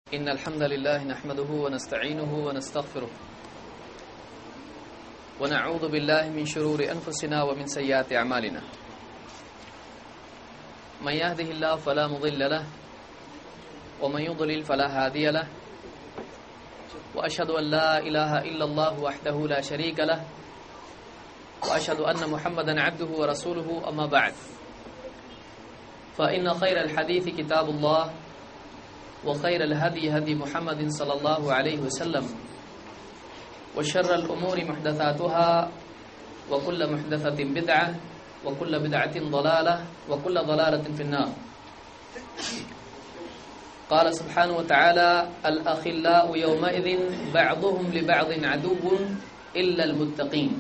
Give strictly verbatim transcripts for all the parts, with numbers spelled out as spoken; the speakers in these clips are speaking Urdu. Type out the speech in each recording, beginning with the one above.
إن الحمد لله نحمده ونستعينه ونستغفره ونعوذ بالله من شرور أنفسنا ومن سيئات أعمالنا من يهده الله فلا مضل له ومن يضلل فلا هادي له وأشهد أن لا إله إلا الله وحده لا شريك له وأشهد أن محمدا عبده ورسوله أما بعد فإن خير الحديث كتاب الله وخير الهدي هدي محمد صلى الله عليه وسلم وشر الأمور محدثاتها وكل محدثة بدعة وكل بدعة ضلالة وكل ضلالة في النار. قال سبحانه وتعالى الأخلاء يومئذ بعضهم لبعض عدو إلا المتقين.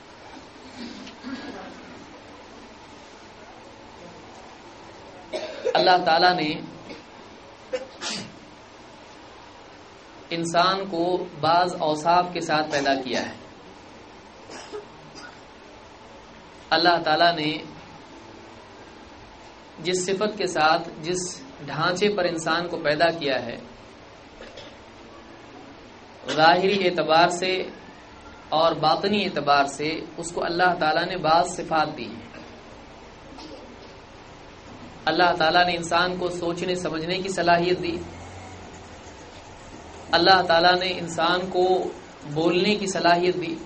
اللہ تعالیٰ نے انسان کو بعض اوصاف کے ساتھ پیدا کیا ہے. اللہ تعالیٰ نے جس صفت کے ساتھ جس ڈھانچے پر انسان کو پیدا کیا ہے، ظاہری اعتبار سے اور باطنی اعتبار سے اس کو اللہ تعالیٰ نے بعض صفات دی ہیں. اللہ تعالیٰ نے انسان کو سوچنے سمجھنے کی صلاحیت دی. اللہ تعالیٰ نے انسان کو بولنے کی صلاحیت دی.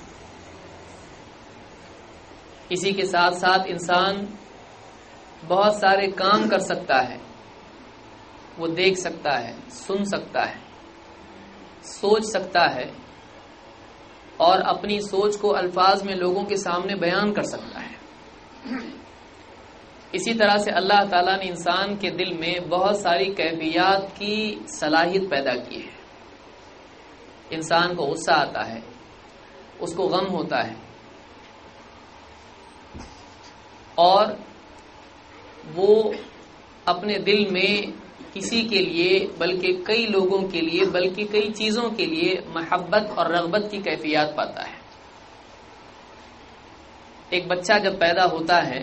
اسی کے ساتھ ساتھ انسان بہت سارے کام کر سکتا ہے. وہ دیکھ سکتا ہے، سن سکتا ہے، سوچ سکتا ہے اور اپنی سوچ کو الفاظ میں لوگوں کے سامنے بیان کر سکتا ہے. اسی طرح سے اللہ تعالیٰ نے انسان کے دل میں بہت ساری کیفیات کی صلاحیت پیدا کی ہے. انسان کو غصہ آتا ہے، اس کو غم ہوتا ہے اور وہ اپنے دل میں کسی کے لیے بلکہ کئی لوگوں کے لیے بلکہ کئی چیزوں کے لیے محبت اور رغبت کی کیفیات پاتا ہے. ایک بچہ جب پیدا ہوتا ہے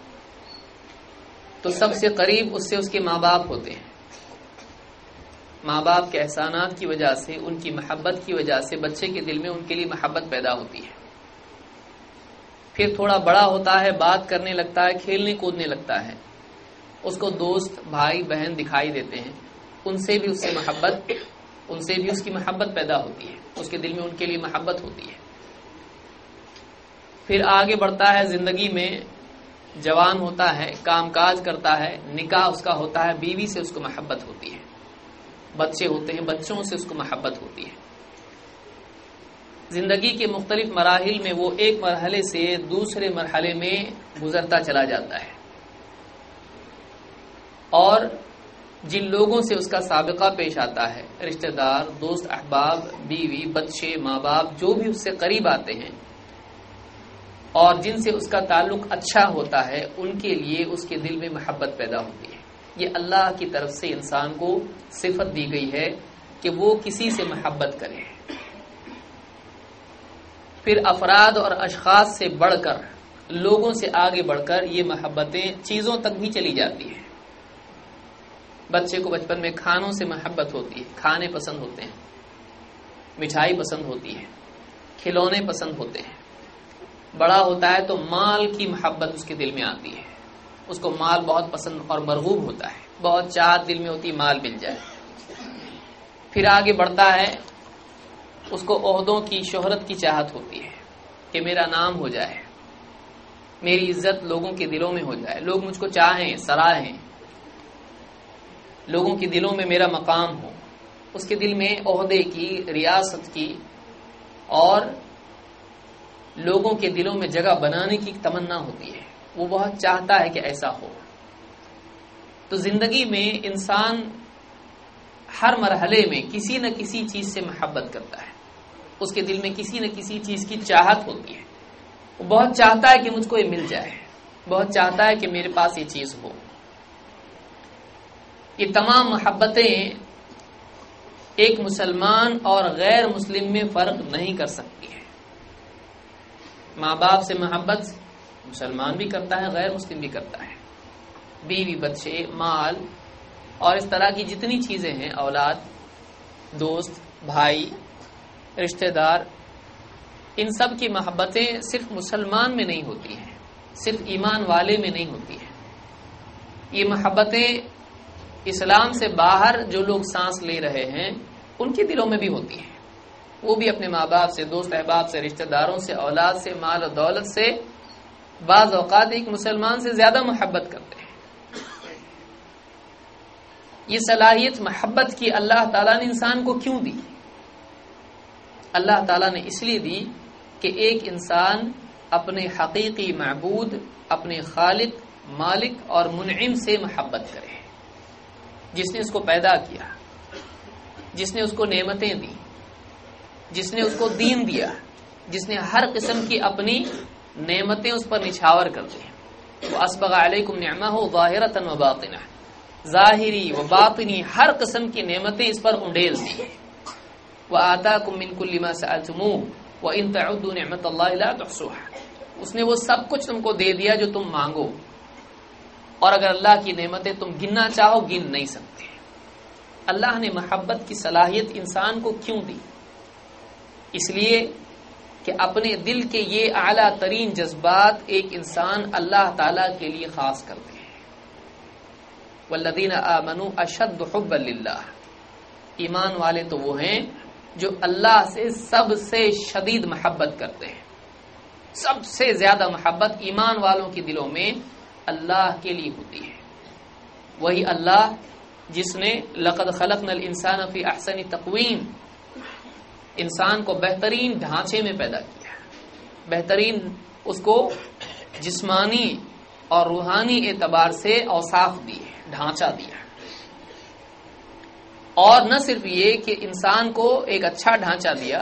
تو سب سے قریب اس سے اس کے ماں باپ ہوتے ہیں. ماں باپ کے احسانات کی وجہ سے، ان کی محبت کی وجہ سے بچے کے دل میں ان کے لیے محبت پیدا ہوتی ہے. پھر تھوڑا بڑا ہوتا ہے، بات کرنے لگتا ہے، کھیلنے کودنے لگتا ہے. اس کو دوست بھائی بہن دکھائی دیتے ہیں، ان سے بھی اس سے محبت ان سے بھی اس کی محبت پیدا ہوتی ہے. اس کے دل میں ان کے لیے محبت ہوتی ہے. پھر آگے بڑھتا ہے زندگی میں، جوان ہوتا ہے، کام کاج کرتا ہے، نکاح اس کا ہوتا ہے، بیوی سے اس کو محبت ہوتی ہے. بچے ہوتے ہیں، بچوں سے اس کو محبت ہوتی ہے. زندگی کے مختلف مراحل میں وہ ایک مرحلے سے دوسرے مرحلے میں گزرتا چلا جاتا ہے اور جن لوگوں سے اس کا سابقہ پیش آتا ہے، رشتہ دار، دوست احباب، بیوی، بچے، ماں باپ، جو بھی اس سے قریب آتے ہیں اور جن سے اس کا تعلق اچھا ہوتا ہے، ان کے لیے اس کے دل میں محبت پیدا ہوتی ہے. یہ اللہ کی طرف سے انسان کو صفت دی گئی ہے کہ وہ کسی سے محبت کرے. پھر افراد اور اشخاص سے بڑھ کر، لوگوں سے آگے بڑھ کر یہ محبتیں چیزوں تک بھی چلی جاتی ہیں. بچے کو بچپن میں کھانوں سے محبت ہوتی ہے، کھانے پسند ہوتے ہیں، مٹھائی پسند ہوتی ہے، کھلونے پسند ہوتے ہیں. بڑا ہوتا ہے تو مال کی محبت اس کے دل میں آتی ہے. اس کو مال بہت پسند اور مرغوب ہوتا ہے، بہت چاہت دل میں ہوتی مال مل جائے. پھر آگے بڑھتا ہے، اس کو عہدوں کی، شہرت کی چاہت ہوتی ہے کہ میرا نام ہو جائے، میری عزت لوگوں کے دلوں میں ہو جائے، لوگ مجھ کو چاہیں، سراہیں، لوگوں کے دلوں میں میرا مقام ہو. اس کے دل میں عہدے کی، ریاست کی اور لوگوں کے دلوں میں جگہ بنانے کی تمنا ہوتی ہے. وہ بہت چاہتا ہے کہ ایسا ہو. تو زندگی میں انسان ہر مرحلے میں کسی نہ کسی چیز سے محبت کرتا ہے. اس کے دل میں کسی نہ کسی چیز کی چاہت ہوتی ہے. وہ بہت چاہتا ہے کہ مجھ کو یہ مل جائے، بہت چاہتا ہے کہ میرے پاس یہ چیز ہو. یہ تمام محبتیں ایک مسلمان اور غیر مسلم میں فرق نہیں کر سکتی ہیں. ماں باپ سے محبت مسلمان بھی کرتا ہے، غیر مسلم بھی کرتا ہے. بیوی، بچے، مال اور اس طرح کی جتنی چیزیں ہیں، اولاد، دوست، بھائی، رشتہ دار، ان سب کی محبتیں صرف مسلمان میں نہیں ہوتی ہیں، صرف ایمان والے میں نہیں ہوتی ہیں. یہ محبتیں اسلام سے باہر جو لوگ سانس لے رہے ہیں ان کے دلوں میں بھی ہوتی ہیں. وہ بھی اپنے ماں باپ سے، دوست احباب سے، رشتہ داروں سے، اولاد سے، مال و دولت سے بعض اوقات ایک مسلمان سے زیادہ محبت کرتے ہیں. یہ صلاحیت محبت کی اللہ تعالیٰ نے انسان کو کیوں دی؟ اللہ تعالیٰ نے اس لیے دی کہ ایک انسان اپنے حقیقی معبود، اپنے خالق، مالک اور منعم سے محبت کرے، جس نے اس کو پیدا کیا، جس نے اس کو نعمتیں دی، جس نے اس کو دین دیا، جس نے ہر قسم کی اپنی نعمتیں اس پر نچھاور کر دی. وَأَسْبَغَ عَلَيْكُمْ نِعْمَهُ ظَاهِرَةً وَبَاطِنَةً، ظاہری و باطنی ہر قسم کی نعمتیں اس پر انڈیل دی. وَآتَاكُم مِّن كُلِّ مَا سَأَلْتُمُوهُ وَإِن تَعُدُّوا نِعْمَةَ اللَّهِ لَا تُحْصُوهَا، اس نے وہ سب کچھ تم کو دے دیا جو تم مانگو، اور اگر اللہ کی نعمتیں تم گننا چاہو گن نہیں سکتے. اللہ نے محبت کی صلاحیت انسان کو کیوں دی؟ اس لیے کہ اپنے دل کے یہ اعلیٰ ترین جذبات ایک انسان اللہ تعالیٰ کے لیے خاص کرتے ہیں. والذین آمنوا اشد حبا للہ، ایمان والے تو وہ ہیں جو اللہ سے سب سے شدید محبت کرتے ہیں. سب سے زیادہ محبت ایمان والوں کے دلوں میں اللہ کے لیے ہوتی ہے. وہی اللہ جس نے لقد خلقنا الانسان فی احسن تقویم، انسان کو بہترین ڈھانچے میں پیدا کیا، بہترین اس کو جسمانی اور روحانی اعتبار سے اوصاف دیے، ڈھانچہ دیا. اور نہ صرف یہ کہ انسان کو ایک اچھا ڈھانچہ دیا،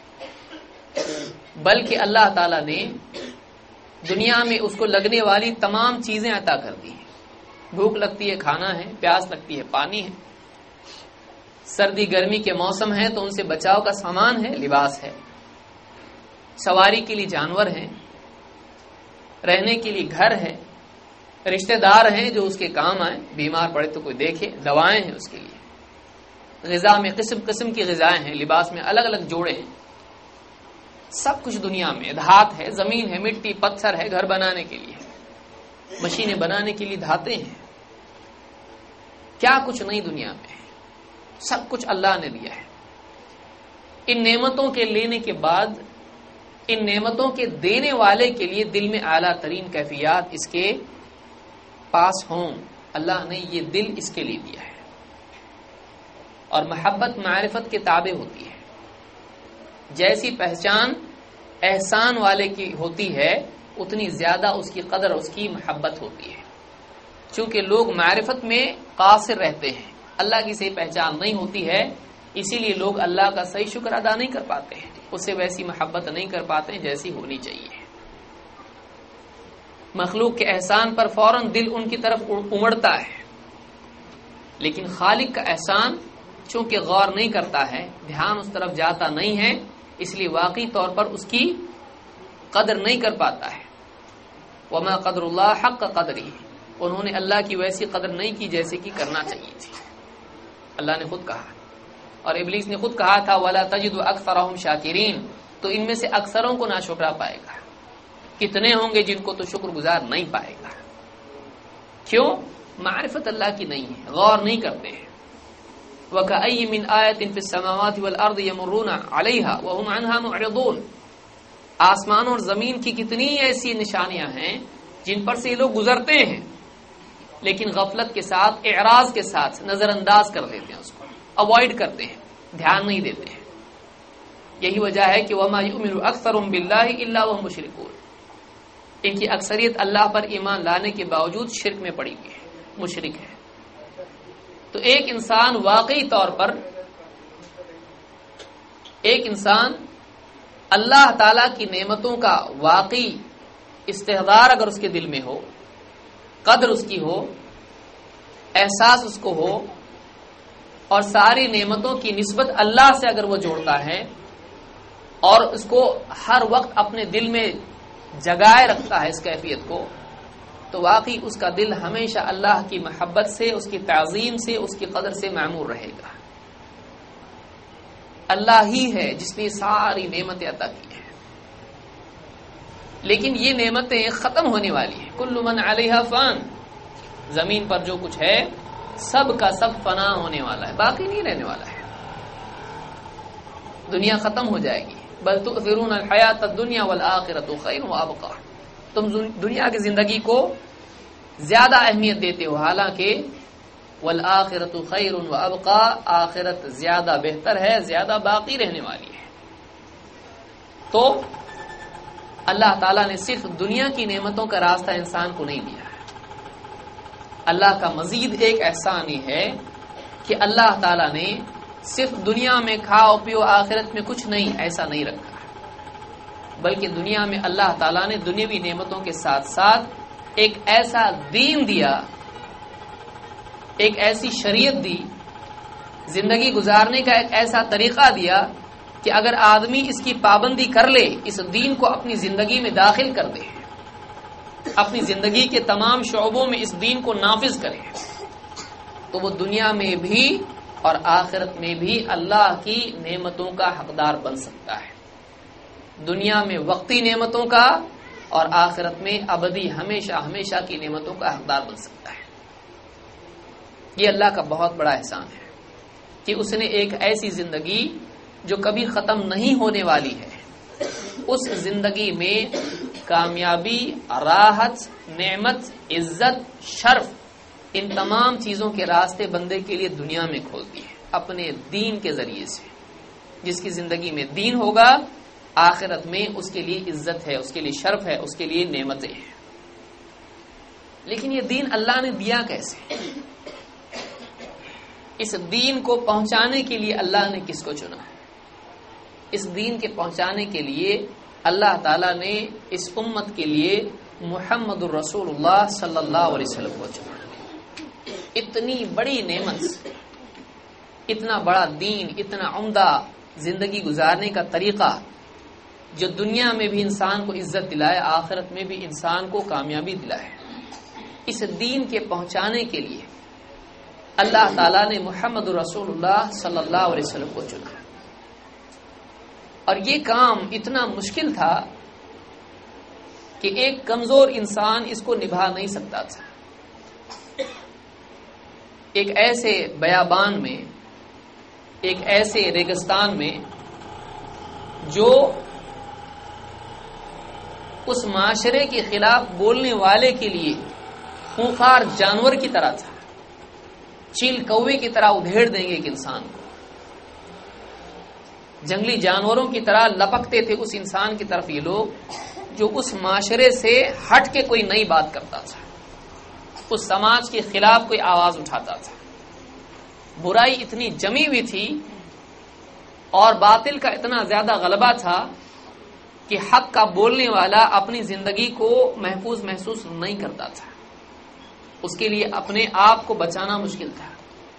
بلکہ اللہ تعالی نے دنیا میں اس کو لگنے والی تمام چیزیں عطا کر دی. بھوک لگتی ہے کھانا ہے، پیاس لگتی ہے پانی ہے، سردی گرمی کے موسم ہے تو ان سے بچاؤ کا سامان ہے، لباس ہے، سواری کے لیے جانور ہیں، رہنے کے لیے گھر ہے، رشتہ دار ہیں جو اس کے کام آئے، بیمار پڑے تو کوئی دیکھے، دوائیں ہیں اس کے لیے، غذا میں قسم قسم کی غذائیں ہیں، لباس میں الگ الگ جوڑے ہیں. سب کچھ دنیا میں، دھات ہے، زمین ہے، مٹی پتھر ہے گھر بنانے کے لیے، مشینیں بنانے کے لیے دھاتیں ہیں، کیا کچھ نہیں دنیا میں، سب کچھ اللہ نے دیا ہے. ان نعمتوں کے لینے کے بعد ان نعمتوں کے دینے والے کے لیے دل میں اعلیٰ ترین کیفیات اس کے پاس ہوں. اللہ نے یہ دل اس کے لیے دیا ہے. اور محبت معرفت کے تابع ہوتی ہے. جیسی پہچان احسان والے کی ہوتی ہے اتنی زیادہ اس کی قدر، اس کی محبت ہوتی ہے. چونکہ لوگ معرفت میں قاصر رہتے ہیں، اللہ کی صحیح پہچان نہیں ہوتی ہے، اسی لیے لوگ اللہ کا صحیح شکر ادا نہیں کر پاتے ہیں، اس سے ویسی محبت نہیں کر پاتے ہیں جیسی ہونی چاہیے. مخلوق کے احسان پر فوراً دل ان کی طرف امڑتا ہے، لیکن خالق کا احسان چونکہ غور نہیں کرتا ہے، دھیان اس طرف جاتا نہیں ہے، اس لیے واقعی طور پر اس کی قدر نہیں کر پاتا ہے. وما قدر اللہ حق قدری، انہوں نے اللہ کی ویسی قدر نہیں کی جیسے کہ کرنا چاہیے تھی. اللہ نے خود کہا، اور ابلیس نے خود کہا تھا وَلَا تَجِدُ أَكْثَرَهُمْ شَاكِرِينَ، تو ان میں سے اکثروں کو ناشکرا پائے گا. کتنے ہوں گے جن کو تو شکر گزار نہیں پائے گا. کیوں؟ معرفت اللہ کی نہیں ہے، غور نہیں کرتے ہیں. وَكَأَيٍّ مِّنْ آيَةٍ فِي السَّمَاوَاتِ وَالْأَرْضِ يَمُرُّونَ عَلَيْهَا وَهُمْ عَنْهَا مُعْرِضُونَ، آسمان اور زمین کی کتنی ایسی نشانیاں ہیں جن پر سے یہ لوگ گزرتے ہیں لیکن غفلت کے ساتھ، اعراض کے ساتھ نظر انداز کر دیتے ہیں، اس کو اوائڈ کرتے ہیں، دھیان نہیں دیتے ہیں. یہی وجہ ہے کہ وَمَا يُؤْمِنُ أَكْثَرُهُم بِاللَّهِ إِلَّا وَهُمْ مُشْرِكُونَ، ان کی اکثریت اللہ پر ایمان لانے کے باوجود شرک میں پڑی ہوئی ہے، مشرک ہے. تو ایک انسان واقعی طور پر ایک انسان اللہ تعالی کی نعمتوں کا واقعی استحضار اگر اس کے دل میں ہو، قدر اس کی ہو، احساس اس کو ہو، اور ساری نعمتوں کی نسبت اللہ سے اگر وہ جوڑتا ہے اور اس کو ہر وقت اپنے دل میں جگائے رکھتا ہے اس کیفیت کو، تو واقعی اس کا دل ہمیشہ اللہ کی محبت سے، اس کی تعظیم سے، اس کی قدر سے معمور رہے گا. اللہ ہی ہے جس نے ساری نعمتیں عطا کی ہیں، لیکن یہ نعمتیں ختم ہونے والی ہیں. کل من علیہا فان، زمین پر جو کچھ ہے سب کا سب فنا ہونے والا ہے، باقی نہیں رہنے والا ہے. دنیا ختم ہو جائے گی. بل تؤثرون الحیات الدنیا والآخرۃ خیر وابقی، تم دنیا کی زندگی کو زیادہ اہمیت دیتے ہو، حالانکہ والآخرۃ خیر وابقی، آخرت زیادہ بہتر ہے، زیادہ باقی رہنے والی ہے. تو اللہ تعالیٰ نے صرف دنیا کی نعمتوں کا راستہ انسان کو نہیں دیا. اللہ کا مزید ایک احسان یہ ہے کہ اللہ تعالیٰ نے صرف دنیا میں کھاؤ پیو آخرت میں کچھ نہیں ایسا نہیں رکھا، بلکہ دنیا میں اللہ تعالیٰ نے دنیاوی نعمتوں کے ساتھ ساتھ ایک ایسا دین دیا، ایک ایسی شریعت دی، زندگی گزارنے کا ایک ایسا طریقہ دیا کہ اگر آدمی اس کی پابندی کر لے، اس دین کو اپنی زندگی میں داخل کر دے، اپنی زندگی کے تمام شعبوں میں اس دین کو نافذ کرے، تو وہ دنیا میں بھی اور آخرت میں بھی اللہ کی نعمتوں کا حقدار بن سکتا ہے. دنیا میں وقتی نعمتوں کا اور آخرت میں ابدی ہمیشہ ہمیشہ کی نعمتوں کا حقدار بن سکتا ہے. یہ اللہ کا بہت بڑا احسان ہے کہ اس نے ایک ایسی زندگی جو کبھی ختم نہیں ہونے والی ہے، اس زندگی میں کامیابی، راحت، نعمت، عزت، شرف، ان تمام چیزوں کے راستے بندے کے لیے دنیا میں کھول دیے اپنے دین کے ذریعے سے. جس کی زندگی میں دین ہوگا، آخرت میں اس کے لیے عزت ہے، اس کے لیے شرف ہے، اس کے لیے نعمتیں ہیں. لیکن یہ دین اللہ نے دیا کیسے؟ اس دین کو پہنچانے کے لیے اللہ نے کس کو چنا؟ اس دین کے پہنچانے کے لیے اللہ تعالیٰ نے اس امت کے لیے محمد الرسول اللہ صلی اللہ علیہ وسلم کو چنا. اتنی بڑی نعمت، اتنا بڑا دین، اتنا عمدہ زندگی گزارنے کا طریقہ جو دنیا میں بھی انسان کو عزت دلائے، آخرت میں بھی انسان کو کامیابی دلائے، اس دین کے پہنچانے کے لیے اللہ تعالیٰ نے محمد رسول اللہ صلی اللہ علیہ وسلم کو چنا. اور یہ کام اتنا مشکل تھا کہ ایک کمزور انسان اس کو نبھا نہیں سکتا تھا. ایک ایسے بیابان میں، ایک ایسے ریگستان میں جو اس معاشرے کے خلاف بولنے والے کے لیے خونخوار جانور کی طرح تھا، چیل کوے کی طرح ادھیڑ دیں گے ایک انسان کو، جنگلی جانوروں کی طرح لپکتے تھے اس انسان کی طرف یہ لوگ جو اس معاشرے سے ہٹ کے کوئی نئی بات کرتا تھا، اس سماج کے خلاف کوئی آواز اٹھاتا تھا. برائی اتنی جمی ہوئی تھی اور باطل کا اتنا زیادہ غلبہ تھا کہ حق کا بولنے والا اپنی زندگی کو محفوظ محسوس نہیں کرتا تھا. اس کے لیے اپنے آپ کو بچانا مشکل تھا.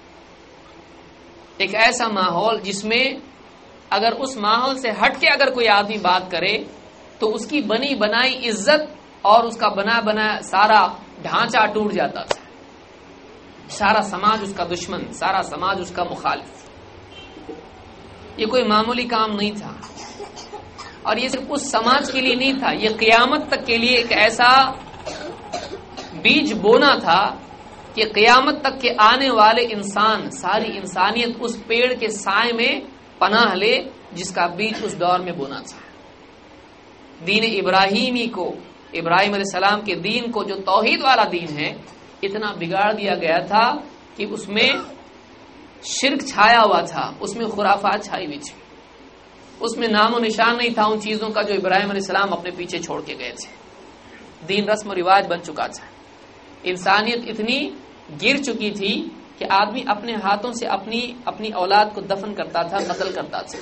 ایک ایسا ماحول جس میں اگر اس ماحول سے ہٹ کے اگر کوئی آدمی بات کرے تو اس کی بنی بنائی عزت اور اس کا بنا بنا سارا ڈھانچہ ٹوٹ جاتا تھا. سارا سماج اس کا دشمن، سارا سماج اس کا مخالف. یہ کوئی معمولی کام نہیں تھا، اور یہ صرف اس سماج کے لیے نہیں تھا، یہ قیامت تک کے لیے ایک ایسا بیج بونا تھا کہ قیامت تک کے آنے والے انسان، ساری انسانیت اس پیڑ کے سائے میں پناہ لے جس کا بیج اس دور میں بونا تھا. دین ابراہیمی کو، ابراہیم علیہ السلام کے دین کو جو توحید والا دین ہے، اتنا بگاڑ دیا گیا تھا کہ اس میں شرک چھایا ہوا تھا، اس میں خرافات چھائی ہوئی تھی، اس میں نام و نشان نہیں تھا ان چیزوں کا جو ابراہیم علیہ السلام اپنے پیچھے چھوڑ کے گئے تھے. دین رسم و رواج بن چکا تھا. انسانیت اتنی گر چکی تھی کہ آدمی اپنے ہاتھوں سے اپنی اپنی اولاد کو دفن کرتا تھا، قتل کرتا تھا.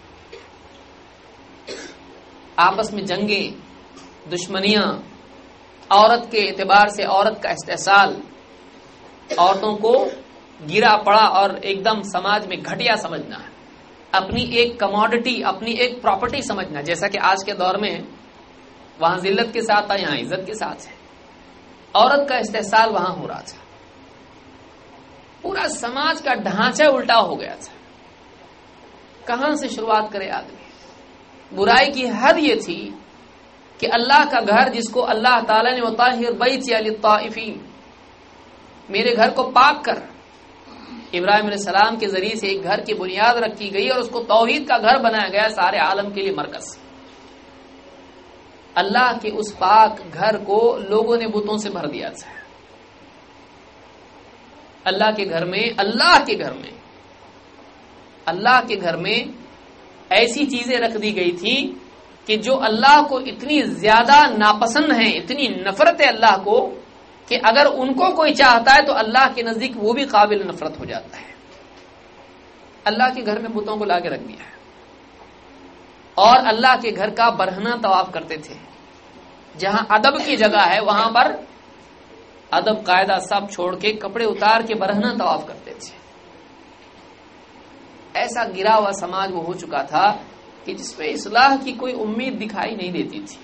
آپس میں جنگیں، دشمنیاں، عورت کے اعتبار سے عورت کا استحصال، عورتوں کو گرا پڑا اور ایک دم سماج میں گھٹیا سمجھنا، اپنی ایک کموڈٹی، اپنی ایک پراپرٹی سمجھنا. جیسا کہ آج کے دور میں وہاں ذلت کے ساتھ تھا، یہاں عزت کے ساتھ ہے. عورت کا استحصال وہاں ہو رہا تھا. پورا سماج کا ڈھانچہ الٹا ہو گیا تھا. کہاں سے شروعات کرے آدمی؟ برائی کی حد یہ تھی کہ اللہ کا گھر جس کو اللہ تعالیٰ نے وطاہر بیتی للطائفین، میرے گھر کو پاک کر، ابراہیم علیہ السلام کے ذریعے سے ایک گھر کی بنیاد رکھی گئی اور اس کو توحید کا گھر بنایا گیا، سارے عالم کے لیے مرکز۔ اللہ کے اس پاک گھر کو لوگوں نے بتوں سے بھر دیا تھا۔ اللہ کے گھر میں اللہ کے گھر میں اللہ کے گھر میں ایسی چیزیں رکھ دی گئی تھی کہ جو اللہ کو اتنی زیادہ ناپسند ہیں، اتنی نفرت ہے اللہ کو کہ اگر ان کو کوئی چاہتا ہے تو اللہ کے نزدیک وہ بھی قابل نفرت ہو جاتا ہے۔ اللہ کے گھر میں بتوں کو لا کے رکھ دیا ہے، اور اللہ کے گھر کا برہنہ طواف کرتے تھے۔ جہاں ادب کی جگہ ہے وہاں پر ادب قاعدہ سب چھوڑ کے کپڑے اتار کے برہنہ طواف کرتے تھے۔ ایسا گرا ہوا سماج وہ ہو چکا تھا کہ جس میں اصلاح کی کوئی امید دکھائی نہیں دیتی تھی،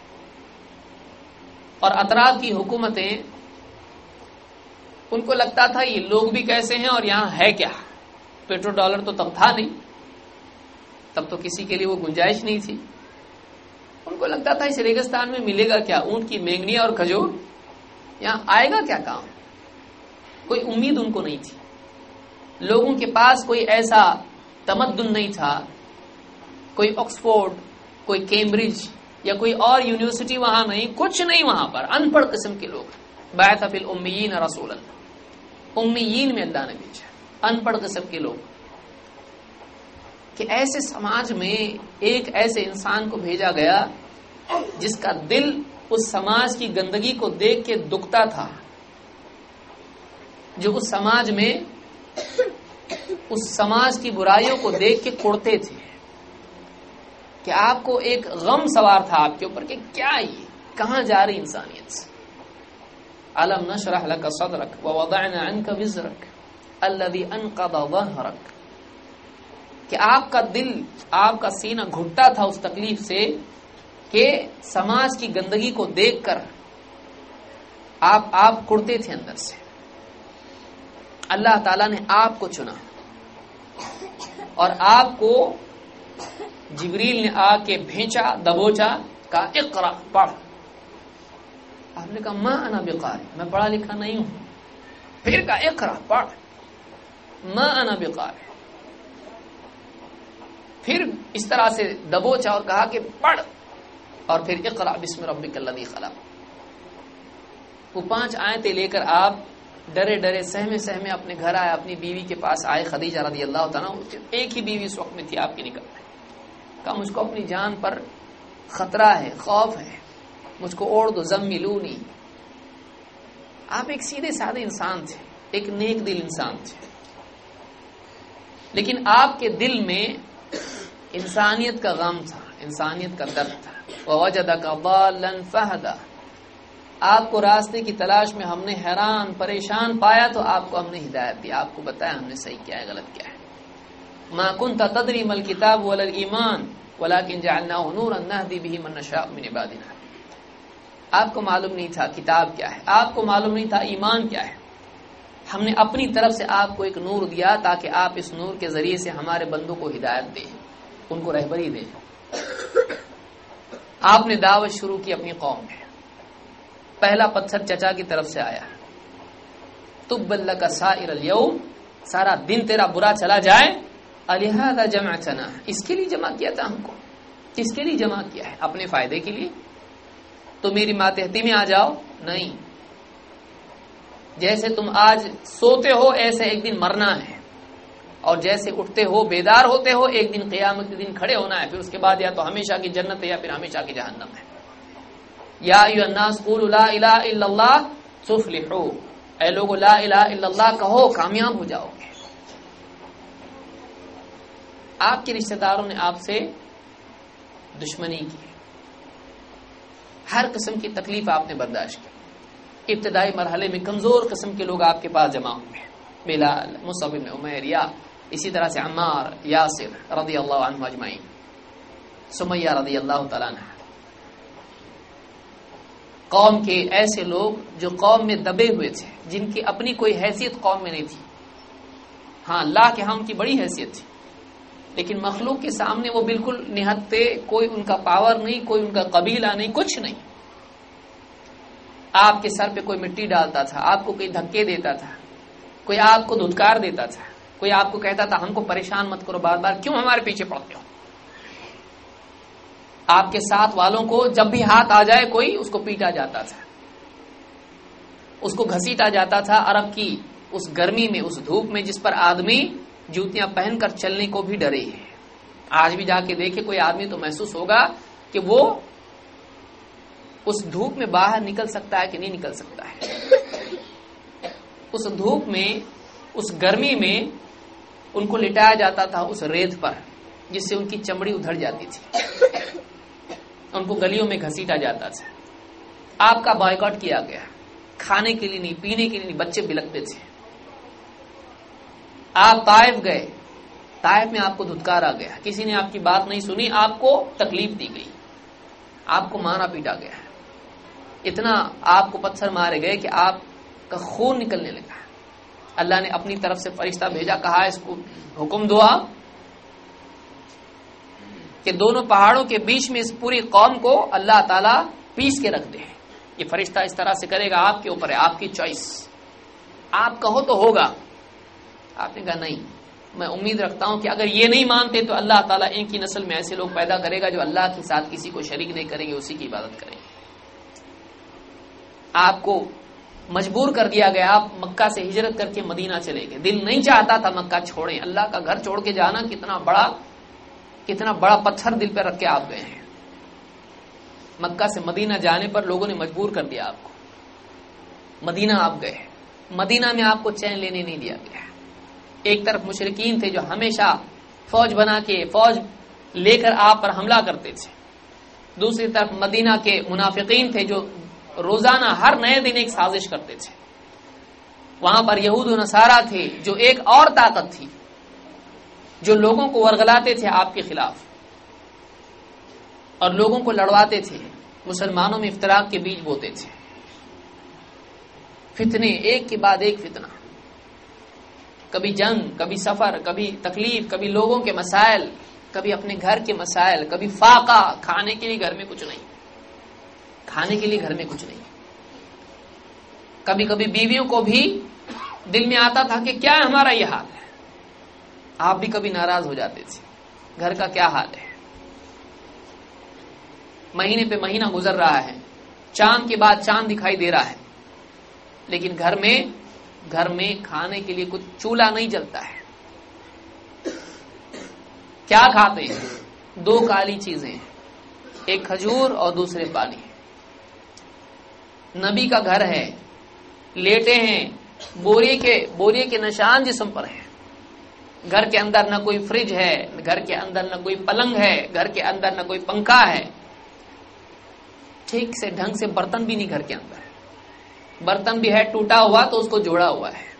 اور اطراف کی حکومتیں ان کو لگتا تھا یہ لوگ بھی کیسے ہیں اور یہاں ہے کیا۔ پیٹرو ڈالر تو تب تھا نہیں، تب تو کسی کے لیے وہ گنجائش نہیں تھی۔ ان کو لگتا تھا اس ریگستان میں ملے گا کیا، اونٹ کی مینگنیاں اور کھجور، یہاں آئے گا کیا کام۔ کوئی امید ان کو نہیں تھی، لوگوں کے پاس کوئی ایسا تمدن نہیں تھا، کوئی آکسفورڈ، کوئی کیمبرج یا کوئی اور یونیورسٹی وہاں نہیں، کچھ نہیں وہاں پر، ان پڑھ قسم کے لوگ۔ بعث فی الامیین رسولا، امیین میں اللہ نے بھیجا، ان پڑھ قسم کے لوگ۔ کہ ایسے سماج میں ایک ایسے انسان کو بھیجا گیا جس کا دل اس سماج کی گندگی کو دیکھ کے دکھتا تھا، جو اس سماج میں اس سماج کی برائیوں کو دیکھ کے کڑتے تھے، کہ آپ کو ایک غم سوار تھا آپ کے اوپر کہ کیا یہ کہاں جا رہی انسانیت۔ الم نشرح لك صدرك ووضعنا عنك وزرك الذي انقض ظهرك، کہ آپ کا دل، آپ کا سینہ گھٹتا تھا اس تکلیف سے کہ سماج کی گندگی کو دیکھ کر آپ آپ کڑتے تھے اندر سے۔ اللہ تعالیٰ نے آپ کو چنا اور آپ کو جبریل نے آ کے بھینچا، دبوچا، کہا اقرا، پڑھ۔ آپ نے کہا ما انا بقاری، میں پڑھا لکھا نہیں ہوں۔ پھر کہا اقرا، پڑھ، ما انا بقاری۔ پھر اس طرح سے دبوچا اور کہا کہ پڑھ، اور پھر اقرا بسم ربک الذی خلق۔ وہ پانچ آیتیں لے کر آپ ڈرے ڈرے سہمے سہمے اپنے گھر آئے، اپنی بیوی کے پاس آئے، خدیجہ رضی اللہ تعالیٰ، ایک ہی بیوی اس وقت میں تھی آپ کی نکل میں۔ کہا مجھ کو اپنی جان پر خطرہ ہے، خوف ہے، مجھ کو اوڑھ دو، زملونی۔ آپ ایک سیدھے سادے انسان تھے، ایک نیک دل انسان تھے، لیکن آپ کے دل میں انسانیت کا غم تھا، انسانیت کا درد تھا۔ وَوَجَدَكَ ضَالًّا فَهَدَى، آپ کو راستے کی تلاش میں ہم نے حیران پریشان پایا تو آپ کو ہم نے ہدایت دی، آپ کو بتایا ہم نے صحیح کیا ہے غلط کیا ہے۔ ما كنت تدري ما الكتاب ولا الایمان ولكن جعلناه نورا نهدي به من نشاء من عبادنا۔ آپ کو معلوم نہیں تھا کتاب کیا ہے، آپ کو معلوم نہیں تھا ایمان کیا ہے، ہم نے اپنی طرف سے آپ کو ایک نور دیا تاکہ آپ اس نور کے ذریعے سے ہمارے بندوں کو ہدایت دیں، ان کو رہبری دیں۔ آپ نے دعوت شروع کی اپنی قوم میں، پہلا پتھر چچا کی طرف سے آیا، تب لک سائر الیوم، سارا دن تیرا برا چلا جائے، الہذا جمعتنا، اس کے لیے جمع کیا تھا ہم کو، کس کے لیے جمع کیا ہے؟ اپنے فائدے کے لیے؟ تو میری ماتحتی میں آ جاؤ؟ نہیں، جیسے تم آج سوتے ہو ایسے ایک دن مرنا ہے، اور جیسے اٹھتے ہو بیدار ہوتے ہو ایک دن قیامت کے دن کھڑے ہونا ہے، پھر اس کے بعد یا تو ہمیشہ کی جنت ہے یا پھر ہمیشہ کی جہنم ہے۔ یا ایھا الناس قولوا لا الہ الا اللہ تفلحوا، اے لوگو لا الہ الا اللہ کہو کامیاب ہو جاؤ گے۔ آپ کے رشتہ داروں نے آپ سے دشمنی کی، ہر قسم کی تکلیف آپ نے برداشت کی، ابتدائی مرحلے میں کمزور قسم کے لوگ آپ کے پاس جمع ہوئے، بلال، مصعب بن عمیر، یا اسی طرح سے عمار، یاسر رضی اللہ عنہ اجمعین، سمیہ رضی اللہ تعالیٰ عنہ، قوم کے ایسے لوگ جو قوم میں دبے ہوئے تھے، جن کی اپنی کوئی حیثیت قوم میں نہیں تھی، ہاں اللہ کے ہاں ان کی بڑی حیثیت تھی، لیکن مخلوق کے سامنے وہ بالکل نہتے، کوئی ان کا پاور نہیں، کوئی ان کا قبیلہ نہیں، کچھ نہیں. آپ کے سر پہ کوئی مٹی ڈالتا تھا، آپ کو کوئی دھکے دیتا تھا، کوئی آپ کو دھتکار دیتا تھا، کوئی آپ کو کہتا تھا ہم کو پریشان مت کرو، بار بار کیوں ہمارے پیچھے پڑتے ہو. آپ کے ساتھ والوں کو جب بھی ہاتھ آ جائے کوئی، اس کو پیٹا جاتا تھا، اس کو گھسیٹا جاتا تھا. عرب کی اس گرمی میں، اس دھوپ میں، جس پر آدمی جوتیاں پہن کر چلنے کو بھی ڈرے ہیں. آج بھی جا کے دیکھے کوئی آدمی تو محسوس ہوگا کہ وہ اس دھوپ میں باہر نکل سکتا ہے کہ نہیں نکل سکتا ہے. اس دھوپ میں، اس گرمی میں ان کو لٹایا جاتا تھا اس ریت پر، جس سے ان کی چمڑی ادھڑ جاتی تھی. ان کو گلیوں میں گھسیٹا جاتا تھا. آپ کا بائیکاٹ کیا گیا، کھانے کے لیے نہیں، پینے کے لیے نہیں، بچے بلکتے تھے. آپ طائف گئے، طائف میں آپ کو دھتکارا گیا، کسی نے آپ کی بات نہیں سنی، آپ کو تکلیف دی گئی، آپ کو مارا پیٹا گیا، اتنا آپ کو پتھر مارے گئے کہ آپ کا خون نکلنے لگا. اللہ نے اپنی طرف سے فرشتہ بھیجا، کہا اس کو حکم دو آپ کہ دونوں پہاڑوں کے بیچ میں اس پوری قوم کو اللہ تعالیٰ پیس کے رکھ دے. یہ فرشتہ اس طرح سے کرے گا، آپ کے اوپر ہے، آپ کی چوائس، آپ کہو تو ہوگا. آپ نے کہا نہیں، میں امید رکھتا ہوں کہ اگر یہ نہیں مانتے تو اللہ تعالیٰ ان کی نسل میں ایسے لوگ پیدا کرے گا جو اللہ کے ساتھ کسی کو شریک نہیں کریں گے، اسی کی عبادت کریں گے. آپ کو مجبور کر دیا گیا، آپ مکہ سے ہجرت کر کے مدینہ چلے گئے. دل نہیں چاہتا تھا مکہ چھوڑیں، اللہ کا گھر چھوڑ کے جانا کتنا بڑا کتنا بڑا پتھر دل پہ رکھ کے آپ گئے ہیں. مکہ سے مدینہ جانے پر لوگوں نے مجبور کر دیا آپ کو. مدینہ آپ گئے، مدینہ میں آپ کو چین لینے نہیں دیا گیا. ایک طرف مشرکین تھے جو ہمیشہ فوج بنا کے، فوج لے کر آپ پر حملہ کرتے تھے. دوسری طرف مدینہ کے منافقین تھے جو روزانہ ہر نئے دن ایک سازش کرتے تھے. وہاں پر یہود و نصارہ تھے جو ایک اور طاقت تھی، جو لوگوں کو ورغلاتے تھے آپ کے خلاف اور لوگوں کو لڑواتے تھے، مسلمانوں میں افتراق کے بیج بوتے تھے. فتنے ایک کے بعد ایک فتنہ، کبھی جنگ، کبھی سفر، کبھی تکلیف، کبھی لوگوں کے مسائل، کبھی اپنے گھر کے مسائل، کبھی فاقہ، کھانے کے لیے گھر میں کچھ نہیں، کھانے کے لیے گھر میں کچھ نہیں. کبھی کبھی بیویوں کو بھی دل میں آتا تھا کہ کیا ہمارا یہ حال ہے. آپ بھی کبھی ناراض ہو جاتے تھے، گھر کا کیا حال ہے. مہینے پہ مہینہ گزر رہا ہے، چاند کے بعد چاند دکھائی دے رہا ہے، لیکن گھر میں گھر میں کھانے کے لیے کچھ چولہا نہیں جلتا ہے. کیا کھاتے ہیں؟ دو کالی چیزیں، ایک کھجور اور دوسرے پانی. نبی کا گھر ہے، لیٹے ہیں، بوریے کے بوریے کے نشان جسم پر ہیں. گھر کے اندر نہ کوئی فریج ہے، گھر کے اندر نہ کوئی پلنگ ہے، گھر کے اندر نہ کوئی پنکھا ہے، ٹھیک سے ڈھنگ سے برتن بھی نہیں گھر کے اندر. برتن بھی ہے ٹوٹا ہوا تو اس کو جوڑا ہوا ہے.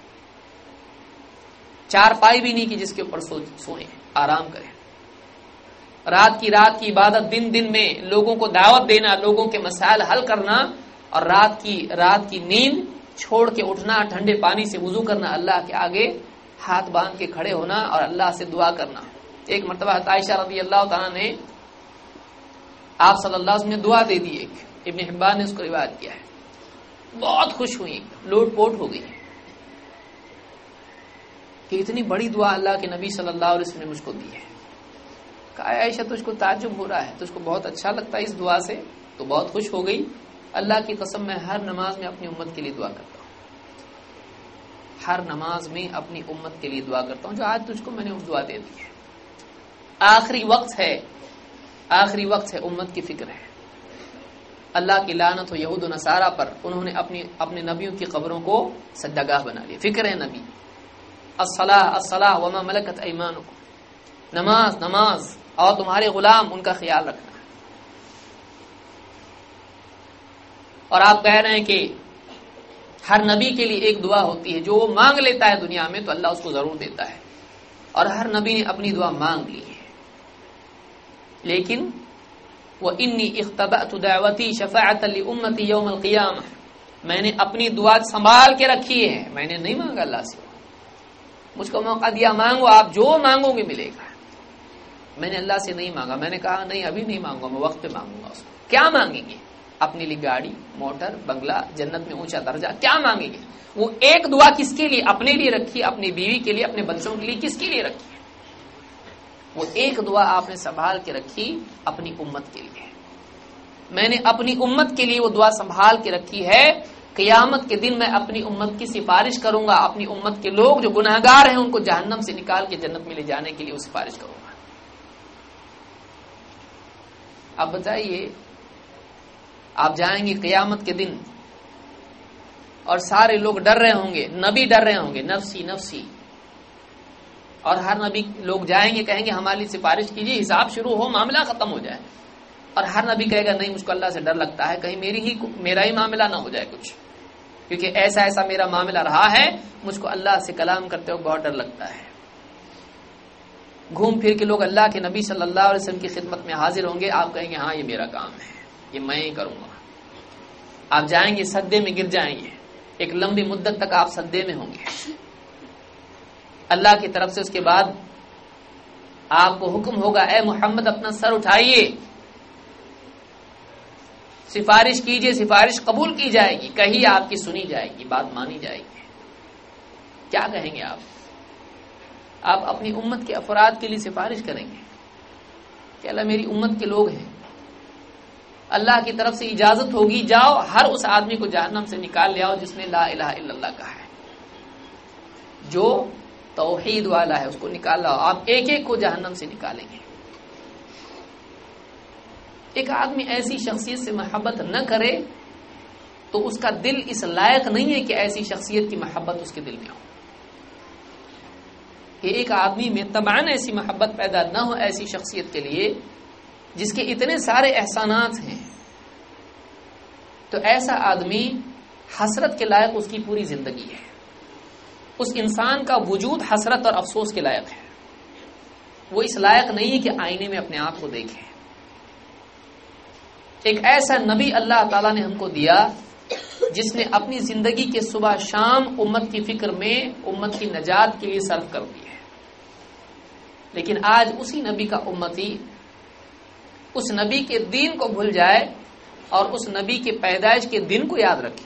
چار پائی بھی نہیں کہ جس کے اوپر سوئیں آرام کریں. رات کی رات کی عبادت، دن دن میں لوگوں کو دعوت دینا، لوگوں کے مسائل حل کرنا، اور رات کی رات کی نیند چھوڑ کے اٹھنا، ٹھنڈے پانی سے وضو کرنا، اللہ کے آگے ہاتھ باندھ کے کھڑے ہونا اور اللہ سے دعا کرنا. ایک مرتبہ عائشہ رضی اللہ تعالیٰ نے آپ صلی اللہ علیہ وسلم نے دعا دے دی، ایک ابن حبان نے اس کو روایت کیا ہے. بہت خوش ہوئی، لوٹ پوٹ ہو گئی کہ اتنی بڑی دعا اللہ کے نبی صلی اللہ علیہ وسلم نے مجھ کو دی ہے. کہا عائشہ تجھ کو تعجب ہو رہا ہے، تجھ کو بہت اچھا لگتا ہے اس دعا سے؟ تو بہت خوش ہو گئی. اللہ کی قسم میں ہر نماز میں اپنی امت کے لیے دعا کرتا ہوں، ہر نماز میں اپنی امت کے لیے دعا کرتا ہوں، جو آج تجھ کو میں نے دعا دے دی ہے. آخری وقت ہے، آخری وقت ہے، امت کی فکر ہے. اللہ کی لعنت ہو یہود و نصارہ پر، انہوں نے اپنی اپنے نبیوں کی قبروں کو سجدگاہ بنا لیا. فکر ہے نبی. الصلاۃ الصلاۃ وما ملکت ایمانکم، نماز نماز اور تمہارے غلام، ان کا خیال رکھنا. اور آپ کہہ رہے ہیں کہ ہر نبی کے لیے ایک دعا ہوتی ہے، جو وہ مانگ لیتا ہے دنیا میں تو اللہ اس کو ضرور دیتا ہے. اور ہر نبی نے اپنی دعا مانگ لی ہے. لیکن وَإِنِّي اخْتَبَأْتُ دَعْوَتِي شَفَاعَةً لِأُمَّتِي يَوْمَ الْقِيَامَةِ، میں نے اپنی دعا سنبھال کے رکھی ہے، میں نے نہیں مانگا اللہ سے. مجھ کو موقع دیا، مانگو، آپ جو مانگو گے ملے گا. میں نے اللہ سے نہیں مانگا. میں نے کہا نہیں ابھی نہیں مانگوں گا, میں وقت پہ مانگوں گا اس کو. کیا مانگیں گے؟ اپنے لیے گاڑی, موٹر, بنگلہ, جنت میں اونچا درجہ, کیا مانگیں گے؟ وہ ایک دعا کس کے لیے؟ اپنے لیے رکھی, اپنی بیوی کے لیے, اپنے بچوں کے لیے, کس کے لیے رکھی؟ وہ ایک دعا آپ نے سنبھال کے رکھی اپنی امت کے لیے. میں نے اپنی امت کے لیے وہ دعا سنبھال کے رکھی ہے. قیامت کے دن میں اپنی امت کی سفارش کروں گا, اپنی امت کے لوگ جو گناہگار ہیں ان کو جہنم سے نکال کے جنت میں لے جانے کے لیے وہ سفارش کروں گا. اب بتائیے, آپ جائیں گے قیامت کے دن اور سارے لوگ ڈر رہے ہوں گے, نبی ڈر رہے ہوں گے نفسی نفسی, اور ہر نبی لوگ جائیں گے کہیں گے ہمارے لیے سفارش کیجیے, حساب شروع ہو, معاملہ ختم ہو جائے. اور ہر نبی کہے گا نہیں مجھ کو اللہ سے ڈر لگتا ہے, کہیں میری ہی میرا ہی معاملہ نہ ہو جائے کچھ, کیونکہ ایسا ایسا میرا معاملہ رہا ہے, مجھ کو اللہ سے کلام کرتے ہوئے بہت ڈر لگتا ہے. گھوم پھر کے لوگ اللہ کے نبی صلی اللہ علیہ وسلم کی خدمت میں حاضر ہوں گے. آپ کہیں گے ہاں یہ میرا کام ہے, یہ میں ہی کروں گا. آپ جائیں گے سدے میں گر جائیں گے, ایک لمبی مدت تک آپ سدے میں ہوں گے. اللہ کی طرف سے اس کے بعد آپ کو حکم ہوگا اے محمد اپنا سر اٹھائیے, سفارش کیجئے, سفارش قبول کی جائے گی, کہی آپ کی سنی جائے گی, بات مانی جائے گی. کیا کہیں گے آپ؟ آپ اپنی امت کے افراد کے لیے سفارش کریں گے کہ اللہ میری امت کے لوگ ہیں, اللہ کی طرف سے اجازت ہوگی جاؤ ہر اس آدمی کو جہنم سے نکال لے آؤ جس نے لا الہ الا اللہ کہا ہے, جو توحید والا ہے اس کو نکال لاؤ. آپ ایک ایک کو جہنم سے نکالیں گے. ایک آدمی ایسی شخصیت سے محبت نہ کرے تو اس کا دل اس لائق نہیں ہے کہ ایسی شخصیت کی محبت اس کے دل میں ہو. کہ ایک آدمی میں تمام ایسی محبت پیدا نہ ہو ایسی شخصیت کے لیے جس کے اتنے سارے احسانات ہیں, تو ایسا آدمی حسرت کے لائق اس کی پوری زندگی ہے. اس انسان کا وجود حسرت اور افسوس کے لائق ہے. وہ اس لائق نہیں ہے کہ آئینے میں اپنے آپ کو دیکھے. ایک ایسا نبی اللہ تعالیٰ نے ہم کو دیا جس نے اپنی زندگی کے صبح شام امت کی فکر میں امت کی نجات کے لیے صرف کر دی ہے. لیکن آج اسی نبی کا امتی اس نبی کے دین کو بھول جائے اور اس نبی کے پیدائش کے دن کو یاد رکھے,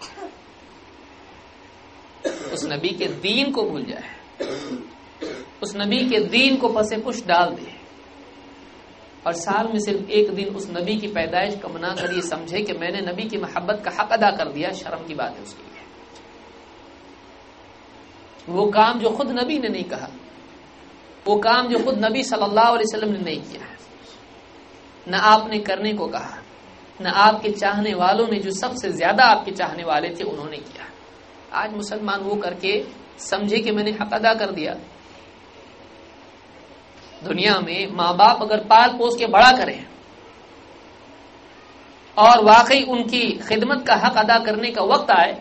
اس نبی کے دین کو بھول جائے, اس نبی کے دین کو پس پش ڈال دے, اور سال میں صرف ایک دن اس نبی کی پیدائش کا منا کر یہ سمجھے کہ میں نے نبی کی محبت کا حق ادا کر دیا, شرم کی بات ہے اس کے لیے. وہ کام جو خود نبی نے نہیں کہا, وہ کام جو خود نبی صلی اللہ علیہ وسلم نے نہیں کیا, نہ آپ نے کرنے کو کہا, نہ آپ کے چاہنے والوں نے جو سب سے زیادہ آپ کے چاہنے والے تھے انہوں نے کیا. آج مسلمان وہ کر کے سمجھے کہ میں نے حق ادا کر دیا. دنیا میں ماں باپ اگر پال پوس کے بڑا کریں اور واقعی ان کی خدمت کا حق ادا کرنے کا وقت آئے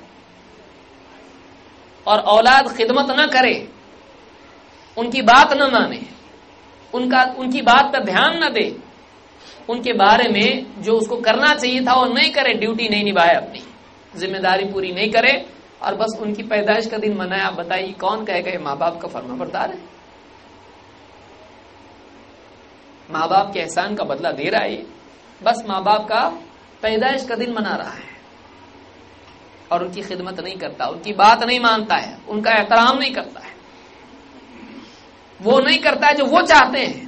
اور اولاد خدمت نہ کرے, ان کی بات نہ مانے, ان کا ان کی بات پر دھیان نہ دے, ان کے بارے میں جو اس کو کرنا چاہیے تھا وہ نہیں کرے, ڈیوٹی نہیں نبھائے, اپنی ذمہ داری پوری نہیں کرے, اور بس ان کی پیدائش کا دن منایا. آپ بتائیے کون کہے گا یہ ماں باپ کا فرما بردار ہے؟ ماں باپ کے احسان کا بدلہ دے رہا ہے, بس ماں باپ کا پیدائش کا دن منا رہا ہے اور ان کی خدمت نہیں کرتا, ان کی بات نہیں مانتا ہے, ان کا احترام نہیں کرتا ہے, وہ نہیں کرتا ہے جو وہ چاہتے ہیں.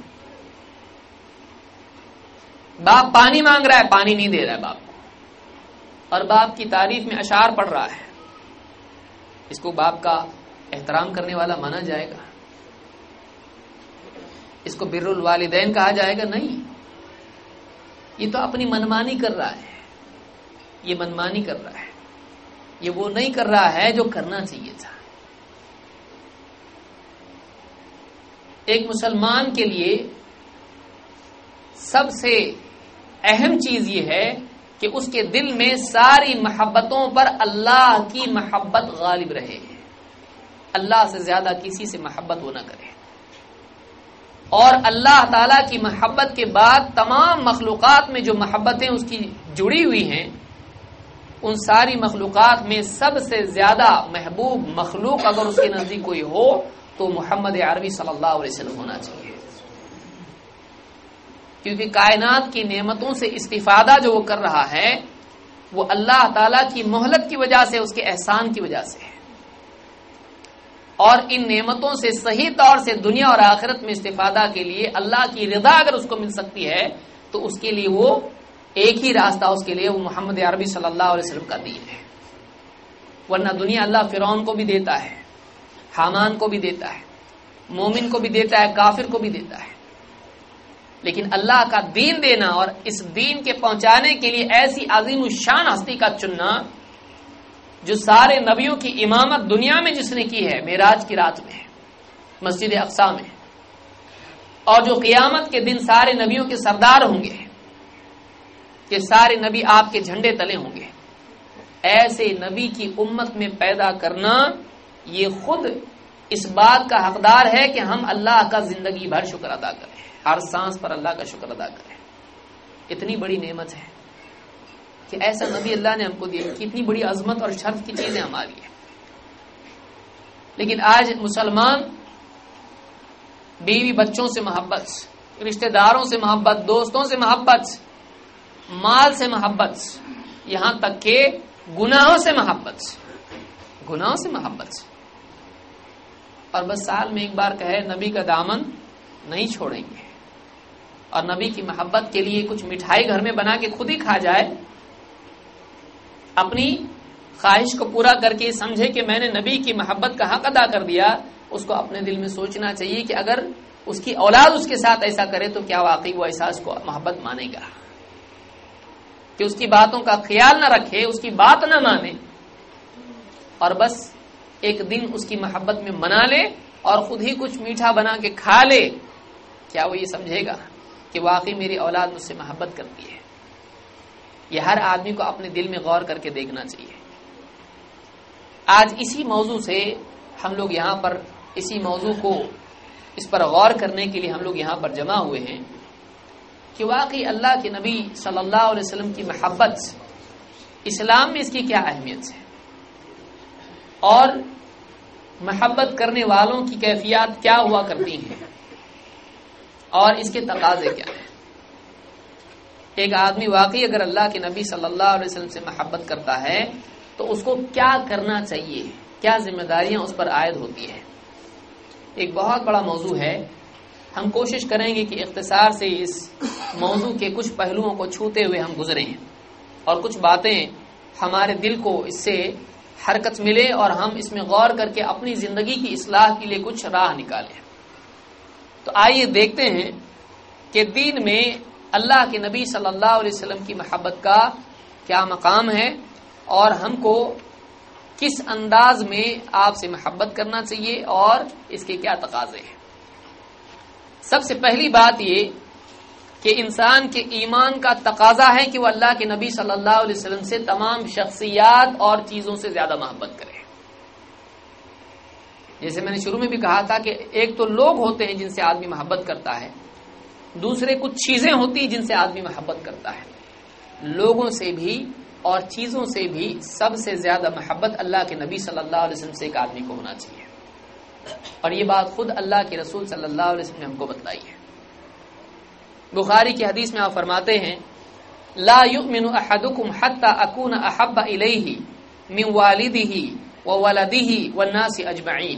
باپ پانی مانگ رہا ہے, پانی نہیں دے رہا ہے باپ کو, اور باپ کی تعریف میں اشعار پڑھ رہا ہے. اس کو باپ کا احترام کرنے والا مانا جائے گا؟ اس کو بر الوالدین کہا جائے گا؟ نہیں. یہ تو اپنی منمانی کر رہا ہے, یہ منمانی کر رہا ہے, یہ وہ نہیں کر رہا ہے جو کرنا چاہیے تھا. ایک مسلمان کے لیے سب سے اہم چیز یہ ہے کہ اس کے دل میں ساری محبتوں پر اللہ کی محبت غالب رہے, اللہ سے زیادہ کسی سے محبت وہ نہ کرے, اور اللہ تعالی کی محبت کے بعد تمام مخلوقات میں جو محبتیں اس کی جڑی ہوئی ہیں ان ساری مخلوقات میں سب سے زیادہ محبوب مخلوق اگر اس کے نزدیک کوئی ہو تو محمد عربی صلی اللہ علیہ وسلم ہونا چاہیے. کیونکہ کائنات کی نعمتوں سے استفادہ جو وہ کر رہا ہے وہ اللہ تعالیٰ کی مہلت کی وجہ سے، اس کے احسان کی وجہ سے ہے، اور ان نعمتوں سے صحیح طور سے دنیا اور آخرت میں استفادہ کے لیے اللہ کی رضا اگر اس کو مل سکتی ہے تو اس کے لیے وہ ایک ہی راستہ، اس کے لیے وہ محمد عربی صلی اللہ علیہ وسلم کا دین ہے. ورنہ دنیا اللہ فرعون کو بھی دیتا ہے، حامان کو بھی دیتا ہے، مومن کو بھی دیتا ہے، کافر کو بھی دیتا ہے، لیکن اللہ کا دین دینا اور اس دین کے پہنچانے کے لیے ایسی عظیم الشان ہستی کا چننا جو سارے نبیوں کی امامت دنیا میں جس نے کی ہے معراج کی رات میں، مسجد اقصی میں، اور جو قیامت کے دن سارے نبیوں کے سردار ہوں گے کہ سارے نبی آپ کے جھنڈے تلے ہوں گے، ایسے نبی کی امت میں پیدا کرنا یہ خود اس بات کا حقدار ہے کہ ہم اللہ کا زندگی بھر شکر ادا کریں، ہر سانس پر اللہ کا شکر ادا کریں. اتنی بڑی نعمت ہے کہ ایسا نبی اللہ نے ہم کو دیا، کتنی بڑی عظمت اور شرف کی چیزیں ہماری ہیں. لیکن آج مسلمان بیوی بچوں سے محبت، رشتہ داروں سے محبت، دوستوں سے محبت، مال سے محبت، یہاں تک کہ گناہوں سے محبت گناہوں سے محبت اور بس سال میں ایک بار کہے نبی کا دامن نہیں چھوڑیں گے، اور نبی کی محبت کے لیے کچھ مٹھائی گھر میں بنا کے خود ہی کھا جائے، اپنی خواہش کو پورا کر کے سمجھے کہ میں نے نبی کی محبت کا حق ادا کر دیا. اس کو اپنے دل میں سوچنا چاہیے کہ اگر اس کی اولاد اس کے ساتھ ایسا کرے تو کیا واقعی وہ احساس کو محبت مانے گا، کہ اس کی باتوں کا خیال نہ رکھے، اس کی بات نہ مانے اور بس ایک دن اس کی محبت میں منا لے اور خود ہی کچھ میٹھا بنا کے کھا لے، کیا وہ یہ سمجھے گا کہ واقعی میری اولاد مجھ سے محبت کرتی ہے؟ یہ ہر آدمی کو اپنے دل میں غور کر کے دیکھنا چاہیے. آج اسی موضوع سے ہم لوگ یہاں پر اسی موضوع کو اس پر غور کرنے کے لیے ہم لوگ یہاں پر جمع ہوئے ہیں کہ واقعی اللہ کے نبی صلی اللہ علیہ وسلم کی محبت اسلام میں اس کی کیا اہمیت ہے، اور محبت کرنے والوں کی کیفیات کیا ہوا کرتی ہیں اور اس کے تقاضے کیا ہیں. ایک آدمی واقعی اگر اللہ کے نبی صلی اللہ علیہ وسلم سے محبت کرتا ہے تو اس کو کیا کرنا چاہیے، کیا ذمہ داریاں اس پر عائد ہوتی ہیں. ایک بہت بڑا موضوع ہے، ہم کوشش کریں گے کہ اختصار سے اس موضوع کے کچھ پہلوؤں کو چھوتے ہوئے ہم گزریں اور کچھ باتیں ہمارے دل کو اس سے حرکت ملے اور ہم اس میں غور کر کے اپنی زندگی کی اصلاح کے لیے کچھ راہ نکالیں. تو آئیے دیکھتے ہیں کہ دین میں اللہ کے نبی صلی اللہ علیہ وسلم کی محبت کا کیا مقام ہے اور ہم کو کس انداز میں آپ سے محبت کرنا چاہیے اور اس کے کیا تقاضے ہیں. سب سے پہلی بات یہ کہ انسان کے ایمان کا تقاضا ہے کہ وہ اللہ کے نبی صلی اللہ علیہ وسلم سے تمام شخصیات اور چیزوں سے زیادہ محبت کرے. جیسے میں نے شروع میں بھی کہا تھا کہ ایک تو لوگ ہوتے ہیں جن سے آدمی محبت کرتا ہے، دوسرے کچھ چیزیں ہوتی ہیں جن سے آدمی محبت کرتا ہے. لوگوں سے بھی اور چیزوں سے بھی سب سے زیادہ محبت اللہ کے نبی صلی اللہ علیہ وسلم سے ایک آدمی کو ہونا چاہیے، اور یہ بات خود اللہ کے رسول صلی اللہ علیہ وسلم نے ہم کو بتلائی ہے. بخاری کی حدیث میں آپ فرماتے ہیں لا یؤمن احدکم حتی اکون احب الیہ من والدہ وولدہ والناس اجمعین.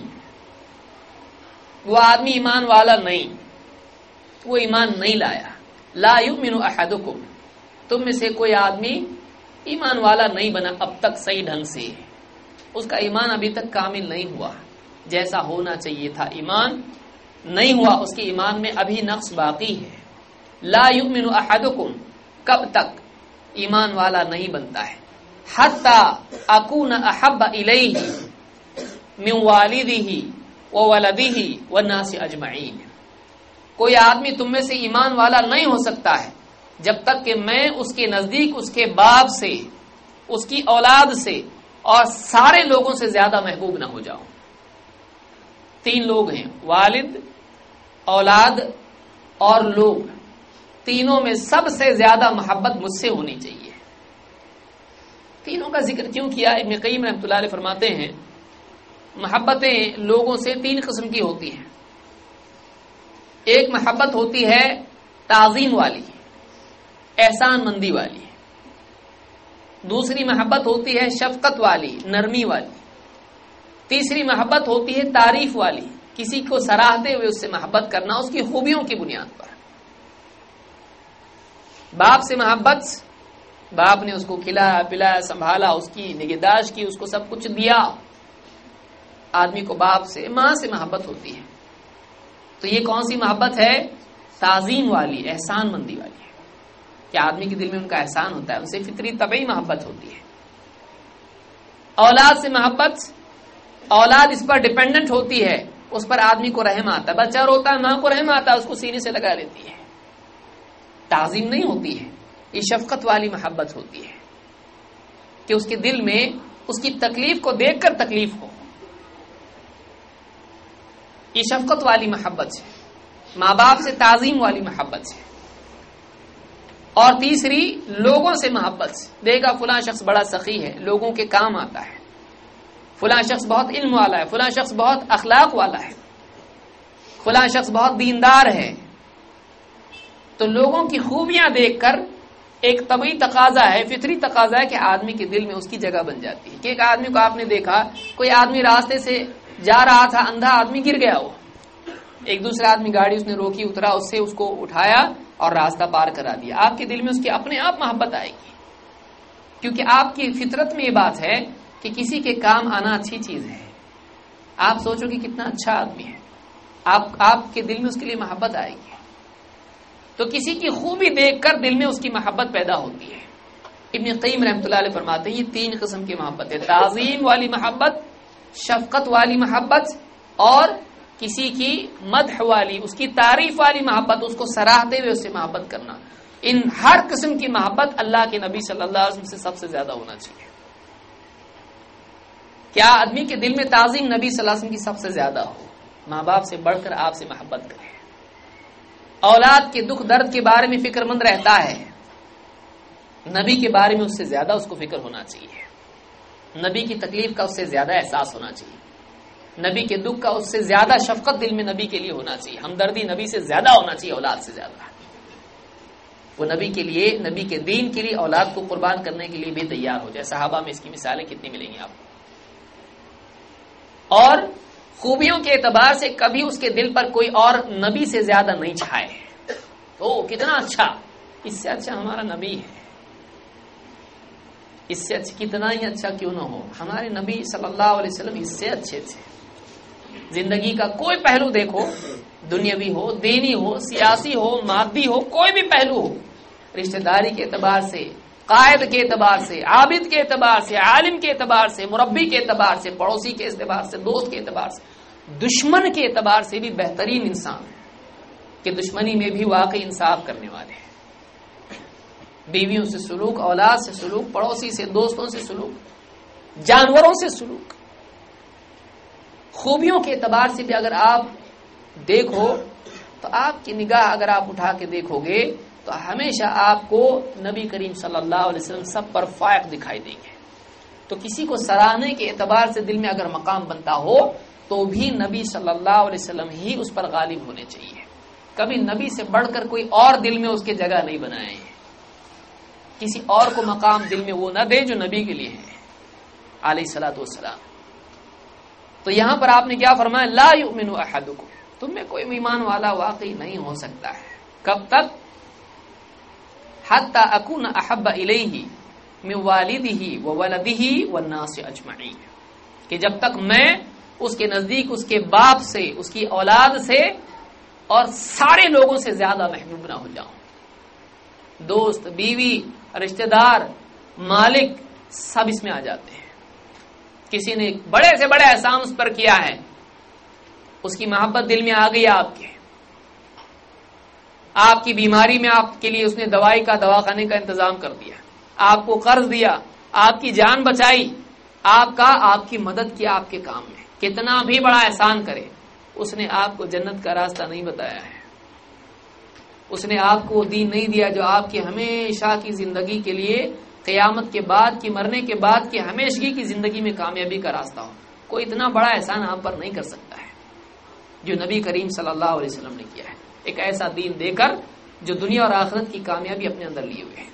وہ آدمی ایمان والا نہیں، وہ ایمان نہیں لایا. لا یؤمن احدکم، تم میں سے کوئی آدمی ایمان والا نہیں بنا اب تک صحیح ڈھنگ سے، اس کا ایمان ابھی تک کامل نہیں ہوا، جیسا ہونا چاہیے تھا ایمان نہیں ہوا، اس کے ایمان میں ابھی نقص باقی ہے. لا یؤمن احدکم، کب تک ایمان والا نہیں بنتا ہے، حتی اکون احب الیہ من والدہ وولدہ والناس اجمعین. کوئی آدمی تم میں سے ایمان والا نہیں ہو سکتا ہے جب تک کہ میں اس کے نزدیک اس کے باپ سے، اس کی اولاد سے اور سارے لوگوں سے زیادہ محبوب نہ ہو جاؤں. تین لوگ ہیں، والد، اولاد اور لوگ، تینوں میں سب سے زیادہ محبت مجھ سے ہونی چاہیے. تینوں کا ذکر کیوں کیا؟ ابن قیم رحمۃ اللہ علیہ فرماتے ہیں محبتیں لوگوں سے تین قسم کی ہوتی ہیں. ایک محبت ہوتی ہے تعظیم والی, احسان مندی والی. دوسری محبت ہوتی ہے شفقت والی, نرمی والی. تیسری محبت ہوتی ہے تعریف والی, کسی کو سراہتے ہوئے اس سے محبت کرنا اس کی خوبیوں کی بنیاد پر. باپ سے محبت, باپ نے اس کو کھلایا پلایا سنبھالا, اس کی نگہداشت کی, اس کو سب کچھ دیا. آدمی کو باپ سے, ماں سے محبت ہوتی ہے. تو یہ کون سی محبت ہے؟ تعظیم والی, احسان مندی والی ہے کہ آدمی کے دل میں ان کا احسان ہوتا ہے, ان سے فطری طبعی محبت ہوتی ہے. اولاد سے محبت, اولاد اس پر ڈیپینڈنٹ ہوتی ہے, اس پر آدمی کو رحم آتا ہے. بچہ روتا ہے, ماں کو رحم آتا ہے, اس کو سینے سے لگا لیتی ہے. تعظیم نہیں ہوتی ہے, یہ شفقت والی محبت ہوتی ہے کہ اس کے دل میں اس کی تکلیف کو دیکھ کر تکلیف ہو. یہ شفقت والی محبت ہے, ماں باپ سے تعظیم والی محبت ہے. اور تیسری لوگوں سے محبت. دیکھا فلاں شخص بڑا سخی ہے, لوگوں کے کام آتا ہے, فلاں شخص بہت علم والا ہے, فلاں شخص بہت اخلاق والا ہے, فلاں شخص بہت دیندار ہے. تو لوگوں کی خوبیاں دیکھ کر ایک طبعی تقاضا ہے, فطری تقاضا ہے کہ آدمی کے دل میں اس کی جگہ بن جاتی ہے. کہ ایک آدمی کو آپ نے دیکھا, کوئی آدمی راستے سے جا رہا تھا, اندھا آدمی گر گیا, وہ ایک دوسرا آدمی گاڑی اس نے روکی, اترا, اس سے اس کو اٹھایا اور راستہ پار کرا دیا. آپ کے دل میں اس کی اپنے آپ محبت آئے گی, کیونکہ آپ کی فطرت میں یہ بات ہے کہ کسی کے کام آنا اچھی چیز ہے. آپ سوچو کہ کتنا اچھا آدمی ہے, آپ آپ کے دل میں اس کے لیے محبت آئے گی. تو کسی کی خوبی دیکھ کر دل میں اس کی محبت پیدا ہوتی ہے. ابن قیم رحمۃ اللہ علیہ فرماتے ہیں یہ تین قسم کی محبت ہے, تعظیم والی محبت, شفقت والی محبت, اور کسی کی مدح والی, اس کی تعریف والی محبت, اس کو سراہتے ہوئے اس سے محبت کرنا. ان ہر قسم کی محبت اللہ کے نبی صلی اللہ علیہ وسلم سے سب سے زیادہ ہونا چاہیے. کیا آدمی کے دل میں تعظیم نبی صلی اللہ علیہ وسلم کی سب سے زیادہ ہو, ماں باپ سے بڑھ کر آپ سے محبت کرے, اولاد کے دکھ درد کے بارے میں فکر مند رہتا ہے, نبی کے بارے میں اس سے زیادہ اس کو فکر ہونا چاہیے, نبی کی تکلیف کا اس سے زیادہ احساس ہونا چاہیے, نبی کے دکھ کا اس سے زیادہ شفقت دل میں نبی کے لیے ہونا چاہیے, ہمدردی نبی سے زیادہ ہونا چاہیے اولاد سے زیادہ. وہ نبی کے لیے, نبی کے دین کے لیے اولاد کو قربان کرنے کے لیے بھی تیار ہو جائے. صحابہ میں اس کی مثالیں کتنی ملیں گی آپ کو. اور خوبیوں کے اعتبار سے کبھی اس کے دل پر کوئی اور نبی سے زیادہ نہیں چھائے. تو کتنا اچھا, اس سے اچھا ہمارا نبی ہے, اس سے اچھا کتنا ہی اچھا کیوں نہ ہو, ہمارے نبی صلی اللہ علیہ وسلم اس سے اچھے تھے. زندگی کا کوئی پہلو دیکھو, دنیاوی ہو, دینی ہو, سیاسی ہو, مادی ہو, کوئی بھی پہلو ہو, رشتہ داری کے اعتبار سے, قائد کے اعتبار سے, عابد کے اعتبار سے, عالم کے اعتبار سے, مربی کے اعتبار سے, پڑوسی کے اعتبار سے, دوست کے اعتبار سے, دشمن کے اعتبار سے بھی بہترین انسان ہے کہ دشمنی میں بھی واقعی انصاف کرنے والے ہیں. بیویوں سے سلوک, اولاد سے سلوک, پڑوسی سے, دوستوں سے سلوک, جانوروں سے سلوک, خوبیوں کے اعتبار سے بھی اگر آپ دیکھو تو آپ کی نگاہ اگر آپ اٹھا کے دیکھو گے تو ہمیشہ آپ کو نبی کریم صلی اللہ علیہ وسلم سب پر فائق دکھائی دیں گے. تو کسی کو سراہنے کے اعتبار سے دل میں اگر مقام بنتا ہو تو بھی نبی صلی اللہ علیہ وسلم ہی اس پر غالب ہونے چاہیے. کبھی نبی سے بڑھ کر کوئی اور دل میں اس کے جگہ نہیں بنائے ہیں. کسی اور کو مقام دل میں وہ نہ دے جو نبی کے لیے ہے علیہ الصلوۃ والسلام. تو یہاں پر آپ نے کیا فرمایا, لا یؤمن احدکم, تم میں کوئی ایمان والا واقعی نہیں ہو سکتا ہے. کب تک؟ حتی اکون احب الیہ من والدہ وولدہ والناس اجمعین, کہ جب تک میں اس کے نزدیک اس کے باپ سے, اس کی اولاد سے اور سارے لوگوں سے زیادہ محبوب نہ ہو جاؤں. دوست, بیوی, رشتہ دار, مالک, سب اس میں آ جاتے ہیں. کسی نے بڑے سے بڑے احسان اس پر کیا ہے, اس کی محبت دل میں آ گئی آپ کے, آپ کی بیماری میں آپ کے لیے اس نے دوائی کا, دواخانے کا انتظام کر دیا, آپ کو قرض دیا, آپ کی جان بچائی, آپ کا آپ کی مدد کیا آپ کے کام میں. کتنا بھی بڑا احسان کرے, اس نے آپ کو جنت کا راستہ نہیں بتایا ہے, اس نے آپ کو دین نہیں دیا جو آپ کی ہمیشہ کی زندگی کے لیے, قیامت کے بعد کی, مرنے کے بعد کی ہمیشگی کی زندگی میں کامیابی کا راستہ ہو. کوئی اتنا بڑا احسان آپ پر نہیں کر سکتا ہے جو نبی کریم صلی اللہ علیہ وسلم نے کیا ہے. ایک ایسا دین دے کر جو دنیا اور آخرت کی کامیابی اپنے اندر لیے ہوئے ہیں.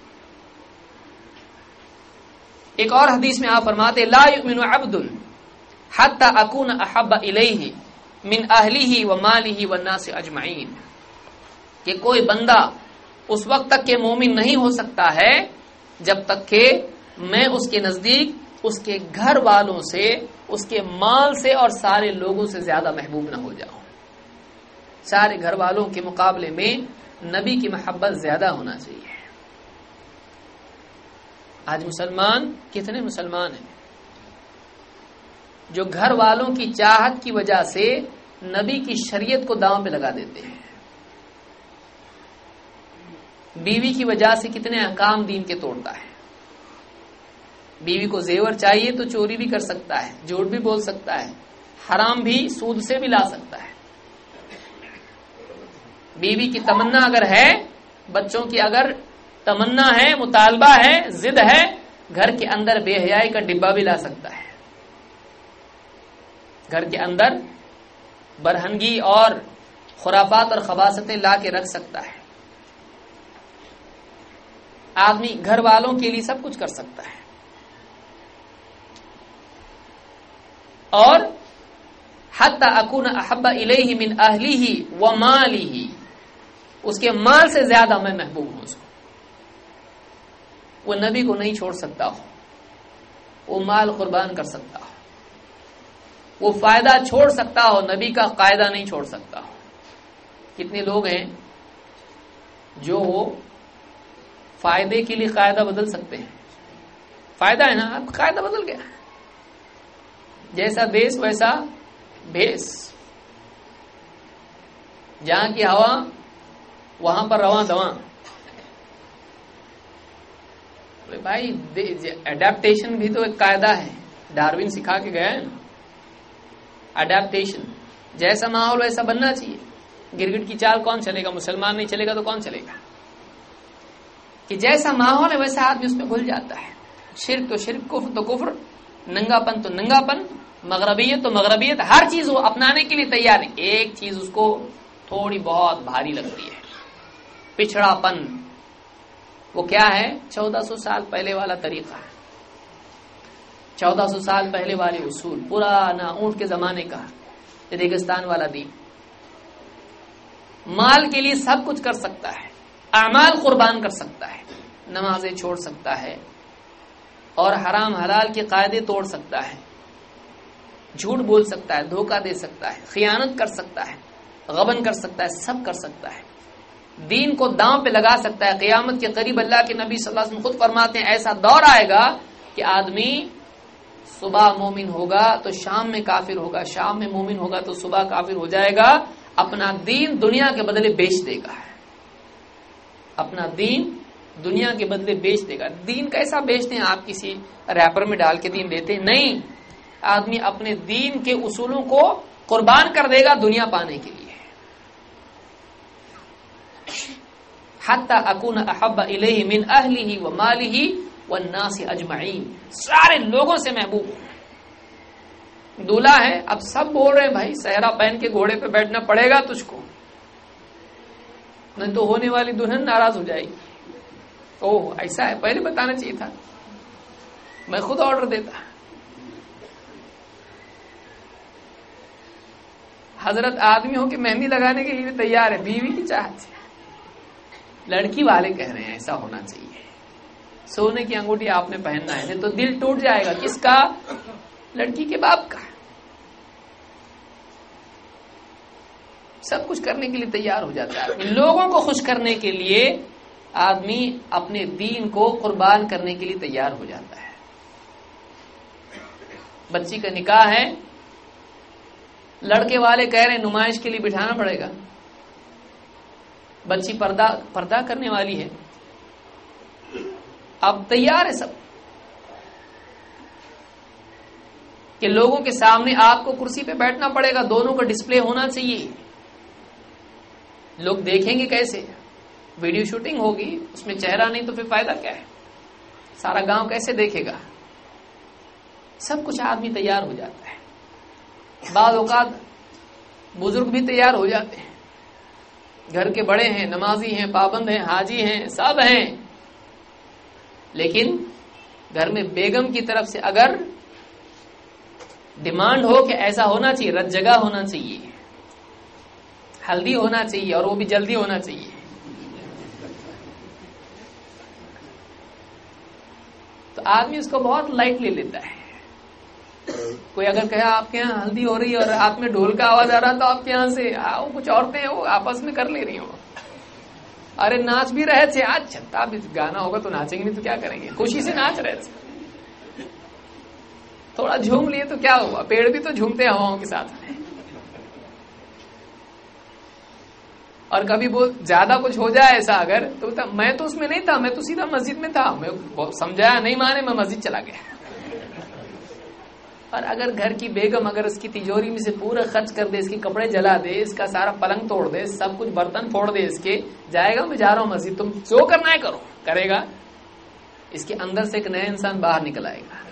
ایک اور حدیث میں آپ فرماتے لا یؤمن عبد حتی اکون احب الیہ من اہلہ ومالہ والناس اجمعین، کہ کوئی بندہ اس وقت تک کہ مومن نہیں ہو سکتا ہے جب تک کہ میں اس کے نزدیک اس کے گھر والوں سے، اس کے مال سے اور سارے لوگوں سے زیادہ محبوب نہ ہو جاؤں. سارے گھر والوں کے مقابلے میں نبی کی محبت زیادہ ہونا چاہیے. آج مسلمان کتنے مسلمان ہیں جو گھر والوں کی چاہت کی وجہ سے نبی کی شریعت کو داؤں پہ لگا دیتے ہیں. بیوی کی وجہ سے کتنے احکام دین کے توڑتا ہے. بیوی کو زیور چاہیے تو چوری بھی کر سکتا ہے، جھوٹ بھی بول سکتا ہے، حرام بھی سود سے بھی لا سکتا ہے. بیوی کی تمنا اگر ہے، بچوں کی اگر تمنا ہے، مطالبہ ہے، ضد ہے، گھر کے اندر بے حیائی کا ڈبہ بھی لا سکتا ہے. گھر کے اندر برہنگی اور خرافات اور خباثتیں لا کے رکھ سکتا ہے. آدمی گھر والوں کے لیے سب کچھ کر سکتا ہے. اور حتی اکون احب الیہ من اہلہ ومالہ، اس کے مال سے زیادہ میں محبوب ہوں اس کو. وہ نبی کو نہیں چھوڑ سکتا ہو، وہ مال قربان کر سکتا ہو، وہ فائدہ چھوڑ سکتا ہو، نبی کا قاعدہ نہیں چھوڑ سکتا ہو. کتنے لوگ ہیں جو فائدے کے لیے قاعدہ بدل سکتے ہیں. فائدہ ہے نا، اب قاعدہ بدل گیا. جیسا دیس ویسا بھیس، جہاں کی ہوا وہاں پر رواں دواں. بھائی اڈیپٹیشن بھی تو ایک قاعدہ ہے، ڈاروین سکھا کے گیا ہے نا. اڈیپٹیشن، جیسا ماحول ویسا بننا چاہیے. گرگٹ کی چال کون چلے گا؟ مسلمان نہیں چلے گا تو کون چلے گا؟ کہ جیسا ماحول ہے ویسا آدمی اس میں گھل جاتا ہے. شرک تو شرک، کفر تو کفر، ننگا پن تو ننگا پن، مغربیت تو مغربیت، ہر چیز وہ اپنانے کے لیے تیار ہے. ایک چیز اس کو تھوڑی بہت بھاری لگتی ہے، پچھڑا پن. وہ کیا ہے؟ چودہ سو سال پہلے والا طریقہ ہے، چودہ سو سال پہلے والے اصول، پرانا اونٹ کے زمانے کا ریگستان والا دین. مال کے لیے سب کچھ کر سکتا ہے، اعمال قربان کر سکتا ہے، نمازیں چھوڑ سکتا ہے اور حرام حلال کے قاعدے توڑ سکتا ہے، جھوٹ بول سکتا ہے، دھوکہ دے سکتا ہے، خیانت کر سکتا ہے، غبن کر سکتا ہے، سب کر سکتا ہے. دین کو داؤں پہ لگا سکتا ہے. قیامت کے قریب اللہ کے نبی صلی اللہ علیہ وسلم خود فرماتے ہیں ایسا دور آئے گا کہ آدمی صبح مومن ہوگا تو شام میں کافر ہوگا، شام میں مومن ہوگا تو صبح کافر ہو جائے گا. اپنا دین دنیا کے بدلے بیچ دے گا، اپنا دین دنیا کے بدلے بیچ دے گا. دین کیسا بیچتے ہیں آپ؟ کسی ریپر میں ڈال کے دین دیتے نہیں. آدمی اپنے دین کے اصولوں کو قربان کر دے گا دنیا پانے کے لیے. حتی اکون احب الیہ من اہلہ ومالہ والناس اجمعین، سارے لوگوں سے محبوب. دولہا ہے، اب سب بول رہے ہیں بھائی صحرا پہن کے گھوڑے پہ بیٹھنا پڑے گا تجھ کو، نہیں تو ہونے والی دلہن ناراض ہو جائے گی. اوہ ایسا ہے، پہلے بتانا چاہیے تھا، میں خود آرڈر دیتا. حضرت آدمی ہو کہ مہندی لگانے کے لیے تیار ہے بیوی کی چاہت سے. لڑکی والے کہہ رہے ہیں ایسا ہونا چاہیے، سونے کی انگوٹھی آپ نے پہننا ہے، نہیں تو دل ٹوٹ جائے گا. کس کا؟ لڑکی کے باپ کا. سب کچھ کرنے کے لیے تیار ہو جاتا ہے. لوگوں کو خوش کرنے کے لیے آدمی اپنے دین کو قربان کرنے کے لیے تیار ہو جاتا ہے. بچی کا نکاح ہے، لڑکے والے کہہ رہے ہیں نمائش کے لیے بٹھانا پڑے گا. بچی پردہ پردہ کرنے والی ہے، اب تیار ہے سب کہ لوگوں کے سامنے آپ کو کرسی پہ بیٹھنا پڑے گا، دونوں کا ڈسپلے ہونا چاہیے. لوگ دیکھیں گے کیسے؟ ویڈیو شوٹنگ ہوگی، اس میں چہرہ نہیں تو پھر فائدہ کیا ہے؟ سارا گاؤں کیسے دیکھے گا؟ سب کچھ آدمی تیار ہو جاتا ہے. بعض اوقات بزرگ بھی تیار ہو جاتے ہیں، گھر کے بڑے ہیں، نمازی ہیں، پابند ہیں، حاجی ہیں، سب ہیں، لیکن گھر میں بیگم کی طرف سے اگر ڈیمانڈ ہو کہ ایسا ہونا چاہیے، رت جگہ ہونا چاہیے، ہلدی ہونا چاہیے، اور وہ بھی جلدی ہونا چاہیے، تو آدمی اس کو بہت لائٹ لے لیتا ہے. کوئی اگر کہے آپ کے یہاں ہلدی ہو رہی ہے اور ہاتھ میں ڈھول کا آواز آ رہا تو آپ کے یہاں سے آؤ، کچھ عورتیں وہ آپس میں کر لے رہی ہوں، ارے ناچ بھی رہے تھے آج چھتا بھی گانا ہوگا تو ناچیں گے نہیں تو کیا کریں گے، خوشی سے ناچ رہے تھے، تھوڑا جھوم لیے تو کیا ہوا، پیڑ بھی تو جھومتے ہیں ہواؤں کے ساتھ. اور کبھی بہت زیادہ کچھ ہو جائے ایسا اگر تو میں تو اس میں نہیں تھا، میں تو سیدھا مسجد میں تھا، میں سمجھایا نہیں مانے، میں مسجد چلا گیا. اور اگر گھر کی بیگم اگر اس کی تجوری میں سے پورا خرچ کر دے، اس کے کپڑے جلا دے، اس کا سارا پلنگ توڑ دے، سب کچھ برتن پھوڑ دے اس کے، جائے گا میں جا رہا ہوں مسجد، تم جو کرنا ہے کرو، کرے گا. اس کے اندر سے ایک نیا انسان باہر نکل آئے گا،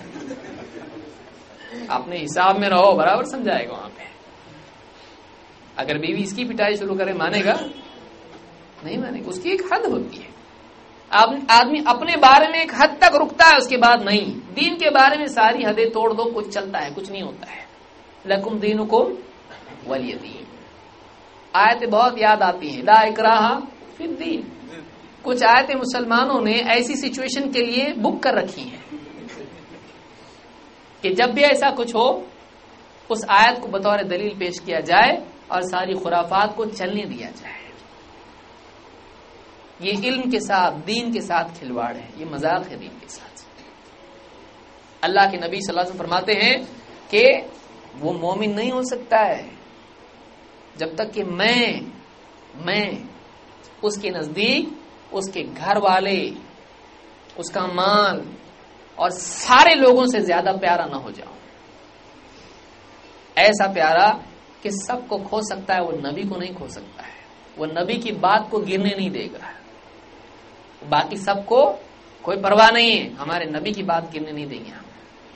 اپنے حساب میں رہو، برابر سمجھائے گا وہاں پہ. اگر بیوی اس کی پٹائی شروع کرے مانے گا نہیں، مانے گا. اس کی ایک حد ہوتی ہے، آدمی اپنے بارے میں ایک حد تک رکتا ہے، اس کے بعد نہیں. دین کے بارے میں ساری حدیں توڑ دو، کچھ چلتا ہے، کچھ نہیں ہوتا ہے. لکم دینکم ولی دین. آیتیں بہت یاد آتی ہیں، لا اکراہ فی الدین. کچھ آیتیں مسلمانوں نے ایسی سچویشن کے لیے بک کر رکھی ہیں کہ جب بھی ایسا کچھ ہو اس آیت کو بطور دلیل پیش کیا جائے اور ساری خرافات کو چلنے دیا جائے. یہ علم کے ساتھ، دین کے ساتھ کھلواڑ ہے، یہ مذاق ہے دین کے ساتھ. اللہ کے نبی صلی اللہ علیہ وسلم فرماتے ہیں کہ وہ مومن نہیں ہو سکتا ہے جب تک کہ میں میں اس کے نزدیک اس کے گھر والے، اس کا مال اور سارے لوگوں سے زیادہ پیارا نہ ہو جاؤں. ایسا پیارا کہ سب کو کھو سکتا ہے، وہ نبی کو نہیں کھو سکتا ہے. وہ نبی کی بات کو گرنے نہیں دے گا. باقی سب کو کوئی پرواہ نہیں ہے، ہمارے نبی کی بات گرنے نہیں دیں گے ہم.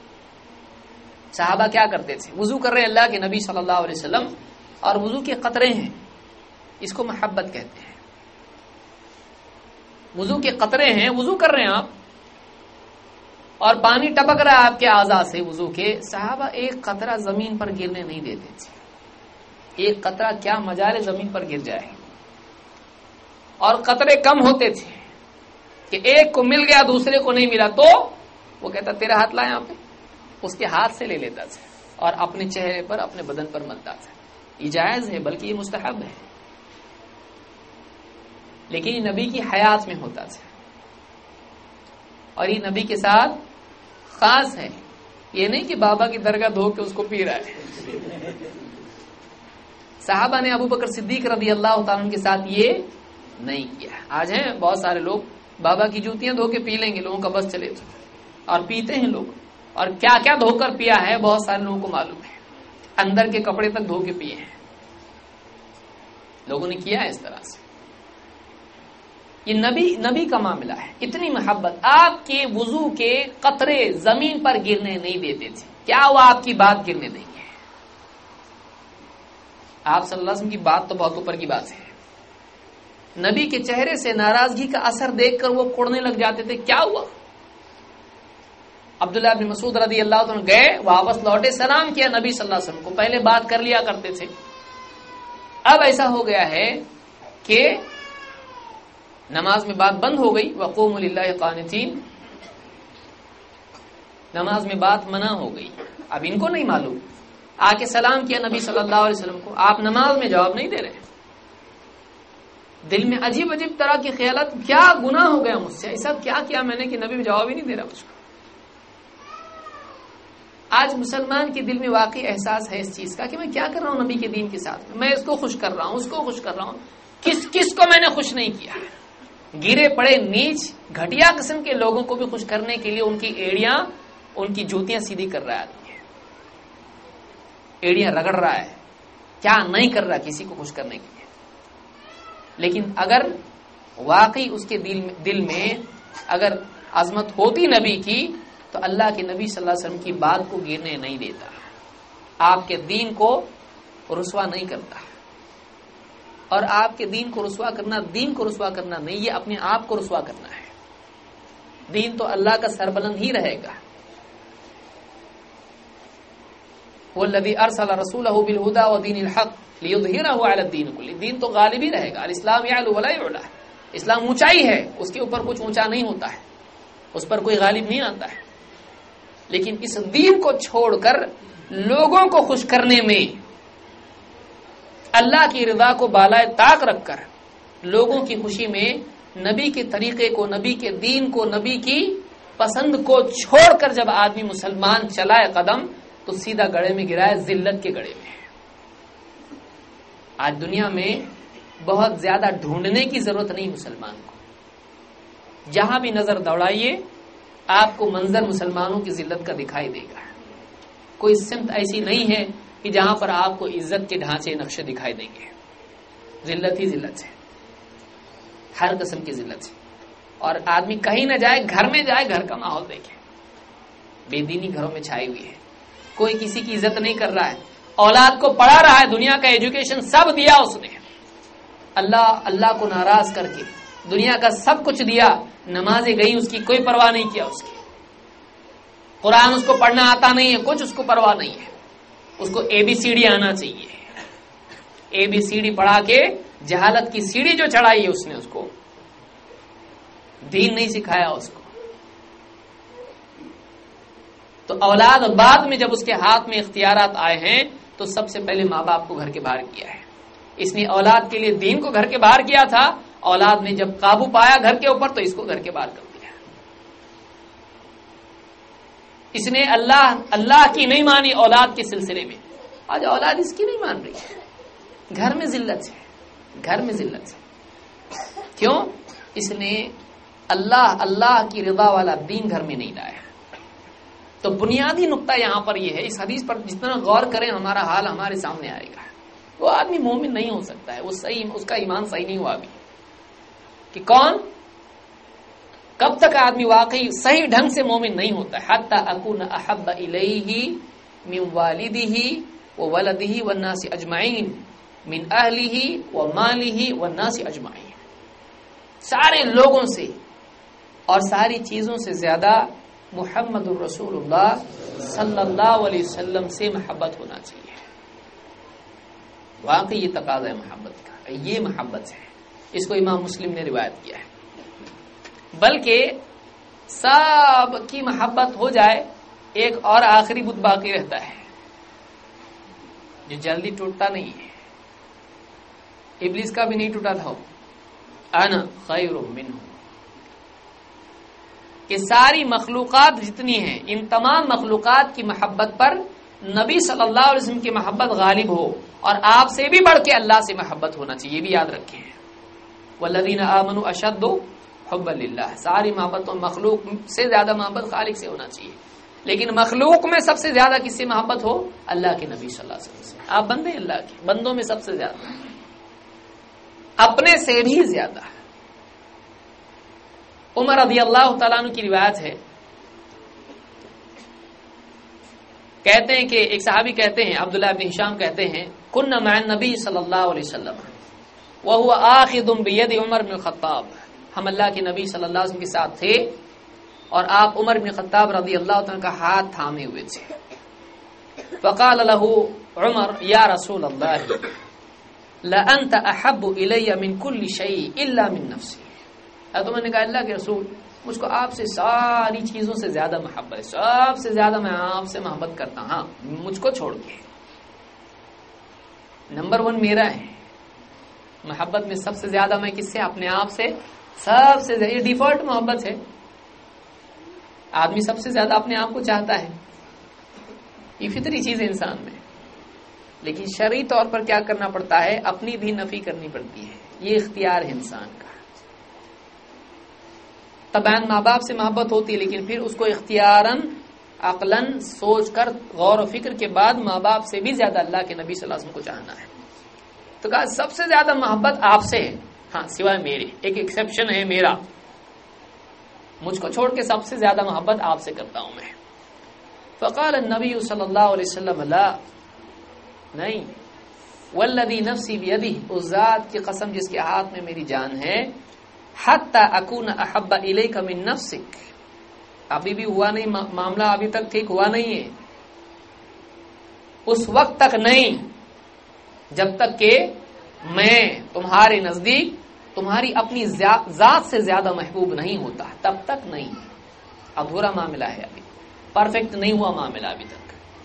صحابہ کیا کرتے تھے؟ وضو کر رہے اللہ کے نبی صلی اللہ علیہ وسلم، اور وضو کے قطرے ہیں، اس کو محبت کہتے ہیں. وضو کے قطرے ہیں، وضو کر رہے ہیں آپ اور پانی ٹپک رہا ہے آپ کے اعضاء سے وضو کے. صحابہ ایک قطرہ زمین پر گرنے نہیں دیتے تھے. ایک قطرہ کیا مجال زمین پر گر جائے. اور قطرے کم ہوتے تھے کہ ایک کو مل گیا دوسرے کو نہیں ملا تو وہ کہتا تیرا ہاتھ لا یہاں پہ، اس کے ہاتھ سے لے لیتا تھا اور اپنے چہرے پر، اپنے بدن پر ملتا تھا. یہ جائز ہے، بلکہ یہ مستحب ہے، لیکن یہ نبی کی حیات میں ہوتا تھا اور یہ نبی کے ساتھ خاص ہے. یہ نہیں کہ بابا کی درگاہ دھو کے اس کو پی رہا ہے. صحابہ نے ابو بکر صدیق رضی اللہ تعالیٰ عنہ کے ساتھ یہ نہیں کیا. آج ہیں بہت سارے لوگ بابا کی جوتیاں دھو کے پی لیں گے، لوگوں کا بس چلے تو، اور پیتے ہیں لوگ. اور کیا کیا دھو کر پیا ہے بہت سارے لوگوں کو معلوم ہے. اندر کے کپڑے تک دھو کے پیے ہیں لوگوں نے، کیا ہے اس طرح سے. یہ نبی نبی کا معاملہ ہے. اتنی محبت، آپ کے وضو کے قطرے زمین پر گرنے نہیں دیتے تھے. کیا وہ آپ کی بات گرنے دیں گے؟ آپ صلی اللہ علیہ وسلم کی بات تو بہت اوپر کی بات ہے. نبی کے چہرے سے ناراضگی کا اثر دیکھ کر وہ کوڑنے لگ جاتے تھے. کیا ہوا؟ عبداللہ بن مسعود رضی اللہ عنہ گئے، واپس لوٹے، سلام کیا نبی صلی اللہ علیہ وسلم کو. پہلے بات کر لیا کرتے تھے، اب ایسا ہو گیا ہے کہ نماز میں بات بند ہو گئی. وقوموا للہ قانتین، نماز میں بات منع ہو گئی. اب ان کو نہیں معلوم، آ کے سلام کیا نبی صلی اللہ علیہ وسلم کو، آپ نماز میں جواب نہیں دے رہے. دل میں عجیب عجیب طرح کی خیالات، کیا گناہ ہو گیا مجھ سے، ایسا کیا کیا میں نے کہ نبی جواب ہی نہیں دے رہا مجھ کو. آج مسلمان کے دل میں واقعی احساس ہے اس چیز کا کہ میں کیا کر رہا ہوں نبی کے دین کے ساتھ. میں اس کو خوش کر رہا ہوں، اس کو خوش کر رہا ہوں، کس کس کو میں نے خوش نہیں کیا. گرے پڑے نیچ گھٹیا قسم کے لوگوں کو بھی خوش کرنے کے لیے ان کی ایڑیاں، ان کی جوتیاں سیدھی کر رہا ہے، ایڑیاں رگڑ رہا ہے، کیا نہیں کر رہا کسی کو خوش کرنے کے لیے. لیکن اگر واقعی اس کے دل میں, دل میں اگر عظمت ہوتی نبی کی تو اللہ کے نبی صلی اللہ علیہ وسلم کی بات کو گرنے نہیں دیتا، آپ کے دین کو رسوا نہیں کرتا. اور آپ کے دین کو رسوا کرنا دین کو رسوا کرنا نہیں، یہ اپنے آپ کو رسوا کرنا ہے. دین تو اللہ کا سربلند ہی رہے گا. والذی ارسل رسولہ بالہدی ودین الحق لیظہرہ علی الدین کلہ. دین تو غالب ہی رہے گا. الاسلام یعلو ولا یعلی. اسلام اونچائی ہے، اس کے اوپر کچھ اونچا نہیں ہوتا ہے، اس پر کوئی غالب نہیں آتا ہے. لیکن اس دین کو چھوڑ کر لوگوں کو خوش کرنے میں، اللہ کی رضا کو بالائے طاق رکھ کر لوگوں کی خوشی میں نبی کے طریقے کو، نبی کے دین کو، نبی کی پسند کو چھوڑ کر جب آدمی مسلمان چلائے قدم تو سیدھا گڑھے میں گرائے، ذلت کے گڑھے میں. آج دنیا میں بہت زیادہ ڈھونڈنے کی ضرورت نہیں مسلمان کو. جہاں بھی نظر دوڑائیے آپ کو منظر مسلمانوں کی ذلت کا دکھائی دے گا. کوئی سمت ایسی نہیں ہے کہ جہاں پر آپ کو عزت کے ڈھانچے نقشے دکھائی دیں گے. ذلت ہی ذلت ہے، ہر قسم کی ذلت ہے. اور آدمی کہیں نہ جائے، گھر میں جائے، گھر کا ماحول دیکھے. بے دینی گھروں میں چھائی ہوئی ہے، کوئی کسی کی عزت نہیں کر رہا ہے. اولاد کو پڑھا رہا ہے، دنیا کا ایجوکیشن سب دیا اس نے، اللہ اللہ کو ناراض کر کے دنیا کا سب کچھ دیا، نمازیں گئی اس کی کوئی پرواہ نہیں کیا اس کی. قرآن اس کو پڑھنا آتا نہیں ہے، کچھ اس کو پرواہ نہیں ہے. اس کو اے بی سی ڈی آنا چاہیے. اے بی سی ڈی پڑھا کے جہالت کی سیڑھی جو چڑھائی ہے اس نے، اس کو دین نہیں سکھایا اس کو. تو اولاد بعد میں جب اس کے ہاتھ میں اختیارات آئے ہیں تو سب سے پہلے ماں باپ کو گھر کے باہر کیا ہے. اس نے اولاد کے لیے دین کو گھر کے باہر کیا تھا، اولاد نے جب قابو پایا گھر کے اوپر تو اس کو گھر کے باہر کر دیا. اس نے اللہ اللہ کی نہیں مانی اولاد کے سلسلے میں. آج اولاد اس کی نہیں مان رہی ہے. گھر میں ذلت ہے، گھر میں ذلت ہے. کیوں؟ اس نے اللہ اللہ کی رضا والا دین گھر میں نہیں لایا. تو بنیادی نقطہ یہاں پر یہ ہے، اس حدیث پر جتنا غور کریں ہمارا حال ہمارے سامنے آئے گا. وہ آدمی مومن نہیں ہو سکتا ہے، وہ صحیح، اس کا ایمان صحیح نہیں ہوا ابھی. کہ کون کب تک آدمی واقعی صحیح ڈھنگ سے مومن نہیں ہوتا ہے؟ حتی اکون احب الیہ من والدہ وولدہ والناس اجمعین من اہلہ ومالہ والناس اجمعین. سارے لوگوں سے اور ساری چیزوں سے زیادہ محمد الرسول اللہ صلی اللہ علیہ وسلم سے محبت ہونا چاہیے. واقعی یہ تقاضا ہے محبت کا، یہ محبت ہے. اس کو امام مسلم نے روایت کیا ہے. بلکہ سب کی محبت ہو جائے، ایک اور آخری بت باقی رہتا ہے جو جلدی ٹوٹتا نہیں ہے. ابلیس کا بھی نہیں ٹوٹا تھا، انا خیر منہ. کہ ساری مخلوقات جتنی ہیں، ان تمام مخلوقات کی محبت پر نبی صلی اللہ علیہ وسلم کی محبت غالب ہو، اور آپ سے بھی بڑھ کے اللہ سے محبت ہونا چاہیے. یہ بھی یاد رکھیں. والذین آمنوا اشد حبا للہ. ساری محبت و مخلوق سے زیادہ محبت خالق سے ہونا چاہیے. لیکن مخلوق میں سب سے زیادہ کس سے محبت ہو؟ اللہ کے نبی صلی اللہ علیہ وسلم سے. آپ بندے اللہ کے، بندوں میں سب سے زیادہ، اپنے سے بھی زیادہ. عمر رضی اللہ تعالیٰ عنہ کی روایت ہے، کہتے ہیں کہ ایک صحابی کہتے ہیں، عبداللہ بن ہشام کہتے ہیں، کنا مع النبی صلی اللہ علیہ وسلم وهو آخذ بید عمر بن الخطاب. ہم اللہ کے نبی صلی اللہ علیہ وسلم کے ساتھ تھے اور آپ عمر بن خطاب رضی اللہ عنہ کا ہاتھ تھامے ہوئے تھے. فقال له عمر یا رسول اللہ لأنت احب الی من کل شیء الا من نفسی. تو میں نے کہا اللہ کے رسول، مجھ کو آپ سے ساری چیزوں سے زیادہ محبت ہے، سب سے زیادہ میں آپ سے محبت کرتا ہوں، ہاں مجھ کو چھوڑ کے. نمبر ون میرا ہے محبت میں، سب سے زیادہ میں کس سے؟ اپنے آپ سے سب سے زیادہ. یہ ڈیفالٹ محبت ہے، آدمی سب سے زیادہ اپنے آپ کو چاہتا ہے، یہ فطری چیز ہے انسان میں. لیکن شرعی طور پر کیا کرنا پڑتا ہے؟ اپنی بھی نفی کرنی پڑتی ہے. یہ اختیار ہے انسان کا. طبعاً ماں باپ سے محبت ہوتی ہے، لیکن پھر اس کو اختیاراً عقلاً سوچ کر غور و فکر کے بعد ماں باپ سے بھی زیادہ اللہ کے نبی صلی اللہ علیہ وسلم کو چاہنا ہے. تو کہا سب سے زیادہ محبت آپ سے ہے، ہاں سوائے میرے، ایک ایکسیپشن ہے میرا، مجھ کو چھوڑ کے سب سے زیادہ محبت آپ سے کرتا ہوں میں. فقال النبی صلی اللہ علیہ وسلم لا، نہیں والذی نفسی بیدہ، اس ذات کی قسم جس کے ہاتھ میں میری جان ہے، حتی اکون احب الیک من نفسک، ابھی بھی ہوا نہیں معاملہ، ابھی تک ٹھیک ہوا نہیں ہے، اس وقت تک نہیں جب تک کہ میں تمہارے نزدیک تمہاری اپنی ذات سے زیادہ محبوب نہیں ہوتا، تب تک نہیں، ادھورا معاملہ ہے، ابھی پرفیکٹ نہیں ہوا معاملہ ابھی تک۔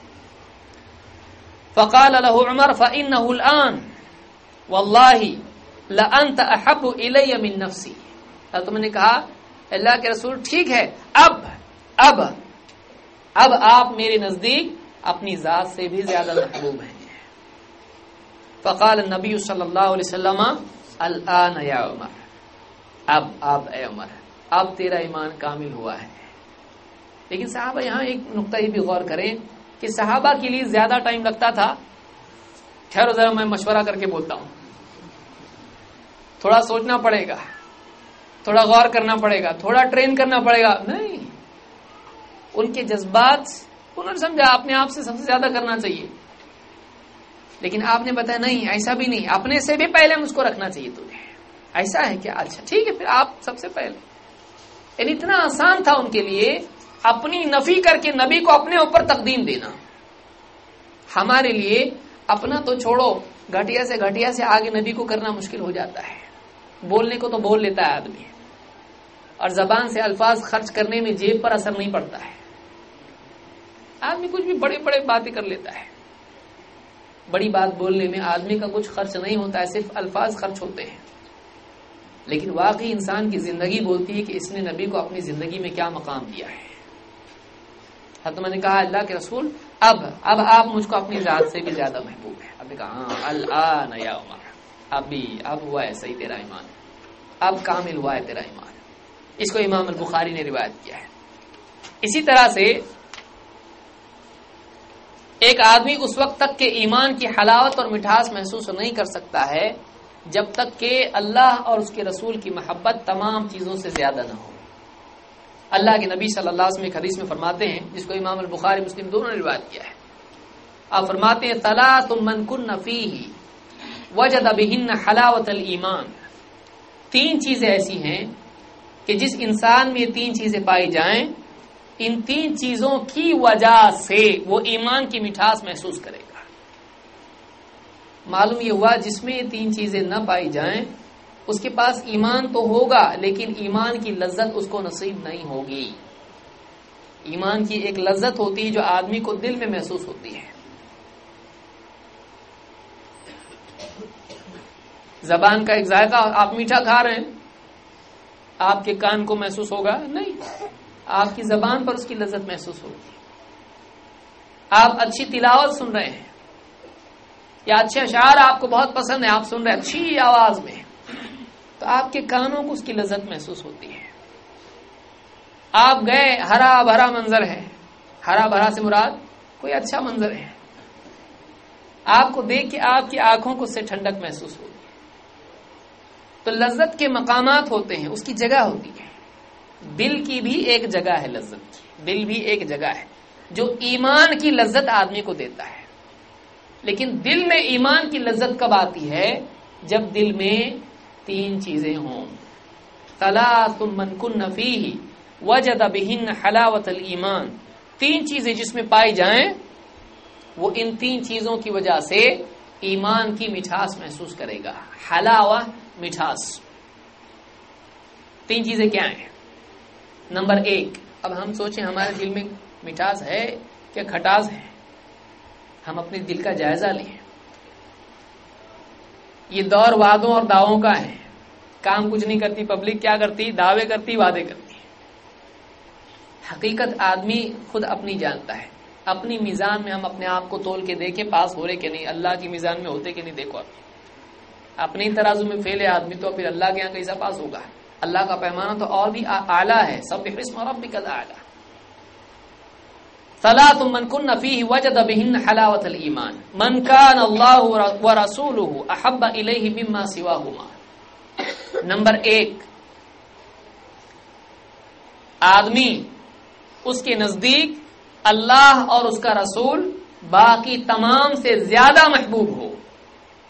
فقال له عمر فإنه الآن والله لأنت أحب إلي من نفسي، تم نے کہا اللہ کے رسول ٹھیک ہے، اب اب اب آپ میرے نزدیک اپنی ذات سے بھی زیادہ محبوب ہیں۔ فقال النبی صلی اللہ علیہ وسلم الآن یا عمر، اب اب اے عمر، اب تیرا ایمان کامل ہوا ہے۔ لیکن صحابہ یہاں ایک نقطہ یہ بھی غور کریں کہ صحابہ کے لیے زیادہ ٹائم لگتا تھا، ٹھہرو ذرا میں مشورہ کر کے بولتا ہوں، تھوڑا سوچنا پڑے گا، تھوڑا غور کرنا پڑے گا، تھوڑا ٹرین کرنا پڑے گا، نہیں، ان کے جذبات انہوں نے سمجھا اپنے آپ سے سب سے زیادہ کرنا چاہیے، لیکن آپ نے بتایا نہیں، ایسا بھی نہیں، اپنے سے بھی پہلے مجھ کو رکھنا چاہیے تجھے، ایسا ہے کیا؟ اچھا ٹھیک ہے، پھر آپ سب سے پہلے۔ یعنی اتنا آسان تھا ان کے لیے اپنی نفی کر کے نبی کو اپنے اوپر تقدیم دینا۔ ہمارے لیے اپنا تو چھوڑو، گھٹیا سے گھٹیا سے آگے نبی کو کرنا مشکل ہو جاتا ہے۔ بولنے کو تو بول لیتا ہے آدمی، اور زبان سے الفاظ خرچ کرنے میں جیب پر اثر نہیں پڑتا ہے، آدمی کچھ بھی بڑے بڑے باتیں کر لیتا ہے، بڑی بات بولنے میں آدمی کا کچھ خرچ نہیں ہوتا ہے، صرف الفاظ خرچ ہوتے ہیں، لیکن واقعی انسان کی زندگی بولتی ہے کہ اس نے نبی کو اپنی زندگی میں کیا مقام دیا ہے۔ حتما نے کہا اللہ کے رسول اب اب آپ مجھ کو اپنی ذات سے بھی زیادہ محبوب ہے۔ اب نے کہا ہاں الآن یا عمر، اب بھی اب ہوا ہے صحیح تیرا ایمان، اب کامل ہوا ہے تیرا ایمان۔ اس کو امام البخاری نے روایت کیا ہے۔ اسی طرح سے ایک آدمی اس وقت تک کہ ایمان کی حلاوت اور مٹھاس محسوس نہیں کر سکتا ہے جب تک کہ اللہ اور اس کے رسول کی محبت تمام چیزوں سے زیادہ نہ ہو۔ اللہ کے نبی صلی اللہ علیہ وسلم ایک حدیث میں فرماتے ہیں، جس کو امام البخاری مسلم دونوں نے روایت کیا ہے، آپ فرماتے ہیں ثلاث من کن فیہ وجد بہن حلاوت الایمان، تین چیزیں ایسی ہیں کہ جس انسان میں یہ تین چیزیں پائی جائیں، ان تین چیزوں کی وجہ سے وہ ایمان کی مٹھاس محسوس کرے گا۔ معلوم یہ ہوا جس میں یہ تین چیزیں نہ پائی جائیں اس کے پاس ایمان تو ہوگا لیکن ایمان کی لذت اس کو نصیب نہیں ہوگی۔ ایمان کی ایک لذت ہوتی ہے جو آدمی کو دل میں محسوس ہوتی ہے، زبان کا ایک ذائقہ، آپ میٹھا کھا رہے ہیں، آپ کے کان کو محسوس ہوگا نہیں، آپ کی زبان پر اس کی لذت محسوس ہوگی۔ آپ اچھی تلاوت سن رہے ہیں یا اچھے اشعار آپ کو بہت پسند ہے، آپ سن رہے ہیں اچھی آواز میں، تو آپ کے کانوں کو اس کی لذت محسوس ہوتی ہے۔ آپ گئے، ہرا بھرا منظر ہے، ہرا بھرا سے مراد کوئی اچھا منظر ہے، آپ کو دیکھ کے آپ کی آنکھوں کو اس سے ٹھنڈک محسوس ہوگی۔ تو لذت کے مقامات ہوتے ہیں، اس کی جگہ ہوتی ہے، دل کی بھی ایک جگہ ہے، لذت کی دل بھی ایک جگہ ہے جو ایمان کی لذت آدمی کو دیتا ہے۔ لیکن دل میں ایمان کی لذت کب آتی ہے؟ جب دل میں تین چیزیں ہوں، ثلاث من کن فیہ وجد بہن حلاوت الایمان، تین چیزیں جس میں پائی جائیں وہ ان تین چیزوں کی وجہ سے ایمان کی مٹھاس محسوس کرے گا۔ حلاوہ، مٹھاس، تین چیزیں کیا ہیں؟ نمبر ایک، اب ہم سوچیں ہمارے دل میں مٹھاس ہے کیا کھٹاس ہے؟ ہم اپنے دل کا جائزہ لیں۔ یہ دور وعدوں اور دعووں کا ہے، کام کچھ نہیں کرتی پبلک، کیا کرتی؟ دعوے کرتی، وعدے کرتی۔ حقیقت آدمی خود اپنی جانتا ہے، اپنی میزان میں ہم اپنے آپ کو تول کے دیکھیں پاس ہو رہے کہ نہیں، اللہ کی میزان میں ہوتے کہ نہیں، دیکھو ابھی اپنی ترازو میں فیل ہے آدمی تو پھر اللہ کے یہاں کیسا پاس ہوگا؟ اللہ کا پیمانہ تو اور بھی اعلیٰ ہے، سبح اسم ربک الاعلیٰ۔ ثلاث من کن فیہ وجد بہن حلاوت الایمان، من کان اللہ ورسولہ احب الیہ مما سواہما۔ نمبر ایک، آدمی اس کے نزدیک اللہ اور اس کا رسول باقی تمام سے زیادہ محبوب ہو۔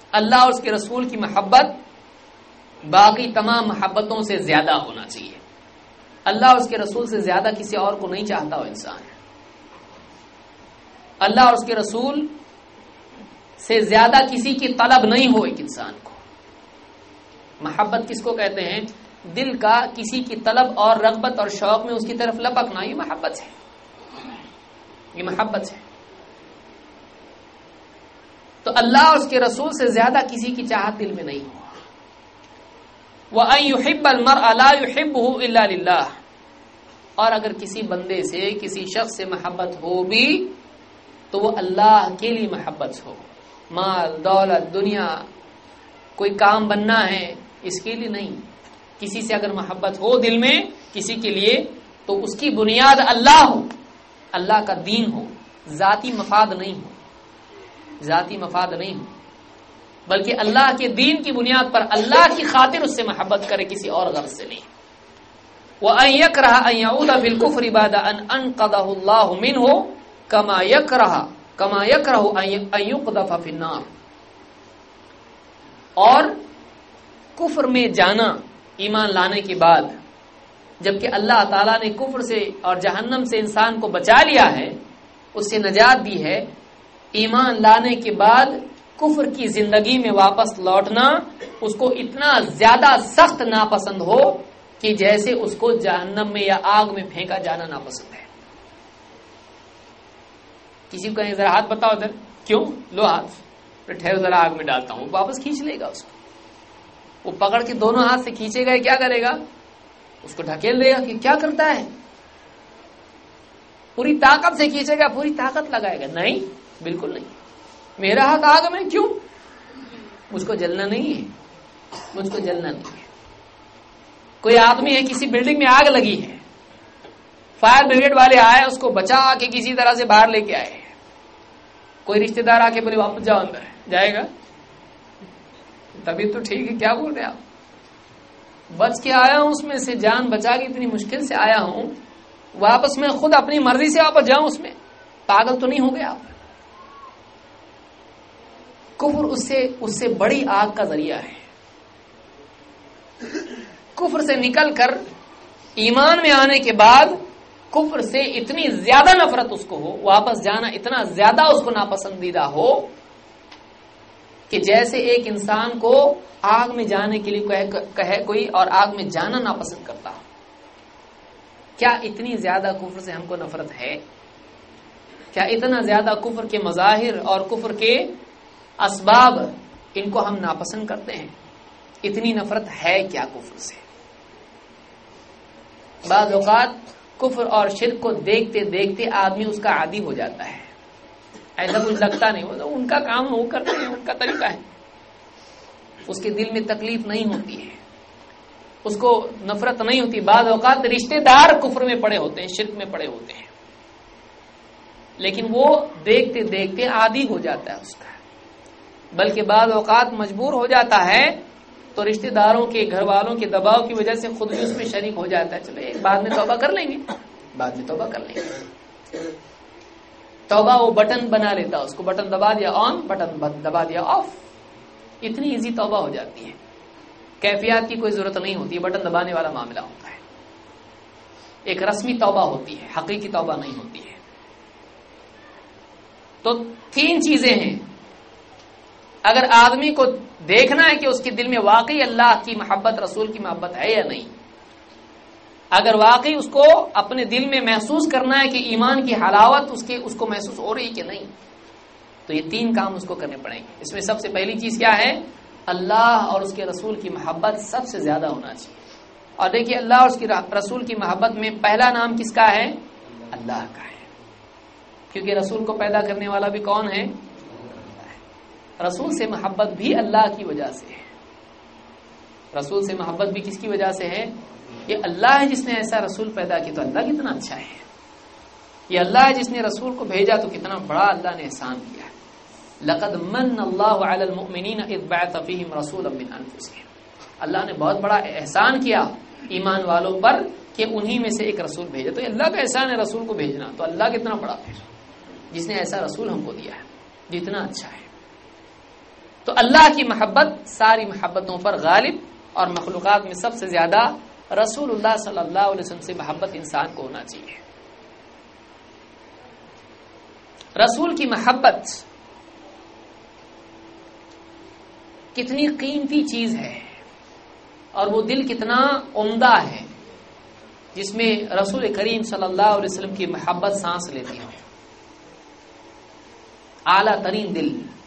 اللہ اور اس کے رسول کی محبت باقی تمام محبتوں سے زیادہ ہونا چاہیے. اللہ اور اس کے رسول سے زیادہ کسی اور کو نہیں چاہتا وہ انسان. اللہ اور اس کے رسول سے زیادہ کسی کی طلب نہیں ہو ایک انسان کو. محبت کس کو کہتے ہیں؟ دل کا کسی کی طلب اور رغبت اور شوق میں اس کی طرف لپکنا، یہ محبت ہے. یہ محبت ہے. تو اللہ اور اس کے رسول سے زیادہ کسی کی چاہت دل میں نہیں ہو. وَأَن يُحِبَّ الْمَرْءَ لَا يُحِبُّهُ إِلَّا لِلَّهِ. اور اگر کسی بندے سے کسی شخص سے محبت ہو بھی تو وہ اللہ کے لیے محبت ہو. مال، دولت، دنیا، کوئی کام بننا ہے، اس کے لیے نہیں. کسی سے اگر محبت ہو دل میں کسی کے لیے تو اس کی بنیاد اللہ ہو، اللہ کا دین ہو، ذاتی مفاد نہیں ہو. ذاتی مفاد نہیں ہو بلکہ اللہ کے دین کی بنیاد پر اللہ کی خاطر اس سے محبت کرے، کسی اور غرض سے نہیں. وَأَن يَكْرَهَ أَن يَعُودَ فِي الْكُفْرِ بَعْدَ أَنْ أَنْقَذَهُ اللَّهُ مِنْهُ كَمَا يَكْرَهُ كَمَا يَكْرَهُ أَن يُقْذَفَ فِي النَّارِ. اور کفر میں جانا ایمان لانے کے بعد، جبکہ اللہ تعالیٰ نے کفر سے اور جہنم سے انسان کو بچا لیا ہے، اس سے نجات دی ہے، ایمان لانے کے بعد کفر کی زندگی میں واپس لوٹنا اس کو اتنا زیادہ سخت ناپسند ہو کہ جیسے اس کو جہنم میں یا آگ میں پھینکا جانا ناپسند ہے. کسی کو کہیں ذرا ہاتھ بتاؤ ادھر، کیوں؟ لو ہاتھ، ٹھہرو ذرا آگ میں ڈالتا ہوں، واپس کھینچ لے گا اس کو. وہ پکڑ کے دونوں ہاتھ سے کھینچے گا، کیا کرے گا؟ اس کو ڈھکیل دے گا کہ کیا کرتا ہے، پوری طاقت سے کھینچے گا، پوری طاقت لگائے گا. نہیں، بالکل نہیں. میرا ہاتھ آگ میں، کیوں؟ مجھ کو جلنا نہیں ہے، مجھ کو جلنا نہیں ہے. کوئی آدمی ہے، کسی بلڈنگ میں آگ لگی ہے، فائر بریگیڈ والے آئے، اس کو بچا کے کسی طرح سے باہر لے کے آئے. کوئی رشتہ دار آ کے بولے واپس جاؤ اندر، جائے گا؟ تبھی تو ٹھیک ہے، کیا بول رہے آپ؟ بچ کے آیا ہوں، اس میں سے جان بچا کے اتنی مشکل سے آیا ہوں، واپس میں خود اپنی مرضی سے واپس جاؤں اس میں؟ پاگل تو نہیں ہو گیا آپ؟ کفر اس سے اس سے بڑی آگ کا ذریعہ ہے. کفر سے نکل کر ایمان میں آنے کے بعد کفر سے اتنی زیادہ نفرت اس کو ہو، واپس جانا اتنا زیادہ اس کو ناپسندیدہ ہو کہ جیسے ایک انسان کو آگ میں جانے کے لیے کہے کوئی اور آگ میں جانا ناپسند کرتا ہو. کیا اتنی زیادہ کفر سے ہم کو نفرت ہے؟ کیا اتنا زیادہ کفر کے مظاہر اور کفر کے اسباب ان کو ہم ناپسند کرتے ہیں؟ اتنی نفرت ہے کیا کفر سے؟ بعض اوقات کفر اور شرک کو دیکھتے دیکھتے آدمی اس کا عادی ہو جاتا ہے، ایسا کچھ لگتا نہیں، وہ ان کا کام وہ کرتے ہیں، ان کا طریقہ ہے. اس کے دل میں تکلیف نہیں ہوتی ہے، اس کو نفرت نہیں ہوتی. بعض اوقات رشتہ دار کفر میں پڑے ہوتے ہیں، شرک میں پڑے ہوتے ہیں، لیکن وہ دیکھتے دیکھتے عادی ہو جاتا ہے اس کا. بلکہ بعض اوقات مجبور ہو جاتا ہے تو رشتہ داروں کے، گھر والوں کے دباؤ کی وجہ سے خود بھی اس میں شریک ہو جاتا ہے. چلو بعد میں توبہ کر لیں گے، بعد میں توبہ کر لیں گے. توبہ وہ بٹن بنا لیتا، اس کو بٹن دبا دیا آن، بٹن دبا دیا آف. اتنی ایزی توبہ ہو جاتی ہے، کیفیات کی کوئی ضرورت نہیں ہوتی، بٹن دبانے والا معاملہ ہوتا ہے. ایک رسمی توبہ ہوتی ہے، حقیقی توبہ نہیں ہوتی ہے. تو تین چیزیں ہیں. اگر آدمی کو دیکھنا ہے کہ اس کے دل میں واقعی اللہ کی محبت، رسول کی محبت ہے یا نہیں، اگر واقعی اس کو اپنے دل میں محسوس کرنا ہے کہ ایمان کی حلاوت اس کے اس کو محسوس ہو رہی کہ نہیں، تو یہ تین کام اس کو کرنے پڑیں گے. اس میں سب سے پہلی چیز کیا ہے؟ اللہ اور اس کے رسول کی محبت سب سے زیادہ ہونا چاہیے. اور دیکھیے اللہ اور اس کے رسول کی محبت میں پہلا نام کس کا ہے؟ اللہ کا ہے، کیونکہ رسول کو پیدا کرنے والا بھی کون ہے؟ رسول سے محبت بھی اللہ کی وجہ سے ہے. رسول سے محبت بھی کس کی وجہ سے ہے؟ یہ اللہ ہے جس نے ایسا رسول پیدا کیا، تو اللہ کتنا اچھا ہے. یہ اللہ ہے جس نے رسول کو بھیجا، تو کتنا بڑا اللہ نے احسان کیا. لقد من اللہ علی المؤمنین اذ بعث فیہم رسولا من انفسہم. اللہ نے بہت بڑا احسان کیا ایمان والوں پر کہ انہی میں سے ایک رسول بھیجا. تو یہ اللہ کا احسان ہے رسول کو بھیجنا، تو اللہ کتنا بڑا ہے جس نے ایسا رسول ہم کو دیا ہے، جتنا اچھا ہے. تو اللہ کی محبت ساری محبتوں پر غالب، اور مخلوقات میں سب سے زیادہ رسول اللہ صلی اللہ علیہ وسلم سے محبت انسان کو ہونا چاہیے۔ رسول کی محبت کتنی قیمتی چیز ہے، اور وہ دل کتنا عمدہ ہے جس میں رسول کریم صلی اللہ علیہ وسلم کی محبت سانس لیتی ہے۔ اعلیٰ ترین دل،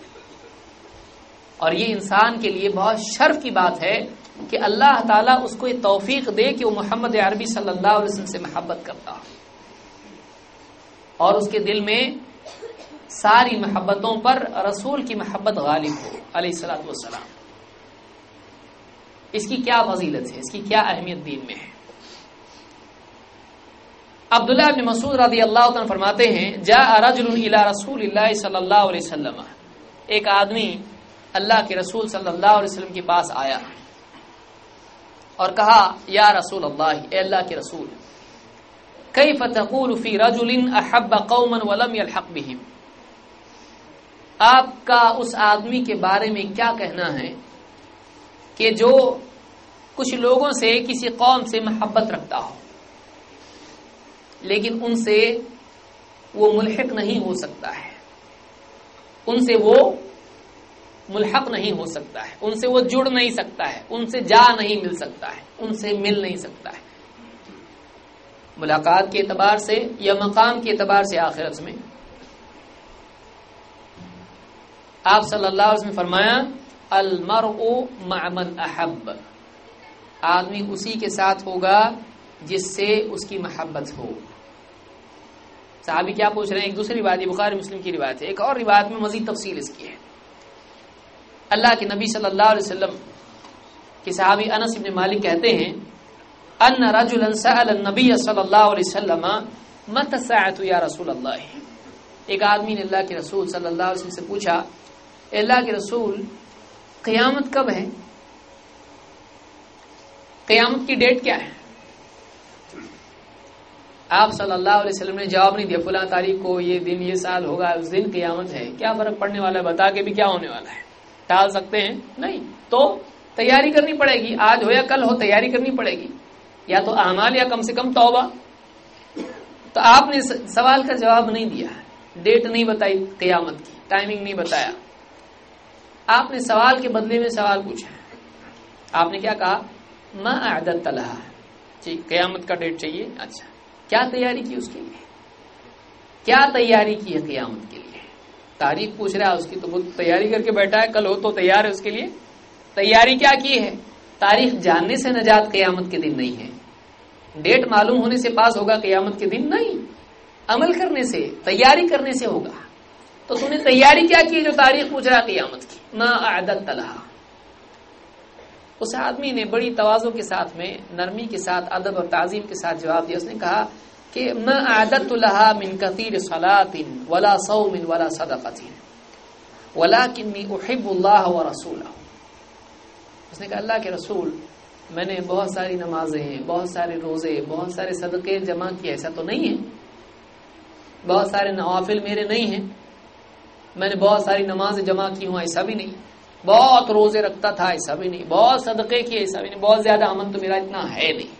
اور یہ انسان کے لیے بہت شرف کی بات ہے کہ اللہ تعالیٰ اس کو یہ توفیق دے کہ وہ محمد عربی صلی اللہ علیہ وسلم سے محبت کرتا ہو، اور اس کے دل میں ساری محبتوں پر رسول کی محبت غالب ہو علیہ الصلوۃ والسلام۔ اس کی کیا فضیلت ہے، اس کی کیا اہمیت دین میں ہے۔ عبداللہ بن مسعود رضی اللہ عنہ فرماتے ہیں، جاء رجل الی رسول اللہ صلی اللہ علیہ وسلم، ایک آدمی اللہ کے رسول صلی اللہ علیہ وسلم کے پاس آیا اور کہا، یا رسول اللہ، اے اللہ کے رسول، کیف تقول فی رجل احب قوما ولم یلحق بهم، آپ کا اس آدمی کے بارے میں کیا کہنا ہے کہ جو کچھ لوگوں سے کسی قوم سے محبت رکھتا ہو لیکن ان سے وہ ملحق نہیں ہو سکتا ہے، ان سے وہ ملحق نہیں ہو سکتا ہے، ان سے وہ جڑ نہیں سکتا ہے، ان سے جا نہیں مل سکتا ہے، ان سے مل نہیں سکتا ہے، ملاقات کے اعتبار سے یا مقام کے اعتبار سے آخرت میں۔ آپ صلی اللہ علیہ وسلم نے فرمایا، المرء مع من احب، آدمی اسی کے ساتھ ہوگا جس سے اس کی محبت ہو۔ صحابی کیا پوچھ رہے ہیں؟ ایک دوسری بات، یہ بخاری مسلم کی روایت ہے، ایک اور روایت میں مزید تفصیل اس کی ہے۔ اللہ کے نبی صلی اللہ علیہ وسلم کے صحابی انس بن مالک کہتے ہیں، ان رجلا سأل النبی صلی اللہ علیہ وسلم متى الساعة یا رسول اللہ، ایک آدمی نے اللہ کے رسول صلی اللہ علیہ وسلم سے پوچھا، اے اللہ کے رسول، قیامت کب ہے؟ قیامت کی ڈیٹ کیا ہے؟ آپ صلی اللہ علیہ وسلم نے جواب نہیں دیا، فلاں تاریخ کو یہ دن یہ سال ہوگا، اس دن قیامت ہے، کیا فرق پڑنے والا ہے، بتا کے بھی کیا ہونے والا ہے؟ ٹال سکتے ہیں؟ نہیں، تو تیاری کرنی پڑے گی، آج ہو یا کل ہو تیاری کرنی پڑے گی، یا تو اعمال یا کم سے کم توبہ۔ تو آپ نے سوال کا جواب نہیں دیا، ڈیٹ نہیں بتائی قیامت کی، ٹائمنگ نہیں بتایا، آپ نے سوال کے بدلے میں سوال پوچھا۔ آپ نے کیا کہا؟ ما اعددت لها، جی قیامت کا ڈیٹ چاہیے، اچھا کیا تیاری کی اس کے لیے، کیا تیاری کی ہے قیامت کے لیے؟ تاریخ پوچھ رہا ہے اس کی، تو وہ تیاری کر کے بیٹھا ہے، کل ہو تو تیار ہے اس کے لیے، تیاری کیا کی ہے؟ تاریخ جاننے سے نجات قیامت کے دن نہیں ہے، ڈیٹ معلوم ہونے سے پاس ہوگا قیامت کے دن نہیں، عمل کرنے سے، تیاری کرنے سے ہوگا۔ تو تم نے تیاری کیا کی جو تاریخ پوچھ رہا قیامت کی؟ ما اعددت لها۔ اس آدمی نے بڑی تواضع کے ساتھ میں، نرمی کے ساتھ، ادب اور تعظیم کے ساتھ جواب دیا۔ اس نے کہا کہ ما اعددت لها من كثير صلاة ولا صوم ولا صدقة ولكني احب الله ورسوله۔ اس نے کہا اللہ کے رسول، میں نے بہت ساری نمازیں، بہت سارے روزے، بہت سارے صدقے جمع کیے، ایسا تو نہیں ہے، بہت سارے نوافل میرے نہیں ہیں، میں نے بہت ساری نمازیں جمع کی ہوں، ایسا بھی نہیں، بہت روزے رکھتا تھا، ایسا بھی نہیں، بہت صدقے کیے، ایسا بھی نہیں، بہت زیادہ عمل تو میرا اتنا ہے نہیں،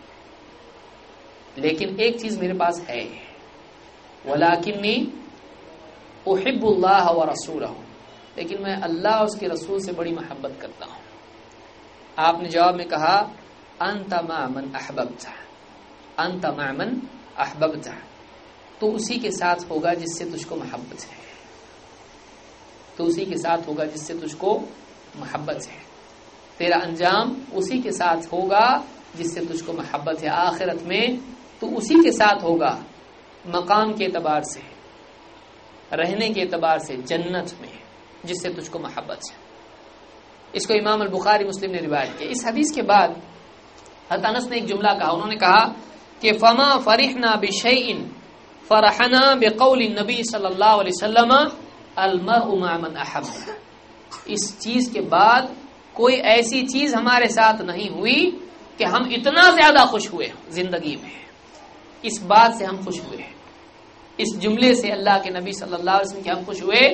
لیکن ایک چیز میرے پاس ہے، وَلَكِنِّي أُحِبُّ اللَّهَ وَرَسُولَهُ، لیکن میں اللہ اور اس کے رسول سے بڑی محبت کرتا ہوں۔ آپ نے جواب میں کہا، أَنْتَ مَعَ مَنْ أَحْبَبْتَ، أَنْتَ مَعَ مَنْ أَحْبَبْتَ، تو اسی کے ساتھ ہوگا جس سے تجھ کو محبت ہے، تو اسی کے ساتھ ہوگا جس سے تجھ کو محبت ہے، تیرا انجام اسی کے ساتھ ہوگا جس سے تجھ کو محبت ہے، آخرت میں تو اسی کے ساتھ ہوگا، مقام کے اعتبار سے، رہنے کے اعتبار سے جنت میں، جس سے تجھ کو محبت ہے۔ اس کو امام البخاری مسلم نے روایت کیا۔ اس حدیث کے بعد حضرت انس نے ایک جملہ کہا، انہوں نے کہا کہ فما فرحنا بشیء فرحنا بقول النبی صلی اللہ علیہ وسلم المرء مع من احب، اس چیز کے بعد کوئی ایسی چیز ہمارے ساتھ نہیں ہوئی کہ ہم اتنا زیادہ خوش ہوئے زندگی میں، اس بات سے ہم خوش ہوئے، اس جملے سے اللہ کے نبی صلی اللہ علیہ وسلم کے ہم خوش ہوئے کہ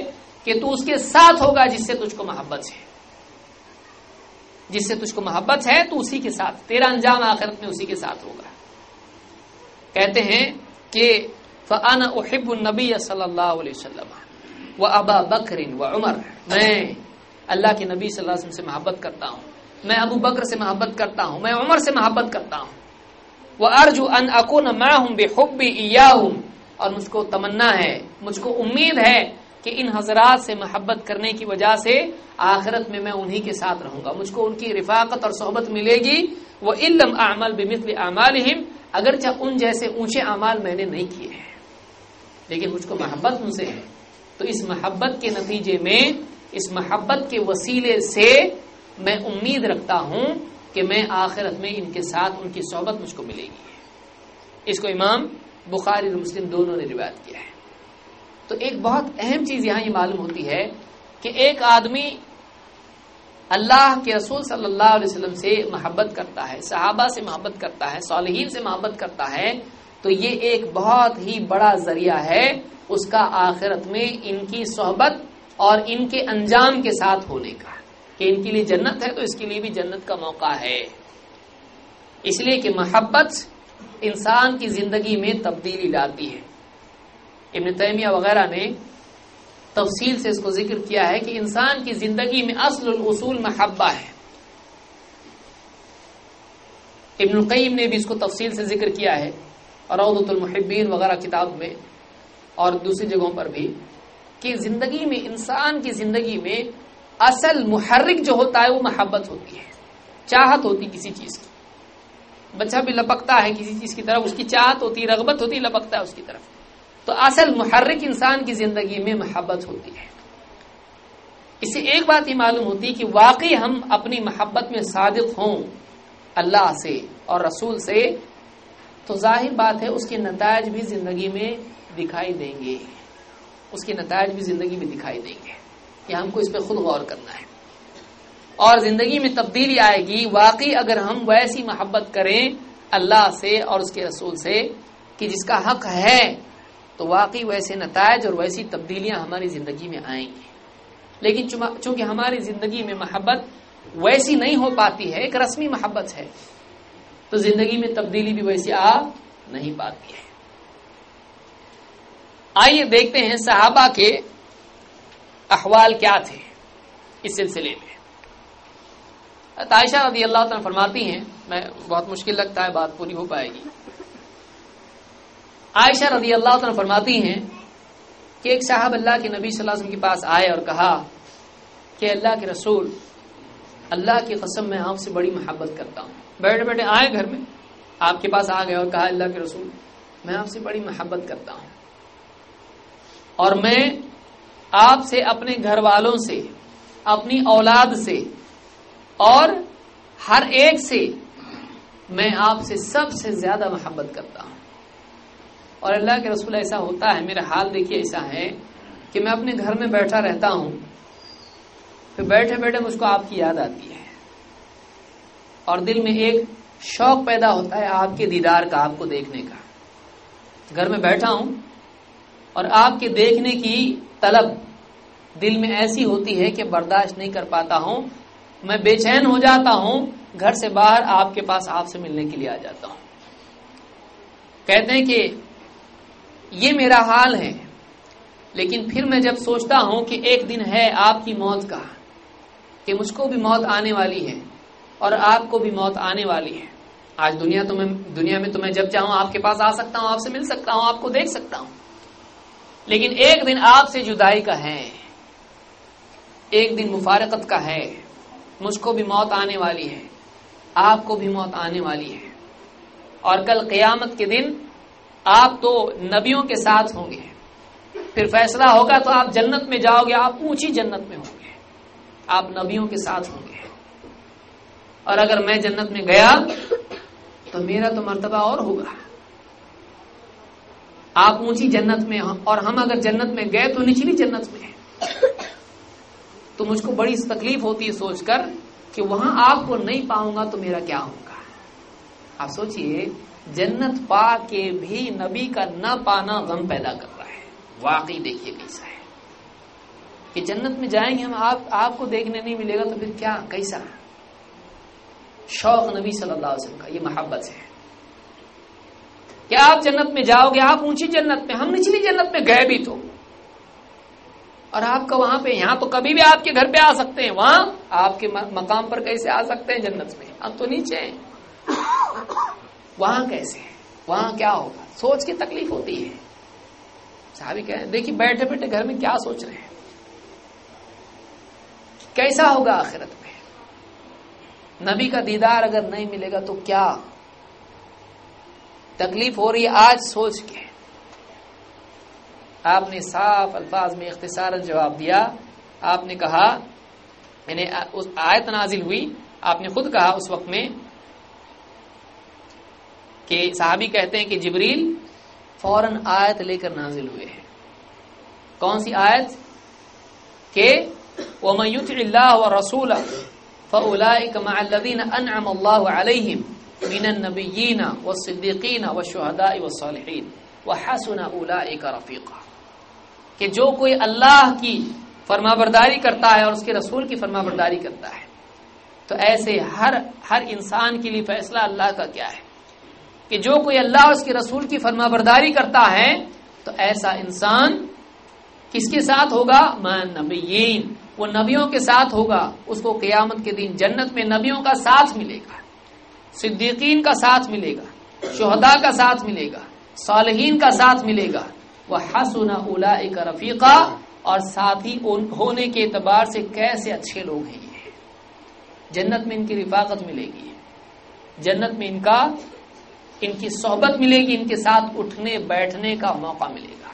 کہ تو اس کے ساتھ ہوگا جس سے تجھ کو محبت ہے، جس سے تجھ کو محبت ہے تو اسی کے ساتھ، تیرا انجام آخرت میں اسی کے ساتھ ہوگا۔ کہتے ہیں کہ فَأَنَا أُحِبُّ النَّبِيَّ صلی اللہ علیہ وسلم وَأَبَا بَكْرٍ وَعُمَرٍ، میں اللہ کے نبی صلی اللہ علیہ وسلم سے محبت کرتا ہوں، میں ابو بکر سے محبت کرتا ہوں، میں عمر سے محبت کرتا ہوں، وَأَرْجُو أَنْ أَكُونَ مَعَهُمْ بِحُبِّي إِيَّاهُمْ، اور مجھ کو تمنا ہے، مجھ کو امید ہے کہ ان حضرات سے محبت کرنے کی وجہ سے آخرت میں میں انہی کے ساتھ رہوں گا، مجھ کو ان کی رفاقت اور صحبت ملے گی۔ وَإِن لَّمْ أَعْمَلْ بِمِثْلِ أَعْمَالِهِمْ، اگرچہ ان جیسے اونچے اعمال میں نے نہیں کیے ہیں، لیکن مجھ کو محبت ان سے ہے، تو اس محبت کے نتیجے میں، اس محبت کے وسیلے سے میں امید رکھتا ہوں کہ میں آخرت میں ان کے ساتھ ان کی صحبت مجھ کو ملے گی۔ اس کو امام بخاری اور مسلم دونوں نے روایت کیا ہے۔ تو ایک بہت اہم چیز یہاں یہ معلوم ہوتی ہے کہ ایک آدمی اللہ کے رسول صلی اللہ علیہ وسلم سے محبت کرتا ہے، صحابہ سے محبت کرتا ہے، صالحین سے محبت کرتا ہے، تو یہ ایک بہت ہی بڑا ذریعہ ہے اس کا آخرت میں ان کی صحبت اور ان کے انجام کے ساتھ ہونے کا، کہ ان کے لیے جنت ہے تو اس کے لیے بھی جنت کا موقع ہے۔ اس لیے کہ محبت انسان کی زندگی میں تبدیلی لاتی ہے۔ ابن تیمیہ وغیرہ نے تفصیل سے اس کو ذکر کیا ہے کہ انسان کی زندگی میں اصل الاصول محبہ ہے۔ ابن القیم نے بھی اس کو تفصیل سے ذکر کیا ہے، اور روضۃ المحبین وغیرہ کتاب میں اور دوسری جگہوں پر بھی، کہ زندگی میں، انسان کی زندگی میں اصل محرک جو ہوتا ہے وہ محبت ہوتی ہے، چاہت ہوتی کسی چیز کی۔ بچہ بھی لپکتا ہے کسی چیز کی طرف، اس کی چاہت ہوتی، رغبت ہوتی، لپکتا ہے اس کی طرف۔ تو اصل محرک انسان کی زندگی میں محبت ہوتی ہے۔ اس سے ایک بات یہ معلوم ہوتی ہے کہ واقعی ہم اپنی محبت میں صادق ہوں اللہ سے اور رسول سے، تو ظاہر بات ہے اس کے نتائج بھی زندگی میں دکھائی دیں گے، اس کے نتائج بھی زندگی میں دکھائی دیں گے، کہ ہم کو اس پہ خود غور کرنا ہے، اور زندگی میں تبدیلی آئے گی واقعی اگر ہم ویسی محبت کریں اللہ سے اور اس کے رسول سے کہ جس کا حق ہے، تو واقعی ویسے نتائج اور ویسی تبدیلیاں ہماری زندگی میں آئیں گی۔ لیکن چونکہ ہماری زندگی میں محبت ویسی نہیں ہو پاتی ہے، ایک رسمی محبت ہے، تو زندگی میں تبدیلی بھی ویسی آ نہیں پاتی ہے۔ آئیے دیکھتے ہیں صحابہ کے احوال کیا تھے اس سلسلے میں۔ عائشہ رضی اللہ عنہ فرماتی ہیں، میں بہت مشکل لگتا ہے بات پوری ہو پائے گی۔ عائشہ رضی اللہ عنہ فرماتی ہیں کہ ایک صاحب اللہ کے نبی صلی اللہ علیہ وسلم کے پاس آئے اور کہا کہ اللہ کے رسول، اللہ کی قسم میں آپ سے بڑی محبت کرتا ہوں۔ بیٹھے بیٹھے آئے گھر میں، آپ کے پاس آ گئے اور کہا اللہ کے رسول میں آپ سے بڑی محبت کرتا ہوں، اور میں آپ سے، اپنے گھر والوں سے، اپنی اولاد سے اور ہر ایک سے میں آپ سے سب سے زیادہ محبت کرتا ہوں۔ اور اللہ کے رسول ایسا ہوتا ہے، میرا حال دیکھیے ایسا ہے کہ میں اپنے گھر میں بیٹھا رہتا ہوں، پھر بیٹھے بیٹھے مجھ کو آپ کی یاد آتی ہے، اور دل میں ایک شوق پیدا ہوتا ہے آپ کے دیدار کا، آپ کو دیکھنے کا۔ گھر میں بیٹھا ہوں اور آپ کے دیکھنے کی طلب دل میں ایسی ہوتی ہے کہ برداشت نہیں کر پاتا ہوں، میں بے چین ہو جاتا ہوں، گھر سے باہر آپ کے پاس آپ سے ملنے کے لیے آ جاتا ہوں۔ کہتے ہیں کہ یہ میرا حال ہے، لیکن پھر میں جب سوچتا ہوں کہ ایک دن ہے آپ کی موت کا، کہ مجھ کو بھی موت آنے والی ہے اور آپ کو بھی موت آنے والی ہے۔ آج دنیا تو میں دنیا میں تو میں جب چاہوں آپ کے پاس آ سکتا ہوں، آپ سے مل سکتا ہوں، آپ کو دیکھ سکتا ہوں، لیکن ایک دن آپ سے جدائی کا ہے، ایک دن مفارقت کا ہے، مجھ کو بھی موت آنے والی ہے، آپ کو بھی موت آنے والی ہے، اور کل قیامت کے دن آپ تو نبیوں کے ساتھ ہوں گے، پھر فیصلہ ہوگا تو آپ جنت میں جاؤ گے، آپ اونچی جنت میں ہوں گے، آپ نبیوں کے ساتھ ہوں گے، اور اگر میں جنت میں گیا تو میرا تو مرتبہ اور ہوگا، آپ اونچی جنت میں اور ہم اگر جنت میں گئے تو نچلی جنت میں ہیں۔ تو مجھ کو بڑی تکلیف ہوتی ہے سوچ کر کہ وہاں آپ کو نہیں پاؤں گا تو میرا کیا ہوگا۔ آپ سوچئے جنت پا کے بھی نبی کا نہ پانا غم پیدا کر رہا ہے، واقعی دیکھیے کیسا ہے۔ کہ جنت میں جائیں گے ہم، آپ آپ کو دیکھنے نہیں ملے گا تو پھر کیا، کیسا شوق نبی صلی اللہ علیہ وسلم کا، یہ محبت ہے کہ آپ جنت میں جاؤ گے، آپ اونچی جنت میں، ہم نچلی جنت میں گئے بھی تو، اور آپ کا وہاں پہ، یہاں تو کبھی بھی آپ کے گھر پہ آ سکتے ہیں، وہاں آپ کے مقام پر کیسے آ سکتے ہیں جنت میں، ہم تو نیچے ہیں، وہاں کیسے، وہاں کیا ہوگا، سوچ کے تکلیف ہوتی ہے۔ صحابی کہہ رہے ہیں دیکھیے بیٹھے بیٹھے گھر میں کیا سوچ رہے ہیں، کیسا ہوگا آخرت میں، نبی کا دیدار اگر نہیں ملے گا تو کیا تکلیف ہو رہی ہے آج سوچ کے۔ آپ نے صاف الفاظ میں اختصاراً جواب دیا، آپ نے کہا، میں نے اس آیت نازل ہوئی، آپ نے خود کہا اس وقت میں کہ صحابی کہتے ہیں کہ جبریل فوراً آیت لے کر نازل ہوئے ہیں۔ کون سی آیت؟ کہ وَمَن يُطِعِ اللَّهَ وَرَسُولَهُ فَأُولَٰئِكَ مَعَ الَّذِينَ أَنْعَمَ اللَّهُ عَلَيْهِمْ مِنَ النَّبِيِّينَ وَالصِّدِّيقِينَ وَالشُّهَدَاءِ وَالصَّالِحِينَ وَحَسُنَ أُولَٰئِكَ رَفِيقًا، کہ جو کوئی اللہ کی فرمانبرداری کرتا ہے اور اس کے رسول کی فرمانبرداری کرتا ہے تو ایسے ہر ہر انسان کے لیے فیصلہ اللہ کا کیا ہے کہ جو کوئی اللہ اور اس کے رسول کی فرمانبرداری کرتا ہے تو ایسا انسان کس کے ساتھ ہوگا؟ مَعَ النَّبِيِّينَ، وہ نبیوں کے ساتھ ہوگا، اس کو قیامت کے دن جنت میں نبیوں کا ساتھ ملے گا، صدیقین کا ساتھ ملے گا، شہداء کا ساتھ ملے گا، صالحین کا ساتھ ملے گا، وَحَسُنَ أُولَٰئِكَ رَفِيقًا، اور ساتھی ہونے کے اعتبار سے کیسے اچھے لوگ ہیں یہ، جنت میں ان کی رفاقت ملے گی، جنت میں ان کا ان کی صحبت ملے گی، ان کے ساتھ اٹھنے بیٹھنے کا موقع ملے گا۔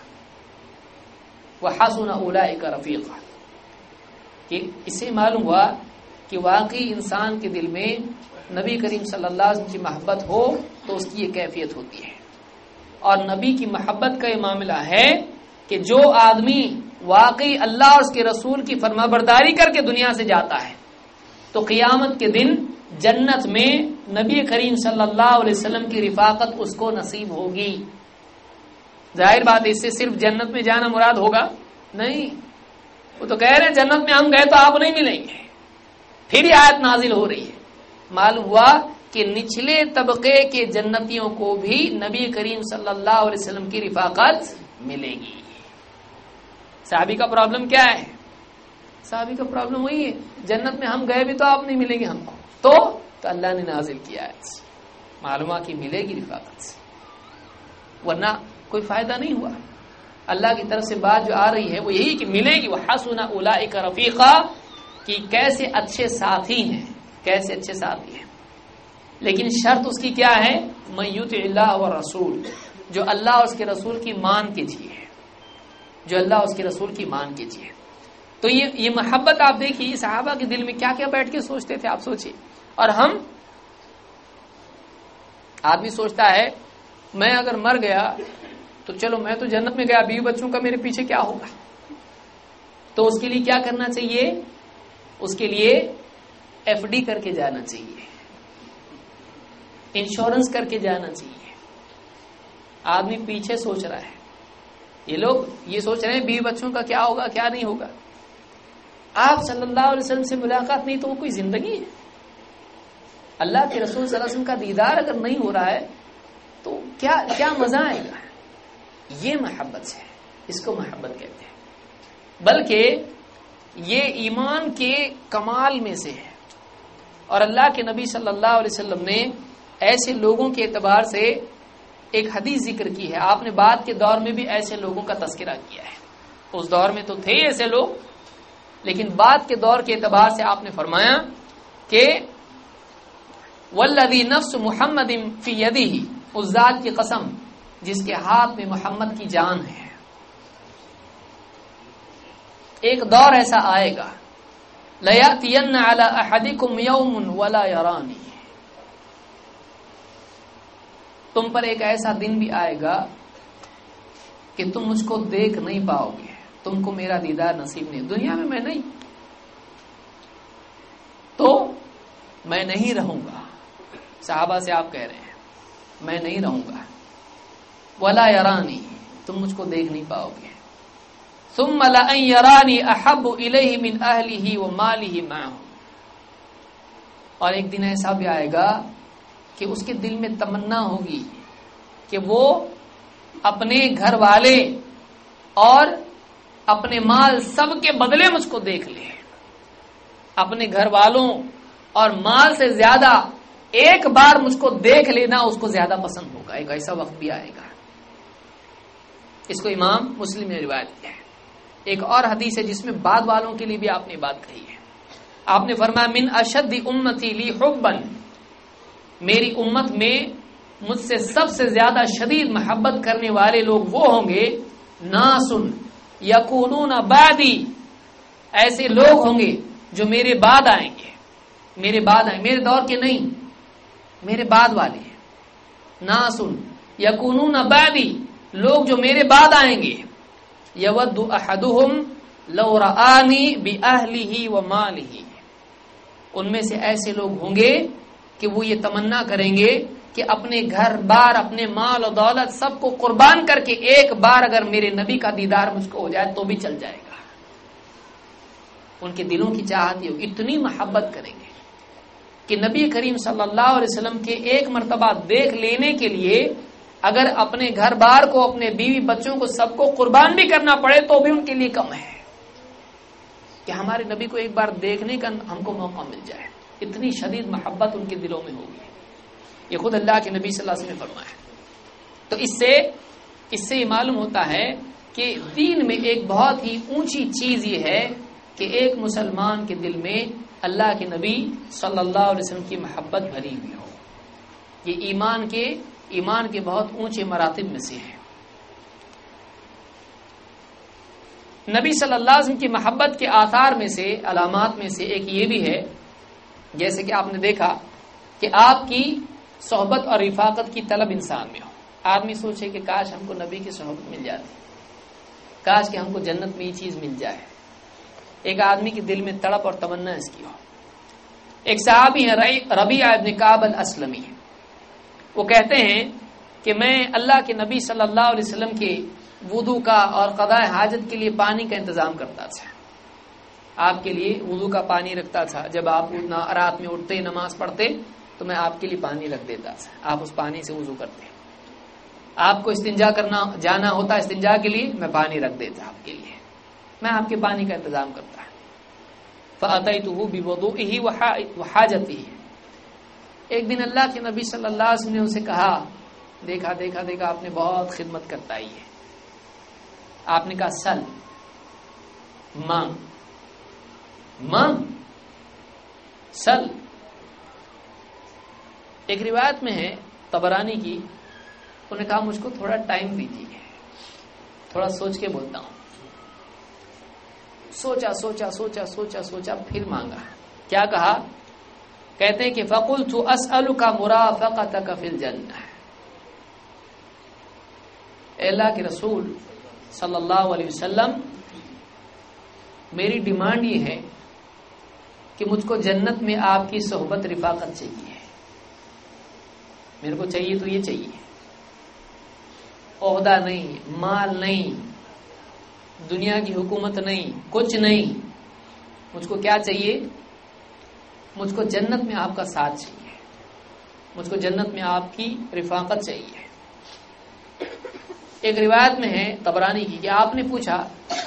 وَحَسُنَ أُولَٰئِكَ رَفِيقًا، کہ اسے معلوم ہوا کہ واقعی انسان کے دل میں نبی کریم صلی اللہ علیہ وسلم کی محبت ہو تو اس کی یہ کیفیت ہوتی ہے، اور نبی کی محبت کا یہ معاملہ ہے کہ جو آدمی واقعی اللہ اور اس کے رسول کی فرمانبرداری کر کے دنیا سے جاتا ہے تو قیامت کے دن جنت میں نبی کریم صلی اللہ علیہ وسلم کی رفاقت اس کو نصیب ہوگی۔ ظاہر بات ہے اس سے صرف جنت میں جانا مراد ہوگا نہیں، وہ تو کہہ رہے ہیں جنت میں ہم گئے تو آپ نہیں ملیں گے، پھر یہ آیت نازل ہو رہی ہے، معلوم ہوا کہ نچلے طبقے کے جنتیوں کو بھی نبی کریم صلی اللہ علیہ وسلم کی رفاقت ملے گی۔ صحابی کا پرابلم کیا ہے؟ صحابی کا پرابلم وہی ہے، جنت میں ہم گئے بھی تو آپ نہیں ملیں گے ہم کو، تو تو اللہ نے نازل کیا ہے، معلومات کی ملے گی رفاقت سے، ورنہ کوئی فائدہ نہیں ہوا۔ اللہ کی طرف سے بات جو آ رہی ہے وہ یہی کہ ملے گی، وَحَسُنَ أُولَٰئِكَ رَفِيقًا، کہ کیسے اچھے ساتھی ہیں، کیسے اچھے ساتھی ہیں، لیکن شرط اس کی کیا ہے؟ مَن يُطِعِ اللَّهَ وَالرَّسُولَ، جو اللہ اور اس کے رسول کی مان کے جیے، جو اللہ اور اس کے رسول کی مان کے جیے۔ تو یہ یہ محبت آپ دیکھیے صحابہ کے دل میں کیا کیا بیٹھ کے سوچتے تھے، آپ سوچئے۔ اور ہم، آدمی سوچتا ہے میں اگر مر گیا تو چلو میں تو جنت میں گیا، بیوی بچوں کا میرے پیچھے کیا ہوگا، تو اس کے لیے کیا کرنا چاہیے؟ اس کے لیے ایف ڈی کر کے جانا چاہیے، انشورنس کر کے جانا چاہیے۔ آدمی پیچھے سوچ رہا ہے، یہ لوگ یہ سوچ رہے ہیں بیوی بچوں کا کیا ہوگا کیا نہیں ہوگا۔ آپ صلی اللہ علیہ وسلم سے ملاقات نہیں تو وہ کوئی زندگی ہے؟ اللہ کے رسول صلی اللہ علیہ وسلم کا دیدار اگر نہیں ہو رہا ہے تو کیا کیا مزہ آئے گا؟ یہ محبت ہے، اس کو محبت کہتے ہیں، بلکہ یہ ایمان کے کمال میں سے ہے۔ اور اللہ کے نبی صلی اللہ علیہ وسلم نے ایسے لوگوں کے اعتبار سے ایک حدیث ذکر کی ہے، آپ نے بعد کے دور میں بھی ایسے لوگوں کا تذکرہ کیا ہے، اس دور میں تو تھے ایسے لوگ، لیکن بعد کے دور کے اعتبار سے آپ نے فرمایا کہ والذی نفس محمد فی یدہ، اس ذات کی قسم جس کے ہاتھ میں محمد کی جان ہے، ایک دور ایسا آئے گا لَيَأْتِيَنَّ عَلَىٰ أَحَدِكُمْ يَوْمٌ وَلَا يَرَانِي، تم پر ایک ایسا دن بھی آئے گا کہ تم مجھ کو دیکھ نہیں پاؤ گے، تم کو میرا دیدار نصیب نہیں، دنیا میں میں نہیں تو میں نہیں رہوں گا۔ صحابہ سے آپ کہہ رہے ہیں میں نہیں رہوں گا، ولا یرانی، تم مجھ کو دیکھ نہیں پاؤ گے۔ ثم لأن يراني احب الیہ من اہلہ ومالہ معہ. اور ایک دن ایسا بھی آئے گا کہ اس کے دل میں تمنا ہوگی کہ وہ اپنے گھر والے اور اپنے مال سب کے بدلے مجھ کو دیکھ لے. اپنے گھر والوں اور مال سے زیادہ ایک بار مجھ کو دیکھ لینا اس کو زیادہ پسند ہوگا. ایک ایسا وقت بھی آئے گا. اس کو امام مسلم نے روایت کیا ہے. ایک اور حدیث ہے جس میں بعد والوں کے لیے بھی آپ نے بات کہی ہے. آپ نے فرمایا من اشد امتی لی حبا، میری امت میں مجھ سے سب سے زیادہ شدید محبت کرنے والے لوگ وہ ہوں گے ناسن یکونون بعدی، ایسے لوگ ہوں گے جو میرے بعد آئیں گے. میرے بعد آئیں، میرے دور کے نہیں، میرے بعد والے. ناسن یکونون بعدی، لوگ جو میرے بعد آئیں گے. یود احدہم لو رآنی بأہلہ ومالہ، ان میں سے ایسے لوگ ہوں گے کہ وہ یہ تمنا کریں گے کہ اپنے گھر بار، اپنے مال و دولت سب کو قربان کر کے ایک بار اگر میرے نبی کا دیدار مجھ کو ہو جائے تو بھی چل جائے گا. ان کے دلوں کی چاہت یہ، اتنی محبت کریں گے کہ نبی کریم صلی اللہ علیہ وسلم کے ایک مرتبہ دیکھ لینے کے لیے اگر اپنے گھر بار کو، اپنے بیوی بچوں کو سب کو قربان بھی کرنا پڑے تو بھی ان کے لیے کم ہے کہ ہمارے نبی کو ایک بار دیکھنے کا ہم کو موقع مل جائے. اتنی شدید محبت ان کے دلوں میں ہوگی. یہ خود اللہ کے نبی صلی اللہ علیہ وسلم نے فرمایا. تو اس سے اس سے یہ معلوم ہوتا ہے کہ دین میں ایک بہت ہی اونچی چیز یہ ہے کہ ایک مسلمان کے دل میں اللہ کے نبی صلی اللہ علیہ وسلم کی محبت بھری ہوئی ہو. یہ ایمان کے ایمان کے بہت اونچے مراتب میں سے ہے. نبی صلی اللہ علیہ وسلم کی محبت کے آثار میں سے، علامات میں سے ایک یہ بھی ہے، جیسے کہ آپ نے دیکھا کہ آپ کی صحبت اور رفاقت کی طلب انسان میں ہو. آدمی سوچے کہ کاش ہم کو نبی کی صحبت مل جاتی، کاش کہ ہم کو جنت میں یہ چیز مل جائے. ایک آدمی کے دل میں تڑپ اور تمنا اس کی ہو. ایک صحابی ہیں ربیعہ ابن کعب الاسلمی، وہ کہتے ہیں کہ میں اللہ کے نبی صلی اللہ علیہ وسلم کے وضو کا اور قضاء حاجت کے لیے پانی کا انتظام کرتا تھا. آپ کے لیے وضو کا پانی رکھتا تھا. جب آپ رات میں اٹھتے نماز پڑھتے تو میں آپ کے لیے پانی رکھ دیتا تھا. آپ اس پانی سے وضو کرتے. آپ کو استنجا کرنا جانا ہوتا استنجا کے لیے، میں پانی رکھ دیتا آپ کے لیے. میں آپ کے پانی کا انتظام کرتا. فأتيته بوضوئه وحاجته. ایک دن اللہ کے نبی صلی اللہ علیہ وسلم نے اسے کہا، دیکھا دیکھا دیکھا آپ نے بہت خدمت کرتا ہی ہے. آپ نے کہا سل، مانگ مانگ سل. ایک روایت میں ہے طبرانی کی، انہوں نے کہا مجھ کو تھوڑا ٹائم دیجیے، تھوڑا سوچ کے بولتا ہوں. سوچا سوچا سوچا سوچا سوچا پھر مانگا. کیا کہا؟ کہتے ہیں کہ فقلت اسألک مرافقتک فی الجنہ. اے اللہ کے رسول صلی اللہ علیہ وسلم، میری ڈیمانڈ یہ ہے کہ مجھ کو جنت میں آپ کی صحبت رفاقت چاہیے. میرے کو چاہیے تو یہ چاہیے، عہدہ نہیں، مال نہیں، دنیا کی حکومت نہیں، کچھ نہیں. مجھ کو کیا چاہیے؟ مجھ کو جنت میں آپ کا ساتھ چاہیے، مجھ کو جنت میں آپ کی رفاقت چاہیے. ایک روایت میں ہے طبرانی کی کہ آپ نے پوچھا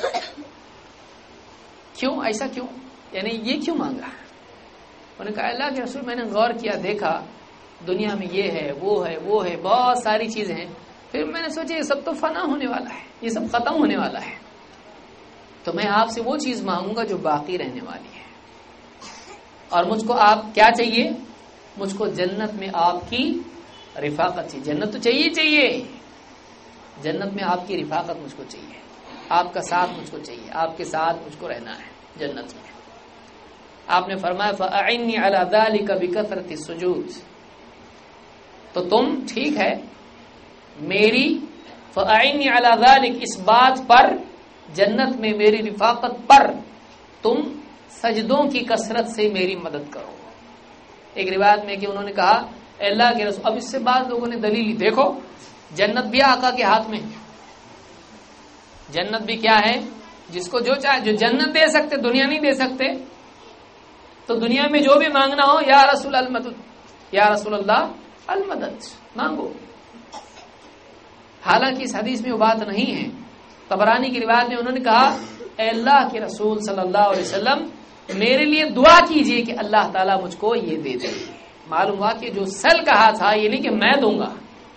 کیوں، ایسا کیوں، یعنی یہ کیوں مانگا؟ انہوں نے کہا اللہ کے رسول میں نے غور کیا، دیکھا دنیا میں یہ ہے وہ ہے وہ ہے بہت ساری چیزیں ہیں، پھر میں نے سوچا یہ سب تو فنا ہونے والا ہے، یہ سب ختم ہونے والا ہے، تو میں آپ سے وہ چیز مانگوں گا جو باقی رہنے والی ہے. اور مجھ کو آپ کیا چاہیے؟ مجھ کو جنت میں آپ کی رفاقت چاہیے. جنت تو چاہیے چاہیے جنت میں آپ کی رفاقت مجھ کو چاہیے، آپ کا ساتھ مجھ کو چاہیے، آپ کے ساتھ مجھ کو رہنا ہے جنت میں. آپ نے فرمایا فَأَعِنِّي عَلَى ذَلِكَ بِكَثْرَةِ السُّجُودِ. تو تم ٹھیک ہے میری فَأَعِنِّي عَلَى ذَلِكَ، اس بات پر، جنت میں میری رفاقت پر تم سجدوں کی کثرت سے میری مدد کرو. ایک روایت میں کہ انہوں نے کہا اے اللہ کے رسول، اب اس سے بعد لوگوں نے دلیل لی، دیکھو جنت بھی آقا کے ہاتھ میں، جنت بھی کیا ہے؟ جس کو جو چاہے، جو جنت دے سکتے دنیا نہیں دے سکتے، تو دنیا میں جو بھی مانگنا ہو یا رسول المدد، یا رسول اللہ المدد مانگو. حالانکہ اس حدیث میں وہ بات نہیں ہے. طبرانی کی روایت میں انہوں نے کہا اے اللہ کے رسول صلی اللہ علیہ وسلم میرے لیے دعا کیجئے کہ اللہ تعالیٰ مجھ کو یہ دے دے. معلوم ہوا کہ جو سل کہا تھا یہ نہیں کہ میں دوں گا.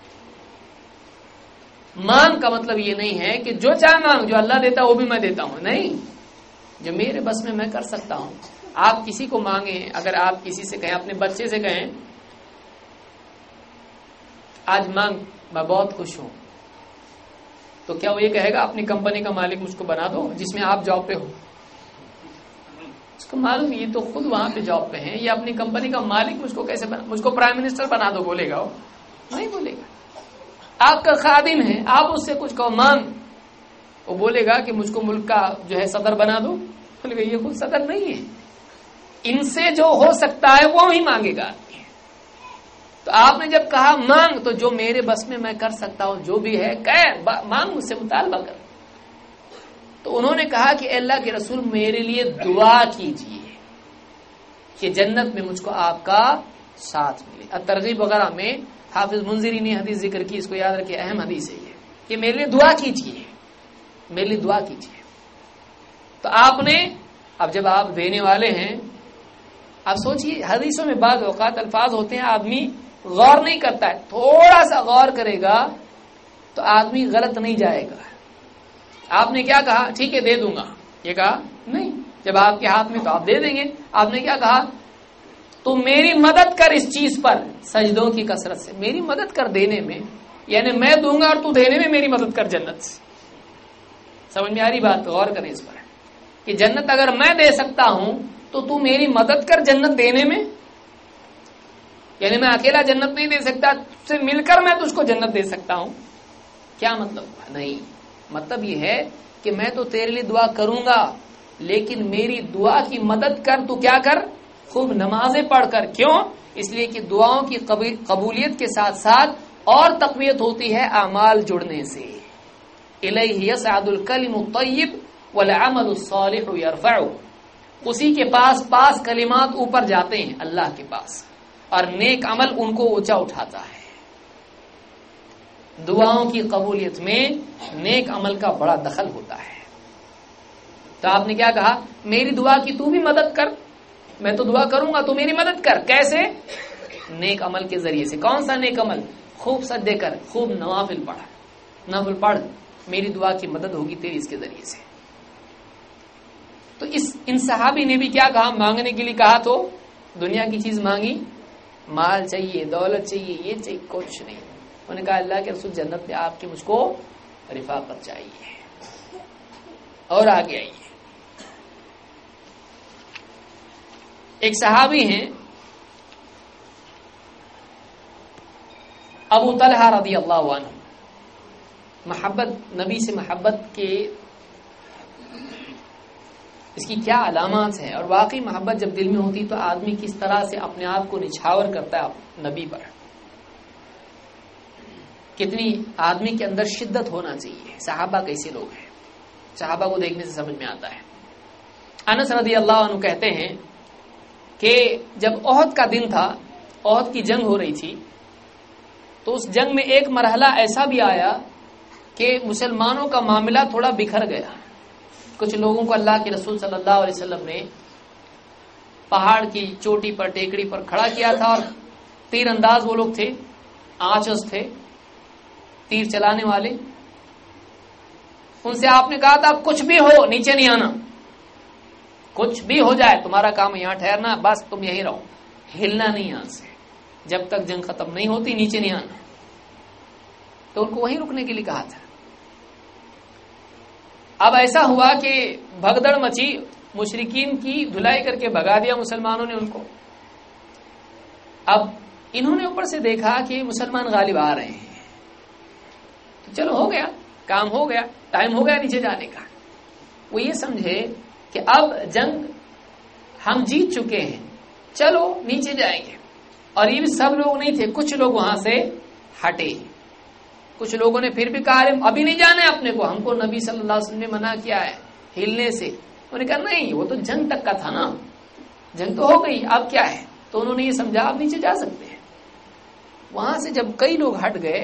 مانگ کا مطلب یہ نہیں ہے کہ جو چاہے مانگ، جو اللہ دیتا وہ بھی میں دیتا ہوں، نہیں، جو میرے بس میں میں کر سکتا ہوں. آپ کسی کو مانگیں، اگر آپ کسی سے کہیں، اپنے بچے سے کہیں آج مانگ میں بہت خوش ہوں، تو کیا وہ یہ کہے گا اپنی کمپنی کا مالک مجھ کو بنا دو جس میں آپ جاب پہ ہو؟ اس کو معلوم یہ تو خود وہاں پہ جاب پہ ہیں، یہ اپنی کمپنی کا مالک مجھ کو کیسے بنا، مجھ کو پرائم منسٹر بنا دو بولے گا؟ وہ نہیں بولے گا. آپ کا خادم ہے، آپ اس سے کچھ کہو مانگ، وہ بولے گا کہ مجھ کو ملک کا جو ہے صدر بنا دو، بولے گا یہ خود صدر نہیں ہے. ان سے جو ہو سکتا ہے وہ ہی مانگے گا. تو آپ نے جب کہا مانگ، تو جو میرے بس میں میں کر سکتا ہوں جو بھی ہے کہ مانگ، مجھ سے مطالبہ کر. تو انہوں نے کہا کہ اللہ کے رسول میرے لیے دعا کیجئے کہ جنت میں مجھ کو آپ کا ساتھ ملے. الترغیب وغیرہ میں حافظ منذری نے حدیث ذکر کی، اس کو یاد رکھیں، اہم حدیث ہے یہ کہ میرے لیے دعا کیجئے، میرے لیے دعا کیجئے. تو آپ نے اب جب آپ دینے والے ہیں، آپ سوچئے حدیثوں میں بعض اوقات الفاظ ہوتے ہیں آدمی غور نہیں کرتا ہے، تھوڑا سا غور کرے گا تو آدمی غلط نہیں جائے گا. آپ نے کیا کہا؟ ٹھیک ہے دے دوں گا، یہ کہا نہیں. جب آپ کے ہاتھ میں تو آپ دے دیں گے. آپ نے کیا کہا؟ تو میری مدد کر اس چیز پر سجدوں کی کثرت سے، میری مدد کر دینے میں، یعنی میں دوں گا اور تو دینے میں میری مدد کر جنت سے. سمجھ میں آ رہی بات؟ غور کریں اس پر کہ جنت اگر میں دے سکتا ہوں تو تو میری مدد کر جنت دینے میں. یعنی میں اکیلا جنت نہیں دے سکتا، تجھ سے مل کر میں تجھ کو جنت دے سکتا ہوں. کیا مطلب؟ نہیں، مطلب یہ ہے کہ میں تو تیرے لیے دعا کروں گا، لیکن میری دعا کی مدد کر، تو کیا کر؟ خوب نمازیں پڑھ کر. کیوں؟ اس لیے کہ دعاؤں کی قبولیت کے ساتھ ساتھ اور تقویت ہوتی ہے اعمال جڑنے سے. الیہ یصعد الکلم الطیب والعمل الصالح یرفعہ. اسی کے پاس پاس کلمات اوپر جاتے ہیں اللہ کے پاس، اور نیک عمل ان کو اونچا اٹھاتا ہے. دعاؤں کی قبولیت میں نیک عمل کا بڑا دخل ہوتا ہے. تو آپ نے کیا کہا؟ میری دعا کی تو بھی مدد کر. میں تو دعا کروں گا، تو میری مدد کر. کیسے؟ نیک عمل کے ذریعے سے. کون سا نیک عمل؟ خوب سجدے کر، خوب نوافل پڑھ، نفل پڑھ، میری دعا کی مدد ہوگی تیری اس کے ذریعے سے. تو اس ان صحابی نے بھی کیا کہا؟ مانگنے کے لیے کہا تو دنیا کی چیز مانگی، مال چاہیے، دولت چاہیے، یہ چاہیے، کچھ نہیں. انہوں نے کہا اللہ کے رسول جنت میں آپ کی مجھ کو رفاقت چاہیے. اور آگے آئیے، ایک صحابی ہیں ابو طلحہ رضی اللہ عنہ. محبت، نبی سے محبت کے اس کی کیا علامات ہیں، اور واقعی محبت جب دل میں ہوتی تو آدمی کس طرح سے اپنے آپ کو نچھاور کرتا ہے نبی پر. کتنی آدمی کے اندر شدت ہونا چاہیے. صحابہ کیسے لوگ ہیں، صحابہ کو دیکھنے سے سمجھ میں آتا ہے. انس رضی اللہ عنہ کہتے ہیں کہ جب احد کا دن تھا، احد کی جنگ ہو رہی تھی، تو اس جنگ میں ایک مرحلہ ایسا بھی آیا کہ مسلمانوں کا معاملہ تھوڑا بکھر گیا. کچھ لوگوں کو اللہ کے رسول صلی اللہ علیہ وسلم نے پہاڑ کی چوٹی پر، ٹیکڑی پر کھڑا کیا تھا، اور تیر انداز وہ لوگ تھے، آنچز تھے، تیر چلانے والے. ان سے آپ نے کہا تھا کچھ بھی ہو نیچے نہیں آنا، کچھ بھی ہو جائے تمہارا کام یہاں ٹھہرنا، بس تم یہیں رہو، ہلنا نہیں یہاں سے، جب تک جنگ ختم نہیں ہوتی نیچے نہیں آنا. تو ان کو وہیں رکنے کے لیے کہا تھا. اب ایسا ہوا کہ بھگدڑ مچی، مشرکین کی دھلائی کر کے بھگا دیا مسلمانوں نے ان کو. اب انہوں نے اوپر سے دیکھا کہ مسلمان غالب آ رہے ہیں، تو چلو ہو گیا، کام ہو گیا، ٹائم ہو گیا نیچے جانے کا. وہ یہ سمجھے کہ اب جنگ ہم جیت چکے ہیں، چلو نیچے جائیں گے. اور یہ بھی سب لوگ نہیں تھے، کچھ لوگ وہاں سے ہٹے. کچھ لوگوں نے پھر بھی کہا ابھی نہیں جانا ہے اپنے کو، ہم کو نبی صلی اللہ علیہ وسلم نے منع کیا ہے، ہلنے سے؟ انہوں نے کہا نہیں، وہ تو جنگ تک کا تھا نا، جنگ تو ہو گئی، اب کیا ہے؟ تو انہوں نے یہ سمجھا آپ نیچے جا سکتے ہیں۔ وہاں سے جب کئی لوگ ہٹ گئے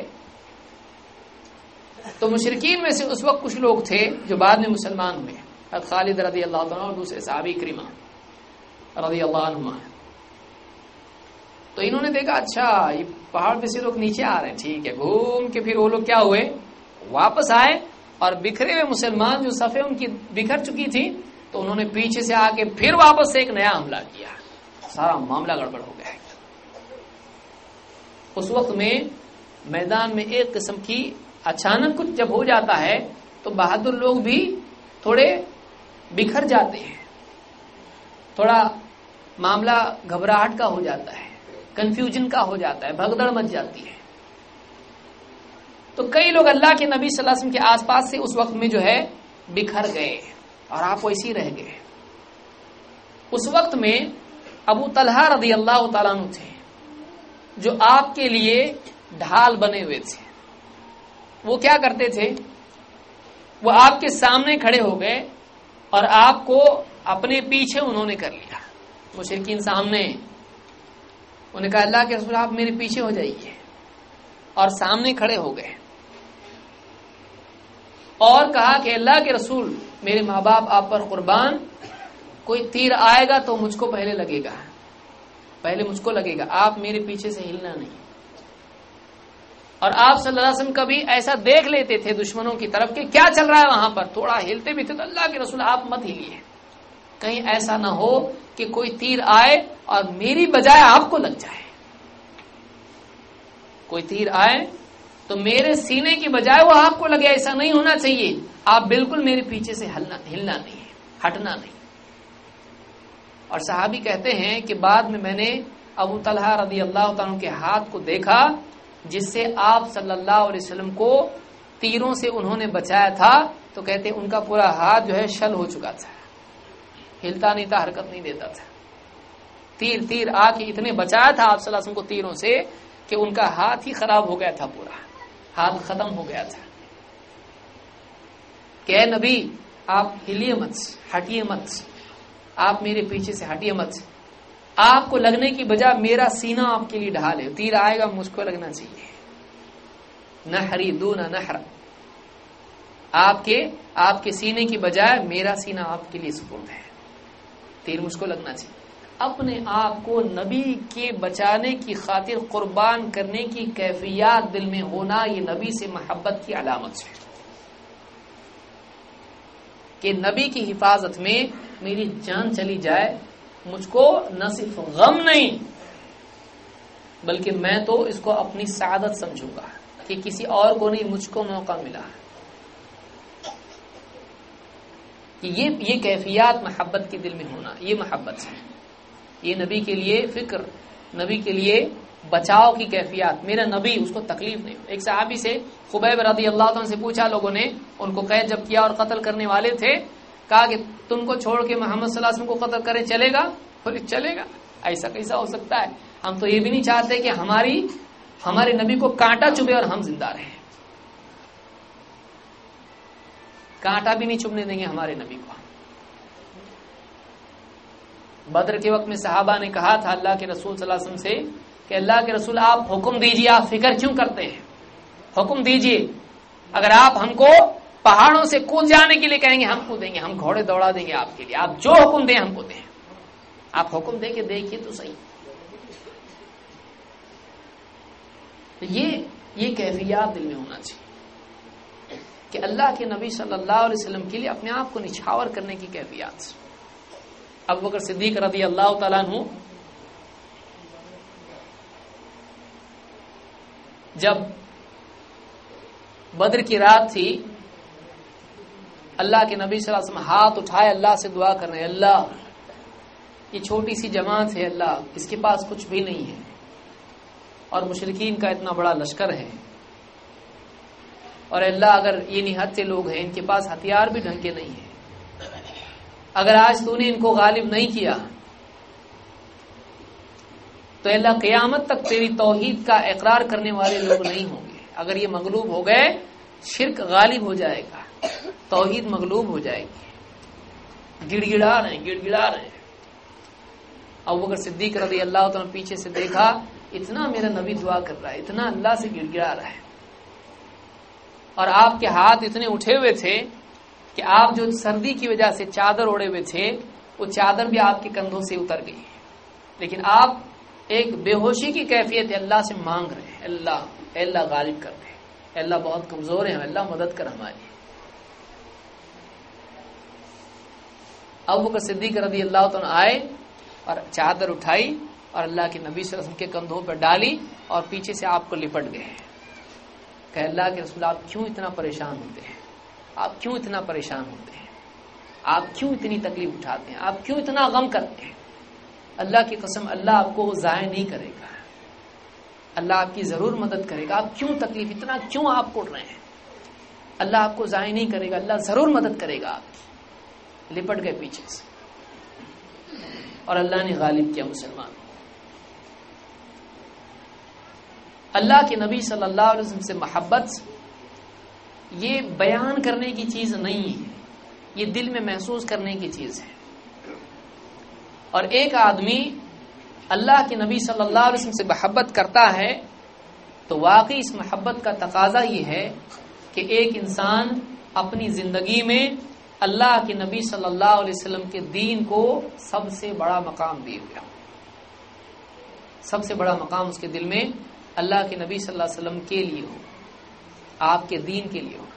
تو مشرکین میں سے اس وقت کچھ لوگ تھے جو بعد میں مسلمان ہوئے، خالد رضی اللہ عنہ اور دوسرے صحابی کریم رضی اللہ عنہ۔ تو انہوں نے دیکھا اچھا یہ پہاڑ پہ سے لوگ نیچے آ رہے ہیں، ٹھیک ہے، گھوم کے پھر وہ لوگ کیا ہوئے، واپس آئے، اور بکھرے ہوئے مسلمان جو صفیں ان کی بکھر چکی تھی تو انہوں نے پیچھے سے آ کے پھر واپس سے ایک نیا حملہ کیا، سارا معاملہ گڑبڑ ہو گیا۔ اس وقت میں میدان میں ایک قسم کی اچانک کچھ جب ہو جاتا ہے تو بہادر لوگ بھی تھوڑے بکھر جاتے ہیں، تھوڑا معاملہ گھبراہٹ کا ہو جاتا ہے، کنفیوژن کا ہو جاتا ہے، بھگدڑ مچ جاتی ہے۔ تو کئی لوگ اللہ کے نبی صلی اللہ علیہ وسلم کے آس پاس سے اس وقت میں جو ہے بکھر گئے اور آپ ویسے ہی رہ گئے۔ اس وقت میں ابو طلحہ رضی اللہ تعالیٰ عنہ تھے جو آپ کے لیے ڈھال بنے ہوئے تھے۔ وہ کیا کرتے تھے، وہ آپ کے سامنے کھڑے ہو گئے اور آپ کو اپنے پیچھے انہوں نے کر لیا، مشرکین سامنے، انہوں نے کہا اللہ کے رسول آپ میرے پیچھے ہو جائیے، اور سامنے کھڑے ہو گئے اور کہا کہ اللہ کے رسول میرے ماں باپ آپ پر قربان، کوئی تیر آئے گا تو مجھ کو پہلے لگے گا، پہلے مجھ کو لگے گا، آپ میرے پیچھے سے ہلنا نہیں۔ اور آپ صلی اللہ علیہ وسلم کبھی ایسا دیکھ لیتے تھے دشمنوں کی طرف کہ کیا چل رہا ہے وہاں پر، تھوڑا ہلتے بھی تھے تو اللہ کے رسول آپ مت ہلیے، کہیں ایسا نہ ہو کہ کوئی تیر آئے اور میری بجائے آپ کو لگ جائے، کوئی تیر آئے تو میرے سینے کی بجائے وہ آپ کو لگے، ایسا نہیں ہونا چاہیے، آپ بالکل میرے پیچھے سے ہلنا ہلنا نہیں ہے، ہٹنا نہیں۔ اور صحابی کہتے ہیں کہ بعد میں میں نے ابو طلحہ رضی اللہ تعالیٰ کے ہاتھ کو دیکھا جس سے آپ صلی اللہ علیہ وسلم کو تیروں سے انہوں نے بچایا تھا، تو کہتے ان کا پورا ہاتھ جو ہے شل ہو چکا تھا، ہلتا نہیں تھا، حرکت نہیں دیتا تھا، تیر تیر آ کے اتنے بچایا تھا آپ صلی اللہ علیہ وسلم کو تیروں سے کہ ان کا ہاتھ ہی خراب ہو گیا تھا، پورا ہاتھ ختم ہو گیا تھا۔ کہ اے نبی آپ ہلیے مت، ہٹیے مت، آپ میرے پیچھے سے ہٹیے مت، آپ کو لگنے کی بجائے میرا سینہ آپ کے لیے ڈھال ہے، تیر آئے گا مجھ کو لگنا چاہیے، نحری دون نحر، آپ کے آپ کے سینے کی بجائے میرا سینہ آپ کے لیے سپرد ہے، تیر مجھ کو لگنا چاہیے۔ اپنے آپ کو نبی کے بچانے کی خاطر قربان کرنے کی کیفیات دل میں ہونا یہ نبی سے محبت کی علامت ہے، کہ نبی کی حفاظت میں میری جان چلی جائے مجھ کو نہ صرف غم نہیں بلکہ میں تو اس کو اپنی سعادت سمجھوں گا کہ کسی اور کو نہیں، مجھ کو موقع ملا۔ کہ یہ یہ کیفیات محبت کے دل میں ہونا، یہ محبت ہے، یہ نبی کے لیے فکر، نبی کے لیے بچاؤ کی کیفیات، میرا نبی اس کو تکلیف نہیں۔ ایک صحابی سے خبیب رضی اللہ عنہ سے پوچھا لوگوں نے، ان کو قید جب کیا اور قتل کرنے والے تھے، کہا کہ تم کو چھوڑ کے محمد صلی اللہ علیہ وسلم کو قتل کرے چلے گا؟ بولے چلے گا، ایسا کیسا ہو سکتا ہے، ہم تو یہ بھی نہیں چاہتے کہ ہماری ہمارے نبی کو کانٹا چبھے اور ہم زندہ رہیں، کانٹا بھی نہیں چبھنے دیں گے ہمارے نبی کو۔ بدر کے وقت میں صحابہ نے کہا تھا اللہ کے رسول صلی اللہ علیہ وسلم سے کہ اللہ کے رسول آپ حکم دیجئے، آپ فکر کیوں کرتے ہیں، حکم دیجئے، اگر آپ ہم کو پہاڑوں سے کود جانے کے لیے کہیں گے ہم کودیں گے، ہم گھوڑے دوڑا دیں گے آپ کے لیے، آپ جو حکم دیں ہم کو دیں، آپ حکم دے کے دیکھیے تو صحیح۔ تو یہ یہ کیفیات دل میں ہونا چاہیے کہ اللہ کے نبی صلی اللہ علیہ وسلم کے لیے اپنے آپ کو نچھاور کرنے کی کیفیات۔ ابو بکر صدیق رضی اللہ تعالیٰ عنہ جب بدر کی رات تھی، اللہ کے نبی صلی اللہ علیہ وسلم ہاتھ اٹھائے اللہ سے دعا کر رہے ہیں، اللہ یہ چھوٹی سی جماعت ہے، اللہ اس کے پاس کچھ بھی نہیں ہے اور مشرکین کا اتنا بڑا لشکر ہے، اور اللہ اگر یہ نہتے لوگ ہیں ان کے پاس ہتھیار بھی ڈھنگ کے نہیں ہیں، اگر آج تو نے ان کو غالب نہیں کیا تو اللہ قیامت تک تیری توحید کا اقرار کرنے والے لوگ نہیں ہوں گے، اگر یہ مغلوب ہو گئے شرک غالب ہو جائے گا، توحید مغلوب ہو جائے گی، گڑ گڑا رہے ہیں گڑ گڑا رہے ہیں ابو بکر صدیق رضی اللہ تعالیٰ پیچھے سے دیکھا اتنا میرا نبی دعا کر رہا ہے اتنا اللہ سے گڑ گڑا رہا ہے اور آپ کے ہاتھ اتنے اٹھے ہوئے تھے کہ آپ جو سردی کی وجہ سے چادر اوڑے ہوئے تھے وہ چادر بھی آپ کے کندھوں سے اتر گئی لیکن آپ ایک بے ہوشی کی کیفیت اللہ سے مانگ رہے ہیں اللہ اے اللہ غالب کر دے اے اللہ بہت کمزور ہیں اللہ مدد کر ہماری ابو بکر صدیق رضی اللہ تعالیٰ آئے اور چادر اٹھائی اور اللہ کے نبی صلی اللہ علیہ وسلم کے کندھوں پر ڈالی اور پیچھے سے آپ کو لپٹ گئے کہ اللہ کے رسول آپ کیوں اتنا پریشان ہوتے ہیں آپ کیوں اتنا پریشان ہوتے ہیں آپ کیوں اتنی تکلیف اٹھاتے ہیں آپ کیوں اتنا غم کرتے ہیں اللہ کی قسم اللہ آپ کو ضائع نہیں کرے گا اللہ آپ کی ضرور مدد کرے گا آپ کیوں تکلیف اتنا کیوں آپ پڑ رہے ہیں اللہ آپ کو ضائع نہیں کرے گا اللہ ضرور مدد کرے گا آپ کی لپٹ گئے پیچھے سے اور اللہ نے غالب کیا مسلمان اللہ کے نبی صلی اللہ علیہ وسلم سے محبت یہ بیان کرنے کی چیز نہیں ہے یہ دل میں محسوس کرنے کی چیز ہے اور ایک آدمی اللہ کے نبی صلی اللہ علیہ وسلم سے محبت کرتا ہے تو واقعی اس محبت کا تقاضا یہ ہے کہ ایک انسان اپنی زندگی میں اللہ کے نبی صلی اللہ علیہ وسلم کے دین کو سب سے بڑا مقام دے گیا سب سے بڑا مقام اس کے دل میں اللہ کے نبی صلی اللہ علیہ وسلم کے لیے ہو آپ کے دین کے لیے ہو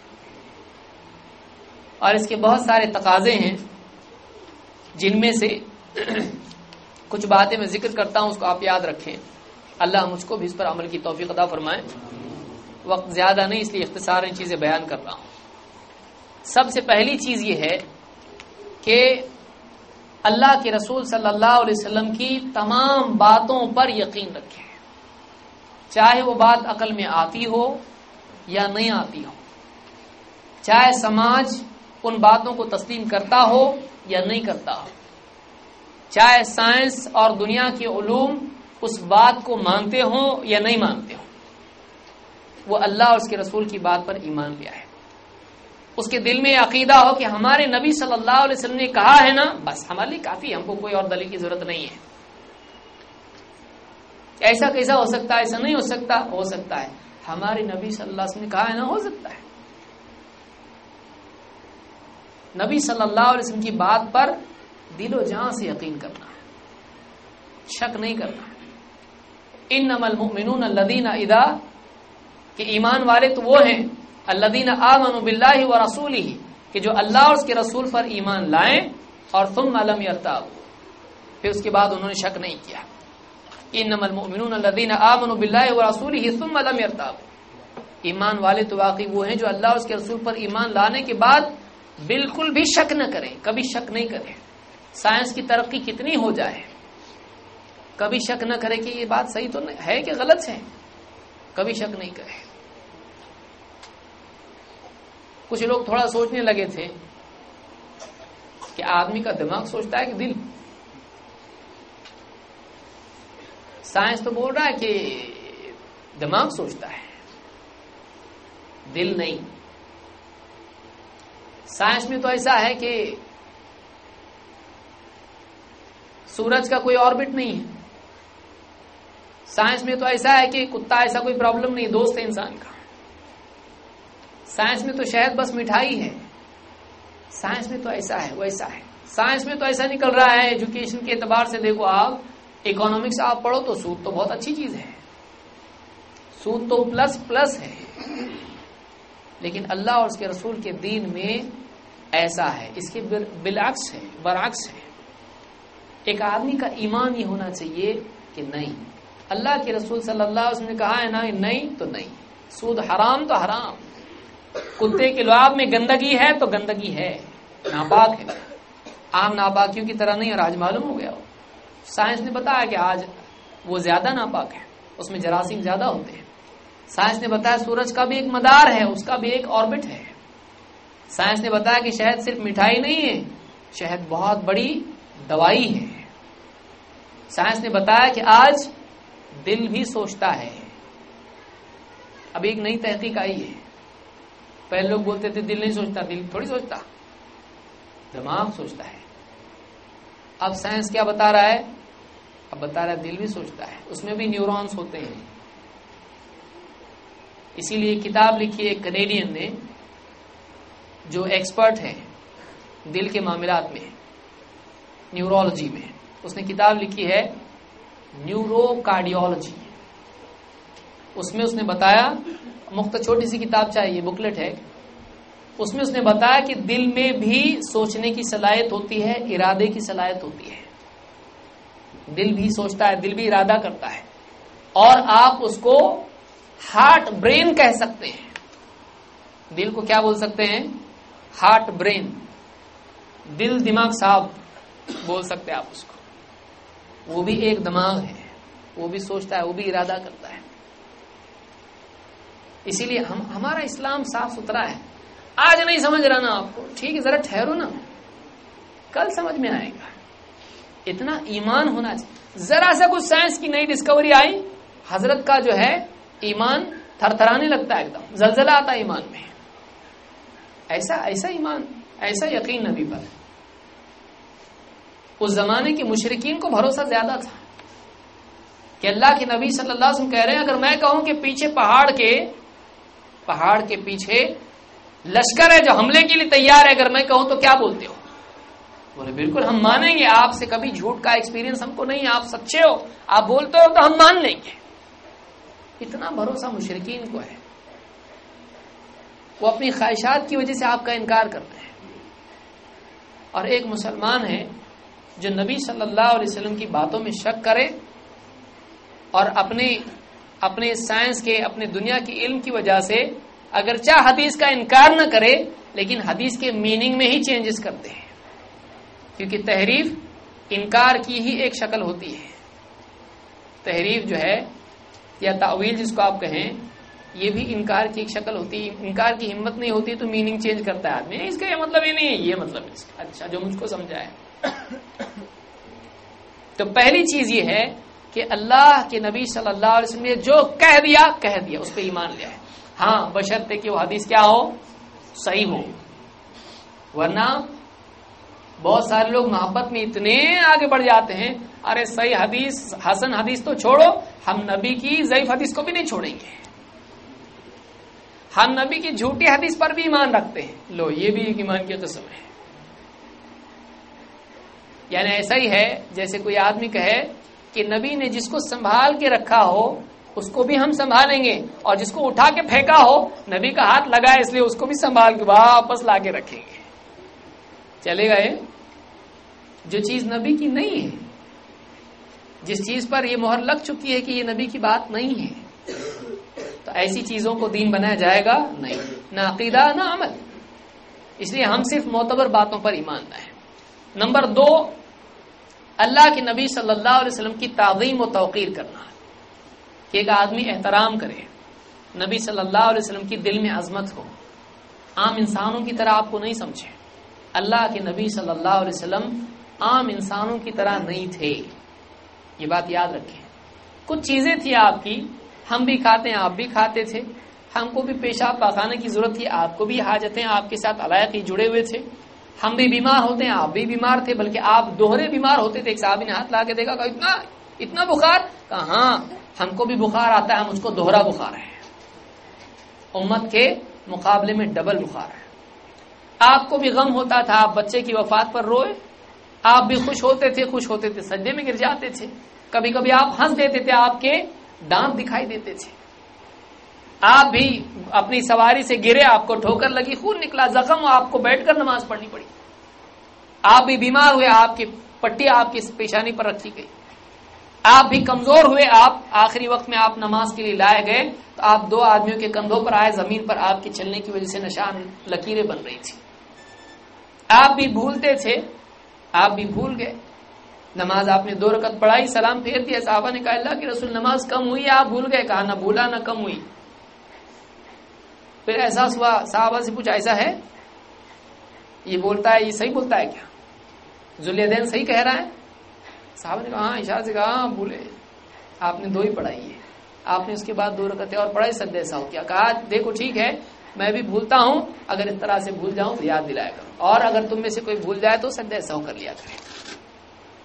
اور اس کے بہت سارے تقاضے ہیں جن میں سے کچھ باتیں میں ذکر کرتا ہوں اس کو آپ یاد رکھیں اللہ مجھ کو بھی اس پر عمل کی توفیق عطا فرمائے وقت زیادہ نہیں اس لیے اختصار ان چیزیں بیان کر رہا ہوں سب سے پہلی چیز یہ ہے کہ اللہ کے رسول صلی اللہ علیہ وسلم کی تمام باتوں پر یقین رکھیں چاہے وہ بات عقل میں آتی ہو یا نہیں آتی ہو چاہے سماج ان باتوں کو تسلیم کرتا ہو یا نہیں کرتا ہو چاہے سائنس اور دنیا کے علوم اس بات کو مانتے ہوں یا نہیں مانتے ہوں وہ اللہ اور اس کے رسول کی بات پر ایمان لیا ہے اس کے دل میں عقیدہ ہو کہ ہمارے نبی صلی اللہ علیہ وسلم نے کہا ہے نا بس ہمارے لیے کافی ہم کو کوئی اور دلیل کی ضرورت نہیں ہے ایسا کیسا ہو سکتا ہے ایسا نہیں ہو سکتا ہو سکتا ہے ہمارے نبی صلی اللہ علیہ وسلم نے کہا ہے نا ہو سکتا ہے نبی صلی اللہ علیہ وسلم کی بات پر دل و جان سے یقین کرنا ہے شک نہیں کرنا ہے انما المؤمنون الذین اذا کہ ایمان والے تو وہ ہیں الذین آمنوا باللہ ورسولہ کہ جو اللہ اور اس کے رسول پر ایمان لائیں اور ثم لم یرتابوا پھر اس کے بعد انہوں نے شک نہیں کیا انما المؤمنون الذین آمنوا باللہ ورسولہ ثم لم یرتابوا ایمان والے تو واقعی وہ ہیں جو اللہ اور اس کے رسول پر ایمان لانے کے بعد بالکل بھی شک نہ کریں کبھی شک نہیں کریں سائنس کی ترقی کتنی ہو جائے کبھی شک نہ کرے کہ یہ بات صحیح تو نہیں ہے کہ غلط ہے کبھی شک نہیں کرے کچھ لوگ تھوڑا سوچنے لگے تھے کہ آدمی کا دماغ سوچتا ہے کہ دل سائنس تو بول رہا ہے کہ دماغ سوچتا ہے دل نہیں سائنس میں تو ایسا ہے کہ سورج کا کوئی آربٹ نہیں ہے سائنس میں تو ایسا ہے کہ کتا ایسا کوئی پرابلم نہیں دوست ہے انسان کا سائنس میں تو شہد بس مٹھائی ہے سائنس میں تو ایسا ہے ویسا ہے سائنس میں تو ایسا نکل رہا ہے ایجوکیشن کے اعتبار سے دیکھو آپ اکنامکس آپ پڑھو تو سود تو بہت اچھی چیز ہے سود تو پلس پلس ہے لیکن اللہ اور اس کے رسول کے دین میں ایسا ہے اس کے بالعکس ہے برعکس ہے ایک آدمی کا ایمان یہ ہونا چاہیے کہ نہیں اللہ کے رسول صلی اللہ علیہ وسلم نے کہا ہے نا نہیں تو نہیں سود حرام تو حرام کتے کے لعاب میں گندگی ہے تو گندگی ہے ناپاک ہے عام ناپاکیوں کی طرح نہیں اور آج معلوم ہو گیا سائنس نے بتایا کہ آج وہ زیادہ ناپاک ہے اس میں جراثیم زیادہ ہوتے ہیں سائنس نے بتایا سورج کا بھی ایک مدار ہے اس کا بھی ایک آربٹ ہے سائنس نے بتایا کہ شہد صرف مٹھائی نہیں ہے شہد بہت بڑی دوائی ہے سائنس نے بتایا کہ آج دل بھی سوچتا ہے اب ایک نئی تحقیق آئی ہے پہلے لوگ بولتے تھے دل نہیں سوچتا دل تھوڑی سوچتا دماغ سوچتا ہے اب سائنس کیا بتا رہا ہے؟ اب بتا رہا ہے دل بھی سوچتا ہے، اس میں بھی نیورونز ہوتے ہیں. اسی لیے کتاب لکھی ایک کینیڈین نے جو ایکسپرٹ ہے دل کے معاملات میں، نیورولوجی میں. اس نے کتاب لکھی ہے نیورو کارڈیولوجی. اس میں اس نے بتایا، مختصر چھوٹی سی کتاب چاہیے، بکلیٹ ہے، اس میں اس نے بتایا کہ دل میں بھی سوچنے کی صلاحیت ہوتی ہے، ارادے کی صلاحیت ہوتی ہے. دل بھی سوچتا ہے، دل بھی ارادہ کرتا ہے، اور آپ اس کو ہارٹ برین کہہ سکتے ہیں. دل کو کیا بول سکتے ہیں؟ Heart brain. دل دماغ صاحب بول سکتے ہیں آپ اس کو. وہ بھی ایک دماغ ہے، وہ بھی سوچتا ہے، وہ بھی ارادہ کرتا ہے. اسی لیے ہم ہمارا اسلام صاف ستھرا ہے. آج نہیں سمجھ رہا نا آپ کو، ٹھیک ہے، ذرا ٹھہرو نا، کل سمجھ میں آئے گا. اتنا ایمان ہونا چاہیے. ذرا سا کچھ سائنس کی نئی ڈسکوری آئی، حضرت کا جو ہے ایمان تھر تھرانے لگتا ہے، ایک دم زلزلہ آتا ہے ایمان میں. ایسا ایسا ایمان، ایسا یقین نبی پر. اس زمانے کے مشرکین کو بھروسہ زیادہ تھا کہ اللہ کے نبی صلی اللہ علیہ وسلم کہہ رہے ہیں اگر میں کہوں کہ پیچھے پہاڑ کے پہاڑ کے پیچھے لشکر ہے جو حملے کے لیے تیار ہے، اگر میں کہوں تو کیا بولتے ہو؟ بولے بالکل ہم مانیں گے، آپ سے کبھی جھوٹ کا ایکسپیرینس ہم کو نہیں، آپ سچے ہو، آپ بولتے ہو تو ہم مان لیں گے. اتنا بھروسہ مشرکین کو ہے. وہ اپنی خواہشات کی وجہ سے آپ کا انکار کرتے ہیں. اور ایک مسلمان ہے جو نبی صلی اللہ علیہ وسلم کی باتوں میں شک کرے اور اپنے اپنے سائنس کے، اپنے دنیا کی علم کی وجہ سے اگرچہ حدیث کا انکار نہ کرے لیکن حدیث کے میننگ میں ہی چینجز کرتے ہیں. کیونکہ تحریف انکار کی ہی ایک شکل ہوتی ہے. تحریف جو ہے یا تعویل جس کو آپ کہیں، یہ بھی انکار کی ایک شکل ہوتی ہے. انکار کی ہمت نہیں ہوتی تو میننگ چینج کرتا ہے آدمی. اس کا یہ مطلب یہ نہیں ہے، یہ مطلب ہے اس کا. اچھا جو مجھ کو سمجھا ہے. تو پہلی چیز یہ ہے کہ اللہ کے نبی صلی اللہ علیہ وسلم نے جو کہہ دیا کہہ دیا، اس پہ ایمان لیا ہے. ہاں بشرطے کہ وہ حدیث کیا ہو؟ صحیح ہو. ورنہ بہت سارے لوگ محبت میں اتنے آگے بڑھ جاتے ہیں، ارے صحیح حدیث، حسن حدیث تو چھوڑو، ہم نبی کی ضعیف حدیث کو بھی نہیں چھوڑیں گے، ہم نبی کی جھوٹی حدیث پر بھی ایمان رکھتے ہیں. لو یہ بھی ایک ایمان کی قسم ہے. یعنی ایسا ہی ہے جیسے کوئی آدمی کہے کہ نبی نے جس کو سنبھال کے رکھا ہو اس کو بھی ہم سنبھالیں گے، اور جس کو اٹھا کے پھینکا ہو نبی کا ہاتھ لگا ہے اس لیے اس کو بھی سنبھال کے واپس لا کے رکھیں گے. چلے گئے. جو چیز نبی کی نہیں ہے، جس چیز پر یہ مہر لگ چکی ہے کہ یہ نبی کی بات نہیں ہے، تو ایسی چیزوں کو دین بنایا جائے گا نہیں، نہ عقیدہ نہ عمل. اس لیے ہم صرف معتبر باتوں پر ایمان لائیں. نمبر دو، اللہ کے نبی صلی اللہ علیہ وسلم کی تعظیم و توقیر کرنا، کہ ایک آدمی احترام کرے، نبی صلی اللہ علیہ وسلم کی دل میں عظمت ہو، عام انسانوں کی طرح آپ کو نہیں سمجھے. اللہ کے نبی صلی اللہ علیہ وسلم عام انسانوں کی طرح نہیں تھے، یہ بات یاد رکھیں. کچھ چیزیں تھی آپ کی، ہم بھی کھاتے ہیں، آپ بھی کھاتے تھے، ہم کو بھی پیشاب پاخانے کی ضرورت تھی، آپ کو بھی حاجتیں آپ کے ساتھ علائقی جڑے ہوئے تھے. ہم بھی بیمار ہوتے ہیں، آپ بھی بیمار تھے، بلکہ آپ دوہرے بیمار ہوتے تھے. ایک صحابی نے ہاتھ لا کے دیکھا، کہا اتنا اتنا بخار؟ کہا ہاں ہم کو بھی بخار آتا ہے، ہم اس کو دوہرا بخار ہے، امت کے مقابلے میں ڈبل بخار ہے. آپ کو بھی غم ہوتا تھا، آپ بچے کی وفات پر روئے، آپ بھی خوش ہوتے تھے، خوش ہوتے تھے سجدے میں گر جاتے تھے، کبھی کبھی آپ ہنس دیتے تھے، آپ کے دانت دکھائی دیتے تھے. آپ بھی اپنی سواری سے گرے، آپ کو ٹھوکر لگی، خون نکلا، زخم، آپ کو بیٹھ کر نماز پڑھنی پڑی. آپ بھی بیمار ہوئے، آپ کی پٹی آپ کی پیشانی پر رکھی گئی. آپ بھی کمزور ہوئے، آپ آخری وقت میں آپ نماز کے لیے لائے گئے تو آپ دو آدمیوں کے کندھوں پر آئے، زمین پر آپ کے چلنے کی وجہ سے نشان لکیریں بن رہی تھی. آپ بھی بھولتے تھے، آپ بھی بھول گئے. نماز آپ نے دو رکعت پڑھائی، سلام پھیر دیا. صحابہ نے کہا اللہ کے رسول نماز کم ہوئی، آپ بھول گئے. کہا نہ بھولا نہ کم ہوئی. پھر احساس ہوا، صحابہ سے پوچھا ایسا ہے؟ یہ بولتا ہے، یہ صحیح بولتا ہے کیا؟ ذوالیدین صحیح کہہ رہا ہے؟ صحابہ نے کہا ہاں، اشارہ سے کہا ہاں بھولے، آپ نے دو ہی پڑھائی ہے. آپ نے اس کے بعد دو رکعتیں اور پڑھائی، سجدہ ایسا ہو کیا. کہا دیکھو ٹھیک ہے میں بھی بھولتا ہوں، اگر اس طرح سے بھول جاؤں تو یاد دلایا کرو، اور اگر تم میں سے کوئی بھول جائے تو سجدہ ایسا ہو کر لیا کرے.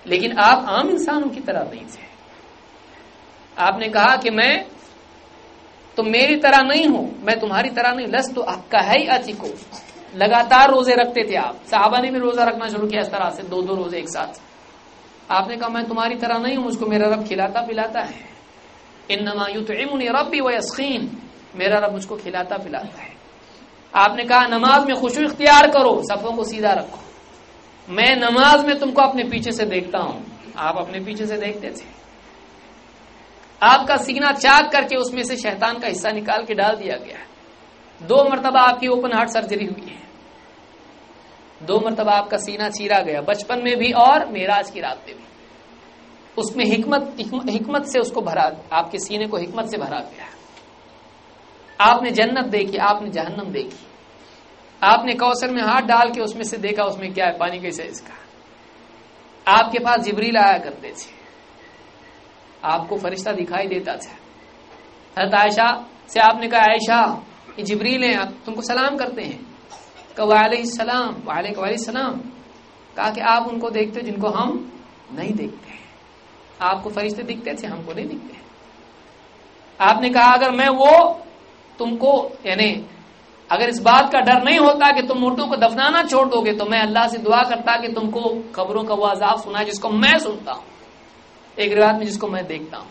لیکن آپ عام انسانوں کی طرح نہیں تھے. آپ نے کہا کہ میں تم میری طرح نہیں ہوں، میں تمہاری طرح نہیں. لست کہیئتکم، لگاتار روزے رکھتے تھے آپ. صحابہ نے بھی روزہ رکھنا شروع کیا اس طرح سے، دو دو روزے ایک ساتھ. آپ نے کہا میں تمہاری طرح نہیں ہوں، مجھ کو میرا رب کھلاتا پلاتا ہے. انما یطعمنی ربی ویسقین، میرا رب مجھ کو کھلاتا پلاتا ہے. آپ نے کہا نماز میں خشوع اختیار کرو، صفوں کو سیدھا رکھو. میں نماز میں تم کو اپنے پیچھے سے دیکھتا ہوں. آپ اپنے پیچھے سے دیکھتے تھے. آپ کا سینہ چاک کر کے اس میں سے شیطان کا حصہ نکال کے ڈال دیا گیا. دو مرتبہ آپ کی اوپن ہارٹ سرجری ہوئی ہے. دو مرتبہ آپ کا سینہ چیرا گیا، بچپن میں بھی اور معراج کی رات میں بھی. اس میں حکمت حکمت سے اس کو بھرا، آپ کے سینے کو حکمت سے بھرا گیا. آپ نے جنت دیکھی، آپ نے جہنم دیکھی. آپ نے کوثر میں ہاتھ ڈال کے اس میں سے دیکھا اس میں کیا ہے، پانی کیسے ہے اس کا. آپ کے پاس جبریل آیا کرتے تھے، آپ کو فرشتہ دکھائی دیتا تھا. حضرت عائشہ سے آپ نے کہا عائشہ یہ جبریل ہیں، تم کو سلام کرتے ہیں. کہ وعلیہ السلام، وعلیکم السلام. کہا کہ آپ ان کو دیکھتے جن کو ہم نہیں دیکھتے. آپ کو فرشتے دکھتے تھے، ہم کو نہیں دکھتے. آپ نے کہا اگر میں وہ تم کو یعنی اگر اس بات کا ڈر نہیں ہوتا کہ تم مردوں کو دفنانا چھوڑ دو گے تو میں اللہ سے دعا کرتا کہ تم کو قبروں کا وہ عذاب سنا جس کو میں سنتا ہوں، ایک روایت میں جس کو میں دیکھتا ہوں.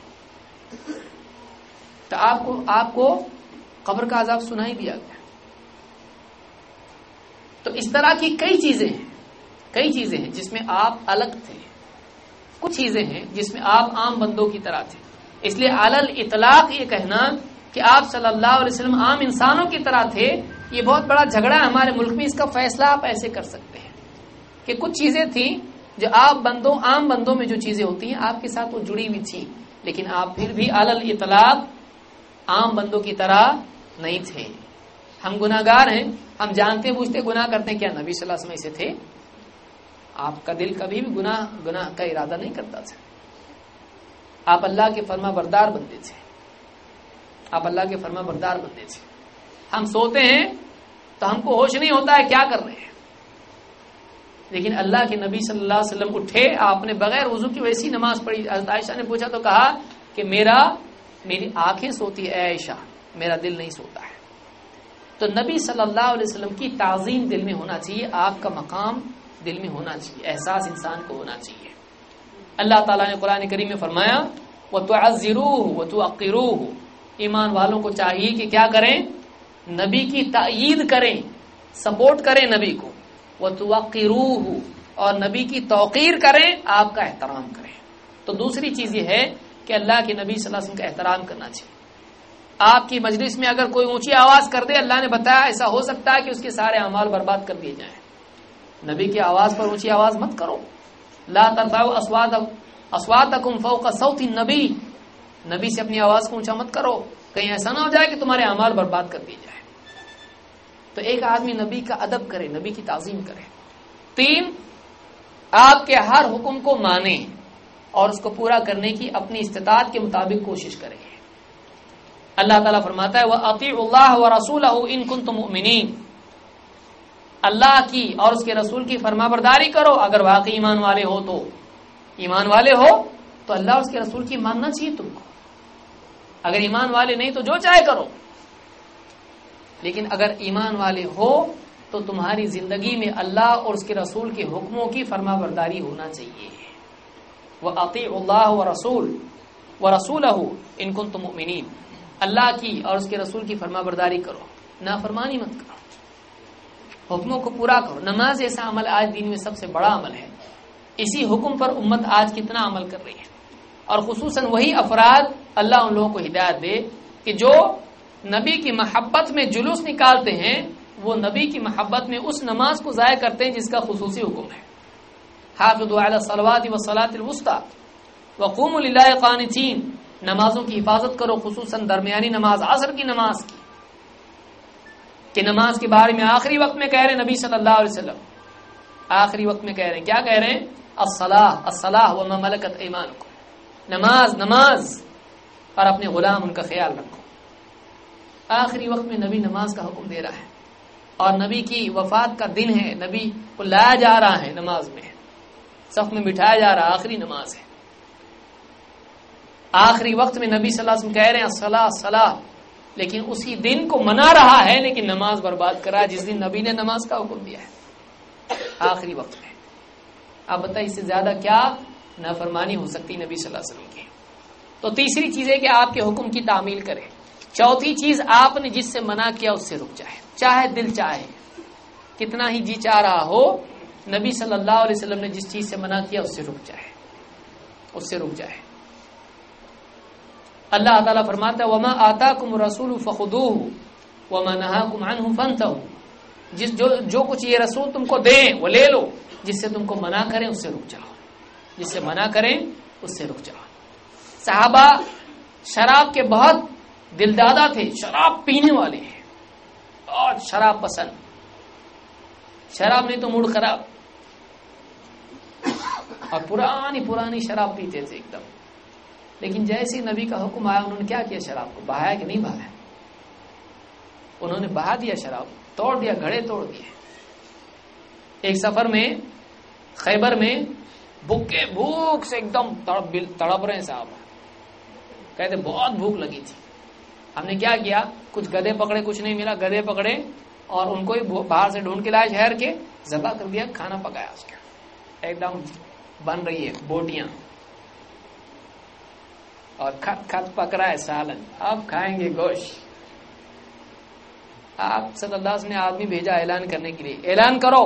تو آپ کو آپ کو قبر کا عذاب سنا ہی دیا گیا. تو اس طرح کی کئی چیزیں ہیں کئی چیزیں ہیں جس میں آپ الگ تھے. کچھ چیزیں ہیں جس میں آپ عام بندوں کی طرح تھے. اس لیے علل اطلاق یہ کہنا کہ آپ صلی اللہ علیہ وسلم عام انسانوں کی طرح تھے، یہ بہت بڑا جھگڑا ہے ہمارے ملک میں. اس کا فیصلہ آپ ایسے کر سکتے ہیں کہ کچھ چیزیں تھیں جو آپ بندوں عام بندوں میں جو چیزیں ہوتی ہیں آپ کے ساتھ وہ جڑی ہوئی تھی، لیکن آپ پھر بھی علل اطلاق عام بندوں کی طرح نہیں تھے. ہم گناہگار ہیں، ہم جانتے بوجھتے گناہ کرتے ہیں. کیا نبی صلی اللہ علیہ وسلم ایسے تھے؟ آپ کا دل کبھی بھی گناہ گناہ کا ارادہ نہیں کرتا تھا. آپ اللہ کے فرما بردار بندے تھے. آپ اللہ کے فرما بردار بندے تھے. ہم سوتے ہیں تو ہم کو ہوش نہیں ہوتا ہے کیا کر رہے ہیں، لیکن اللہ کے نبی صلی اللہ علیہ وسلم اٹھے، آپ نے بغیر وضو کی ویسی نماز پڑھی. حضرت عائشہ نے پوچھا تو کہا کہ میرا میری آنکھیں سوتی ہے عائشہ، میرا دل نہیں سوتا ہے. تو نبی صلی اللہ علیہ وسلم کی تعظیم دل میں ہونا چاہیے، آپ کا مقام دل میں ہونا چاہیے، احساس انسان کو ہونا چاہیے. اللہ تعالیٰ نے قرآن کریم میں فرمایا وَتُعَزِّرُوهُ وَتُوَقِّرُوهُ، ایمان والوں کو چاہیے کہ کیا کریں، نبی کی تائید کریں، سپورٹ کریں نبی کو. وَتُوَقِّرُوهُ، اور نبی کی توقیر کریں، آپ کا احترام کریں. تو دوسری چیز یہ ہے کہ اللہ کے نبی صلی اللہ علیہ وسلم کا احترام کرنا چاہیے. آپ کی مجلس میں اگر کوئی اونچی آواز کر دے، اللہ نے بتایا ایسا ہو سکتا ہے کہ اس کے سارے اعمال برباد کر دیے جائیں. نبی کی آواز پر اونچی آواز مت کرو. لا ترفعوا اصواتکم فوق صوت النبی، نبی سے اپنی آواز کو اونچا مت کرو، کہیں ایسا نہ ہو جائے کہ تمہارے اعمال برباد کر دیے جائیں. تو ایک آدمی نبی کا ادب کرے، نبی کی تعظیم کرے. تین، آپ کے ہر حکم کو مانے اور اس کو پورا کرنے کی اپنی استطاعت کے مطابق کوشش کرے. اللہ تعالیٰ فرماتا ہے وَأَطِيعُوا اللَّهَ وَرَسُولَهُ إِن كُنتُم مُؤْمِنِينَ، اللہ کی اور اس کے رسول کی فرما برداری کرو اگر واقعی ایمان والے ہو. تو ایمان والے ہو تو اللہ اور اس کے رسول کی ماننا چاہیے تم کو. اگر ایمان والے نہیں تو جو چاہے کرو، لیکن اگر ایمان والے ہو تو تمہاری زندگی میں اللہ اور اس کے رسول کے حکموں کی فرما برداری ہونا چاہیے. وَأَطِيعُوا اللَّهَ وَرَسُولَهُ وَرَسُولَهُ إِن كُنتُم مُؤْمِنِينَ، اللہ کی اور اس کے رسول کی فرما برداری کرو، نافرمانی مت کرو، حکموں کو پورا کرو. نماز ایسا عمل آج دین میں سب سے بڑا عمل ہے. اسی حکم پر امت آج کتنا عمل کر رہی ہے، اور خصوصاً وہی افراد اللہ ان لوگوں کو ہدایت دے کہ جو نبی کی محبت میں جلوس نکالتے ہیں، وہ نبی کی محبت میں اس نماز کو ضائع کرتے ہیں جس کا خصوصی حکم ہے. حافظوا علی الصلوات والصلاۃ الوسطی وقوموا للہ قانتین، نمازوں کی حفاظت کرو، خصوصاً درمیانی نماز عصر کی نماز کی. کہ نماز کے بارے میں آخری وقت میں کہہ رہے ہیں نبی صلی اللہ علیہ وسلم، آخری وقت میں کہہ رہے ہیں کیا کہہ رہے ہیں؟ الصلاۃ الصلاۃ وما ملکت ایمانکم، نماز نماز اور اپنے غلام ان کا خیال رکھو. آخری وقت میں نبی نماز کا حکم دے رہا ہے، اور نبی کی وفات کا دن ہے، نبی کو لایا جا رہا ہے نماز میں. صف میں بٹھایا جا رہا، آخری نماز ہے، آخری وقت میں نبی صلی اللہ علیہ وسلم کہہ رہے ہیں الصلاۃ الصلاۃ، لیکن اسی دن کو منا رہا ہے لیکن نماز برباد کرا جس دن نبی نے نماز کا حکم دیا ہے آخری وقت میں۔ آپ بتائیے اس سے زیادہ کیا نافرمانی ہو سکتی نبی صلی اللہ علیہ وسلم کی؟ تو تیسری چیز ہے کہ آپ کے حکم کی تعمیل کرے۔ چوتھی چیز، آپ نے جس سے منع کیا اس سے رک جائے، چاہے دل چاہے، کتنا ہی جی چاہ رہا ہو، نبی صلی اللہ علیہ وسلم نے جس چیز سے منع کیا اس سے رک جائے، اس سے رک جائے۔ اللہ تعالیٰ فرماتا ہے وَمَا آتَاكُمُ الرَّسُولُ فَخُذُوهُ وَمَا نَهَاكُمْ عَنْهُ فَانْتَهُوا، جس جو جو کچھ یہ رسول تم کو دیں وہ لے لو، جس سے تم کو منع کریں اس سے رک جاؤ، جس سے منع کریں اس سے رک جاؤ۔ صحابہ شراب کے بہت دلدادہ تھے، شراب پینے والے ہیں، بہت شراب پسند، شراب نہیں تو موڈ خراب، اور پرانی پرانی شراب پیتے تھے ایک دم۔ لیکن جیسے نبی کا حکم آیا انہوں نے کیا کیا؟ شراب کو بہایا کہ نہیں بہایا؟ انہوں نے بہا دیا، شراب توڑ دیا، گھڑے توڑ دیے۔ ایک سفر میں خیبر میں بھوکے بھوک سے ایک دم تڑپ تڑپ رہے صاحب، کہتے بہت بھوک لگی تھی، ہم نے کیا کیا، کچھ گدھے پکڑے، کچھ نہیں ملا، گدھے پکڑے اور ان کو ہی باہر سے ڈھونڈ کے لائے شہر کے، ذبح کر دیا، کھانا پکایا اس کا، ایک دم بن رہی ہے بوٹیاں اور کھت کھت پک رہا ہے سالن، اب کھائیں گے گوشت۔ آپ صلی اللہ علیہ وسلم نے آدمی بھیجا اعلان کرنے کے لیے، اعلان کرو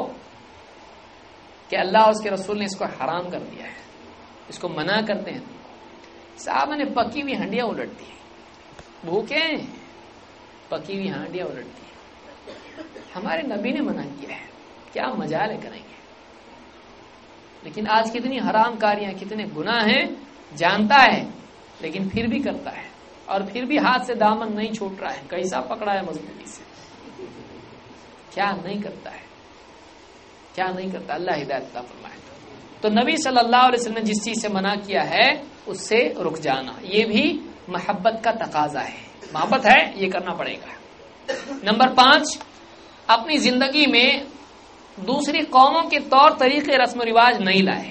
کہ اللہ اس کے رسول نے اس کو حرام کر دیا ہے، اس کو منع کرتے ہیں۔ صحابہ نے پکی ہوئی ہنڈیاں الٹ دی، بھوکے پکی ہوئی ہانڈیاں الٹ دی، ہمارے نبی نے منع کیا ہے، کیا مجال کریں گے؟ لیکن آج کتنی حرام کاریاں، کتنے گناہ ہیں، جانتا ہے لیکن پھر بھی کرتا ہے، اور پھر بھی ہاتھ سے دامن نہیں چھوٹ رہا ہے، کیسا پکڑا ہے مضبوطی سے، کیا نہیں کرتا ہے، کیا نہیں کرتا۔ اللہ ہدایت عطا فرمائے۔ تو نبی صلی اللہ علیہ وسلم نے جس چیز سے منع کیا ہے اس سے رک جانا، یہ بھی محبت کا تقاضا ہے، محبت ہے یہ کرنا پڑے گا۔ نمبر پانچ، اپنی زندگی میں دوسری قوموں کے طور طریقے رسم و رواج نہیں لائے،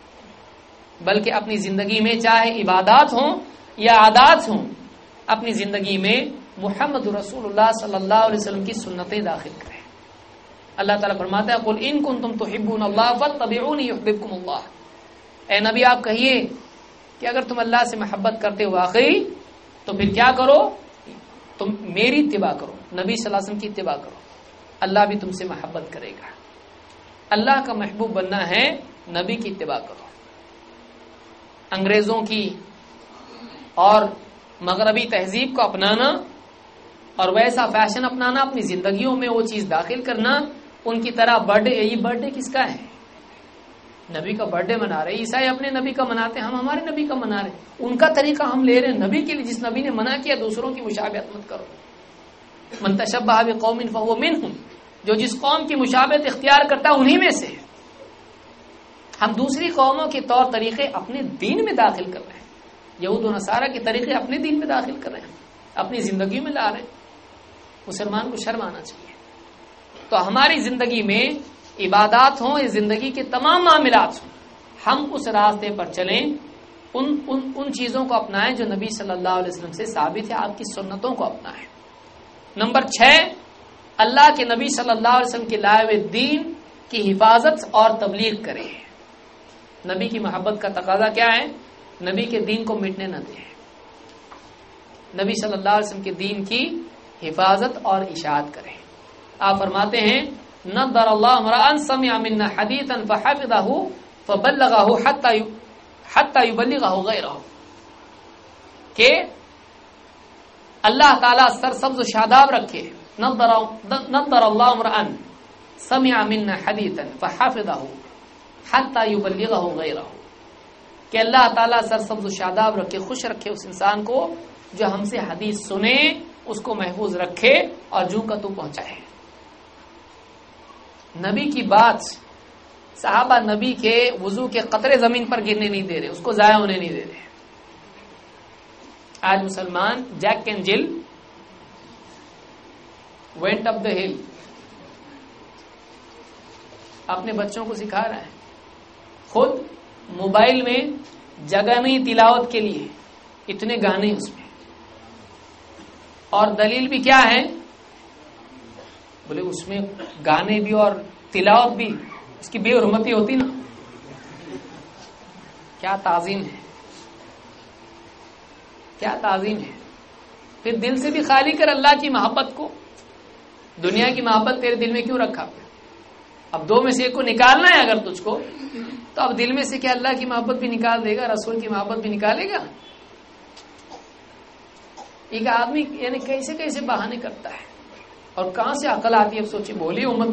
بلکہ اپنی زندگی میں چاہے عبادات ہوں یا عادات ہوں، اپنی زندگی میں محمد رسول اللہ صلی اللہ علیہ وسلم کی سنتیں داخل کریں۔ اللہ تعالیٰ فرماتا ہے قل ان کنتم تحبون اللہ فاتبعونی یحببکم اللہ، اے نبی آپ کہیے کہ اگر تم اللہ سے محبت کرتے ہو واقعی تو پھر کیا کرو، تم میری اتباع کرو، نبی صلی اللہ علیہ وسلم کی اتباع کرو، اللہ بھی تم سے محبت کرے گا۔ اللہ کا محبوب بننا ہے، نبی کی اتباع کرو۔ انگریزوں کی اور مغربی تہذیب کو اپنانا اور ویسا فیشن اپنانا، اپنی زندگیوں میں وہ چیز داخل کرنا، ان کی طرح برتھ ڈے، یہ برتھ ڈے کس کا ہے؟ نبی کا برتھ ڈے منا رہے، عیسائی اپنے نبی کا مناتے ہیں، ہم ہمارے نبی کا منا رہے، ان کا طریقہ ہم لے رہے ہیں نبی کے لیے، جس نبی نے منع کیا دوسروں کی مشابہت مت کرو۔ من تشبہ بقوم فہو منہم، جو جس قوم کی مشابہت اختیار کرتا ہے انہی میں سے۔ ہم دوسری قوموں کے طور طریقے اپنے دین میں داخل کر رہے ہیں، یہود و نصارہ کے طریقے اپنے دین میں داخل کر رہے ہیں، اپنی زندگی میں لا رہے ہیں۔ مسلمان کو شرم آنا چاہیے۔ تو ہماری زندگی میں عبادات ہوں یا زندگی کے تمام معاملات ہوں، ہم اس راستے پر چلیں، ان ان ان چیزوں کو اپنائیں جو نبی صلی اللہ علیہ وسلم سے ثابت ہے، آپ کی سنتوں کو اپنائیں۔ نمبر چھ، اللہ کے نبی صلی اللہ علیہ وسلم کے لائے ہوئے دین کی حفاظت اور تبلیغ کریں۔ نبی کی محبت کا تقاضا کیا ہے؟ نبی کے دین کو مٹنے نہ دیں، نبی صلی اللہ علیہ وسلم کے دین کی حفاظت اور اشاعت کریں۔ آپ فرماتے ہیں نضر اللہ امرأ سمع منا حدیثا فحفظه فبلغه حتى حتى يبلغه غیرہ، کہ اللہ تعالیٰ سرسبز و شاداب رکھے، نضر نضر اللہ امرأ سمع منا حدیثا فحفظه حتى يبلغه غیرہ، کہ اللہ تعالیٰ سرسبز و شاداب رکھے، خوش رکھے اس انسان کو جو ہم سے حدیث سنے، اس کو محفوظ رکھے اور جو کا تو پہنچائے۔ نبی کی بات، صحابہ نبی کے وضو کے قطرے زمین پر گرنے نہیں دے رہے، اس کو ضائع ہونے نہیں دے رہے۔ آج مسلمان Jack and Jill went up the hill, اپنے بچوں کو سکھا رہا ہے خود موبائل میں جگہ نہیں تلاوت کے لیے، اتنے گانے اس میں، اور دلیل بھی کیا ہے؟ بولے اس میں گانے بھی اور تلاوت بھی، اس کی بے حرمتی ہوتی نا، کیا تعظیم ہے، کیا تعظیم ہے۔ پھر دل سے بھی خالی کر اللہ کی محبت کو، دنیا کی محبت تیرے دل میں کیوں رکھا؟ اب دو میں سے ایک کو نکالنا ہے اگر تجھ کو، تو اب دل میں سے کیا اللہ کی محبت بھی نکال دے گا، رسول کی محبت بھی نکالے گا؟ ایک آدمی یعنی کیسے کیسے بہانے کرتا ہے، اور کہاں سے عقل آتی ہے؟ اب سوچی بولی امت،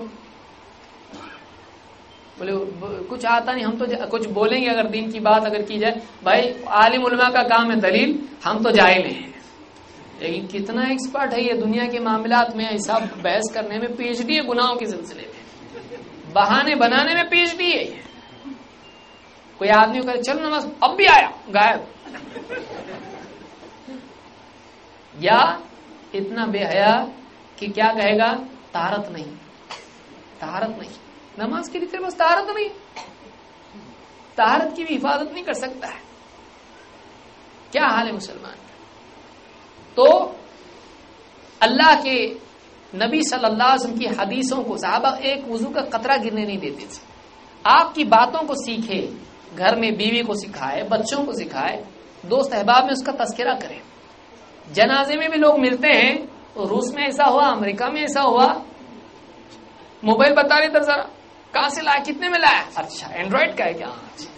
بولے کچھ آتا نہیں، ہم تو کچھ بولیں گے اگر دین کی بات اگر کی جائے، بھائی عالم علماء کا کام ہے دلیل، ہم تو جاہل ہیں، لیکن کتنا ایکسپرٹ ہے یہ دنیا کے معاملات میں، ایسا بحث کرنے میں، پی ایچ ڈی ہے گناہوں کے سلسلے میں، بہانے بنانے میں پی ایچ ڈی ہے۔ کوئی آدمی کہے چل نماز، اب بھی آیا غائب، یا اتنا بے حیا کہ کیا کہے گا؟ طہارت نہیں، طہارت نہیں، نماز کے لیے تیرے پاس طہارت نہیں، طہارت کی بھی حفاظت نہیں کر سکتا ہے، کیا حال ہے مسلمان کا؟ تو اللہ کے نبی صلی اللہ علیہ وسلم کی حدیثوں کو صحابہ ایک وضو کا قطرہ گرنے نہیں دیتے تھے۔ آپ کی باتوں کو سیکھے، گھر میں بیوی کو سکھائے، بچوں کو سکھائے، دوست احباب میں اس کا تذکرہ کریں۔ جنازے میں بھی لوگ ملتے ہیں، روس میں ایسا ہوا، امریکہ میں ایسا ہوا، موبائل بتا رہے ادھر ذرا کہاں سے لایا، کتنے میں لایا؟ اچھا اینڈرائڈ کا ہے کیا؟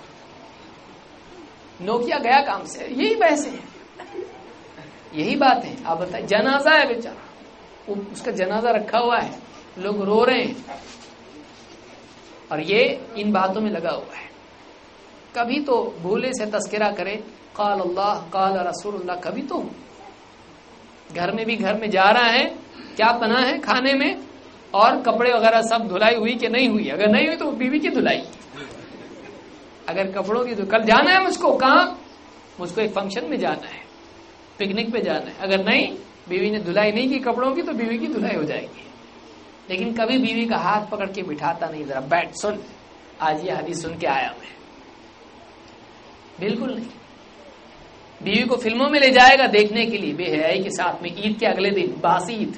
نوکیا گیا کام سے، یہی بحث ہے، یہی بات ہے۔ آپ بتائیں، جنازہ ہے بیچارہ، اس کا جنازہ رکھا ہوا ہے، لوگ رو رہے ہیں، اور یہ ان باتوں میں لگا ہوا ہے۔ کبھی تو بھولے سے تذکرہ کرے، قال اللہ قال رسول اللہ، کبھی تو گھر میں بھی گھر میں جا رہا ہے، کیا بنا ہے کھانے میں، اور کپڑے وغیرہ سب دھلائی ہوئی کہ نہیں ہوئی؟ اگر نہیں ہوئی تو بیوی کی دھلائی، اگر کپڑوں کی، تو کل جانا ہے مجھ کو، کہاں؟ مجھ کو ایک فنکشن میں جانا ہے، پکنک پہ جانا ہے، اگر نہیں بیوی نے دھلائی نہیں کی کپڑوں کی تو بیوی کی دھلائی ہو جائے گی۔ لیکن کبھی بیوی کا ہاتھ پکڑ کے بٹھاتا نہیں، ذرا بیٹھ سن، آج یہ حدیث سن کے آیا میں، بالکل نہیں۔ بیوی کو فلموں میں لے جائے گا دیکھنے کے لیے، بے حیائی کے ساتھ میں، عید کے اگلے دن، باسی عید،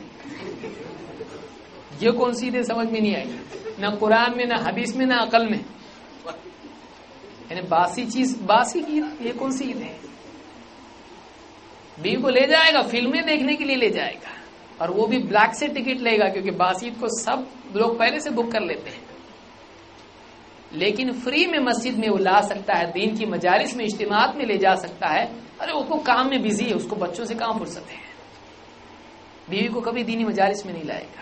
یہ کون سی عید ہے سمجھ میں نہیں آئی، نہ قرآن میں، نہ حدیث میں، نہ عقل میں، یعنی باسی چیز، باسی عید، یہ کون سی عید ہے؟ بیوی کو لے جائے گا، فلمیں دیکھنے کے لیے لے جائے گا، اور وہ بھی بلیک سے ٹکٹ لے گا، کیونکہ باسی عید کو سب لوگ پہلے سے بک کر لیتے ہیں، لیکن فری میں مسجد میں وہ لا سکتا ہے، دین کی مجالس میں، اجتماعات میں لے جا سکتا ہے۔ ارے وہ کو کام میں بزی ہے، اس کو بچوں سے کہاں فرصت ہے، بیوی کو کبھی دینی مجالس میں نہیں لائے گا۔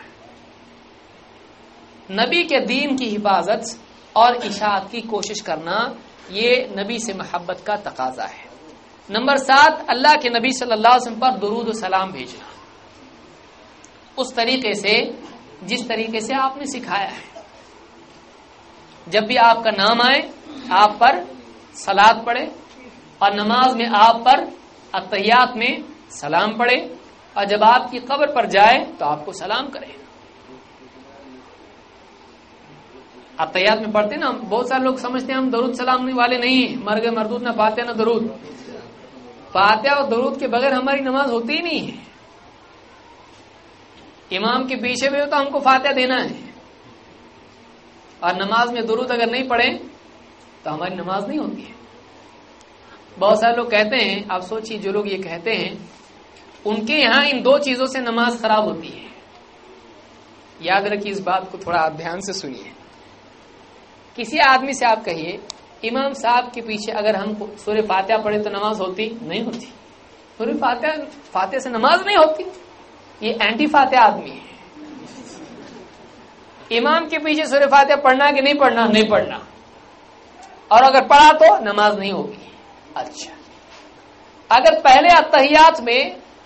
نبی کے دین کی حفاظت اور اشاعت کی کوشش کرنا، یہ نبی سے محبت کا تقاضا ہے۔ نمبر سات، اللہ کے نبی صلی اللہ علیہ وسلم پر درود و سلام بھیجنا، اس طریقے سے جس طریقے سے آپ نے سکھایا ہے۔ جب بھی آپ کا نام آئے آپ پر صلات پڑھے، اور نماز میں آپ پر اتحیات میں سلام پڑھے، اور جب آپ کی قبر پر جائے تو آپ کو سلام کرے۔ اتحیات میں پڑھتے نا، بہت سارے لوگ سمجھتے ہیں ہم درود سلام والے نہیں ہیں، مر گئے مردود نہ فاتحہ نہ درود، فاتحہ اور درود کے بغیر ہماری نماز ہوتی ہی نہیں ہے۔ امام کے پیچھے بھی ہو تو ہم کو فاتحہ دینا ہے، اور نماز میں درود اگر نہیں پڑھیں تو ہماری نماز نہیں ہوتی ہے۔ بہت سارے لوگ کہتے ہیں، آپ سوچیے، جو لوگ یہ کہتے ہیں ان کے یہاں ان دو چیزوں سے نماز خراب ہوتی ہے۔ یاد رکھیے اس بات کو، تھوڑا آپ دھیان سے سنیے۔ کسی آدمی سے آپ کہیے امام صاحب کے پیچھے اگر ہم سورہ فاتحہ پڑھے تو نماز ہوتی نہیں ہوتی، سورہ فاتحہ فاتحہ سے نماز نہیں ہوتی، یہ اینٹی فاتحہ آدمی ہے۔ امام کے پیچھے سورہ فاتحہ پڑھنا کہ نہیں پڑھنا؟ نہیں پڑھنا، اور اگر پڑھا تو نماز نہیں ہوگی۔ اچھا، اگر پہلے اتحیات میں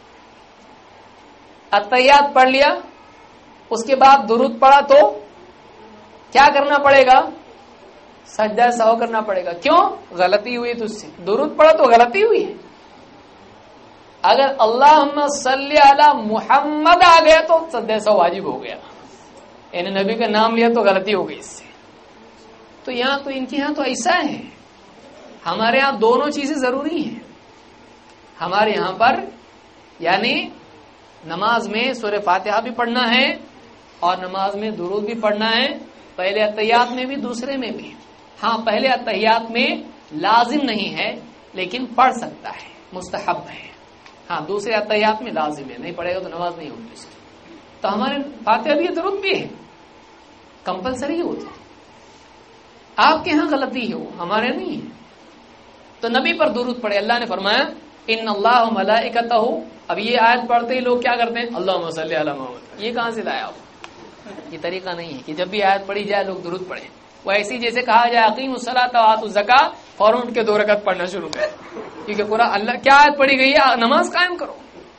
اتحیات پڑھ لیا، اس کے بعد درود پڑھا، تو کیا کرنا پڑے گا؟ سجدہ سہو کرنا پڑے گا۔ کیوں؟ غلطی ہوئی تو اس سے، درود پڑھا تو غلطی ہوئی ہے۔ اگر اللہم صلی علی محمد آ گیا تو سجدہ سہو واجب ہو گیا، یعنی نبی کا نام لیا تو غلطی ہو گئی اس سے۔ تو یہاں تو ان کے یہاں تو ایسا ہے، ہمارے یہاں دونوں چیزیں ضروری ہیں. ہمارے یہاں پر یعنی نماز میں سورہ فاتحہ بھی پڑھنا ہے اور نماز میں درود بھی پڑھنا ہے، پہلے اتحیات میں بھی دوسرے میں بھی. ہاں پہلے اتحیات میں لازم نہیں ہے لیکن پڑھ سکتا ہے، مستحب ہے. ہاں دوسرے اتحیات میں لازم ہے، نہیں پڑھے گا تو نماز نہیں ہوتی. تو ہمارے فاتحہ بھی درود بھی ہے، کمپلسری ہوتا ہے. آپ کے ہاں غلطی ہو، ہمارے نہیں ہے. تو نبی پر درود پڑھے. اللہ نے فرمایا ان اللہ ملائکتہ. اب یہ آیت پڑھتے ہی لوگ کیا کرتے ہیں؟ اللہم صلی علی محمد. یہ کہاں سے لایا آپ؟ یہ طریقہ نہیں ہے کہ جب بھی آیت پڑھی جائے لوگ درود پڑھیں. وہ ایسی جیسے کہا جائے اقیموا الصلاۃ وآتوا الزکاۃ، فوراً اٹھ کے دو رکعت پڑھنا شروع کریں، کیونکہ پورا اللہ کیا آیت پڑھی گئی ہے؟ نماز قائم کرو،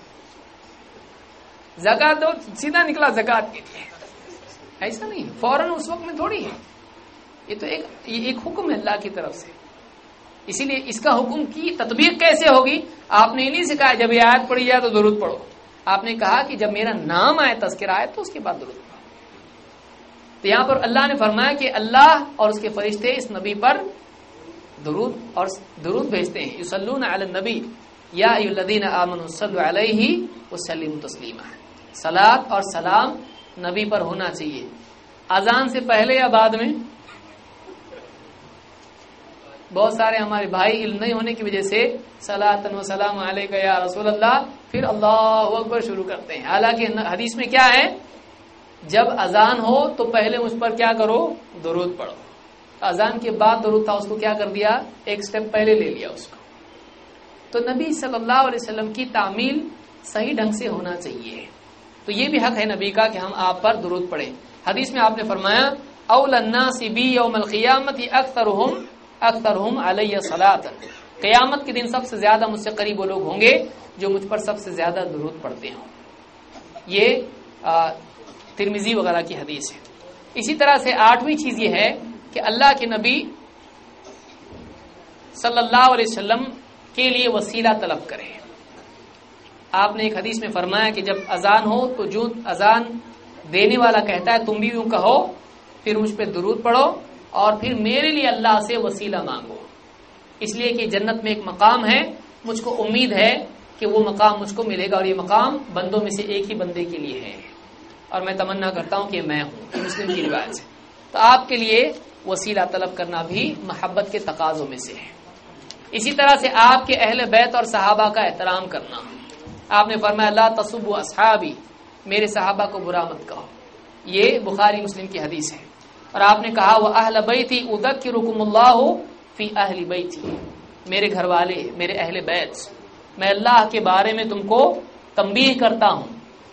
زکات دو، سیدھا نکلا زکات کے لیے. ایسا نہیں، فوراً اس وقت میں تھوڑی ہے. یہ تو ایک یہ ایک حکم ہے اللہ کی طرف سے. اسی لیے اس کا حکم کی تطبیق کیسے ہوگی؟ آپ نے انہیں سے کہا جب یہ آیت پڑھی جائے تو درود پڑھو. آپ نے کہا کہ جب میرا نام آئے، تذکرہ آئے، تو اس کے بعد درود پڑھو. تو یہاں پر اللہ نے فرمایا کہ اللہ اور اس کے فرشتے اس نبی پر درود اور درود بھیجتے ہیں. یصلون علی النبی یا ایھا الذین آمنوا صلوا علیہ وسلموا تسلیما. صلاۃ اور سلام نبی پر ہونا چاہیے. اذان سے پہلے یا بعد میں؟ بہت سارے ہمارے بھائی علم نہیں ہونے کی وجہ سے صلاۃ و سلام علیک یا رسول اللہ پھر اللہ اکبر شروع کرتے ہیں. حالانکہ حدیث میں کیا ہے؟ جب اذان ہو تو پہلے اس پر کیا کرو؟ درود پڑھو. اذان کے بعد درود تھا، اس کو کیا کر دیا؟ ایک سٹیپ پہلے لے لیا اس کو. تو نبی صلی اللہ علیہ وسلم کی تعمیل صحیح ڈھنگ سے ہونا چاہیے. تو یہ بھی حق ہے نبی کا کہ ہم آپ پر درود پڑھیں. حدیث میں آپ نے فرمایا اول الناس بی یوم القیامت اکثرهم اکثرهم علی صلاۃ. قیامت کے دن سب سے زیادہ مجھ سے قریب وہ لوگ ہوں گے جو مجھ پر سب سے زیادہ درود پڑھتے ہوں. یہ ترمذی وغیرہ کی حدیث ہے. اسی طرح سے آٹھویں چیز یہ ہے کہ اللہ کے نبی صلی اللہ علیہ وسلم کے لیے وسیلہ طلب کرے. آپ نے ایک حدیث میں فرمایا کہ جب اذان ہو تو جو اذان دینے والا کہتا ہے تم بھی یوں کہو، پھر مجھ پہ درود پڑھو اور پھر میرے لیے اللہ سے وسیلہ مانگو. اس لیے کہ جنت میں ایک مقام ہے، مجھ کو امید ہے کہ وہ مقام مجھ کو ملے گا، اور یہ مقام بندوں میں سے ایک ہی بندے کے لیے ہے، اور میں تمنا کرتا ہوں کہ میں ہوں. مسلم کی روایت سے. تو آپ کے لیے وسیلہ طلب کرنا بھی محبت کے تقاضوں میں سے ہے. اسی طرح سے آپ کے اہل بیت اور صحابہ کا احترام کرنا. آپ نے فرمایا لا تسبوا اصحابی، میرے صحابہ کو برا مت کہو. یہ بخاری مسلم کی حدیث ہے. اور آپ نے کہا وہ اہل بیتی اذکرکم اللہ فی اہل بیتی، میرے گھر والے، میرے اہل بیت، میں اللہ کے بارے میں تم کو تنبیہ کرتا ہوں،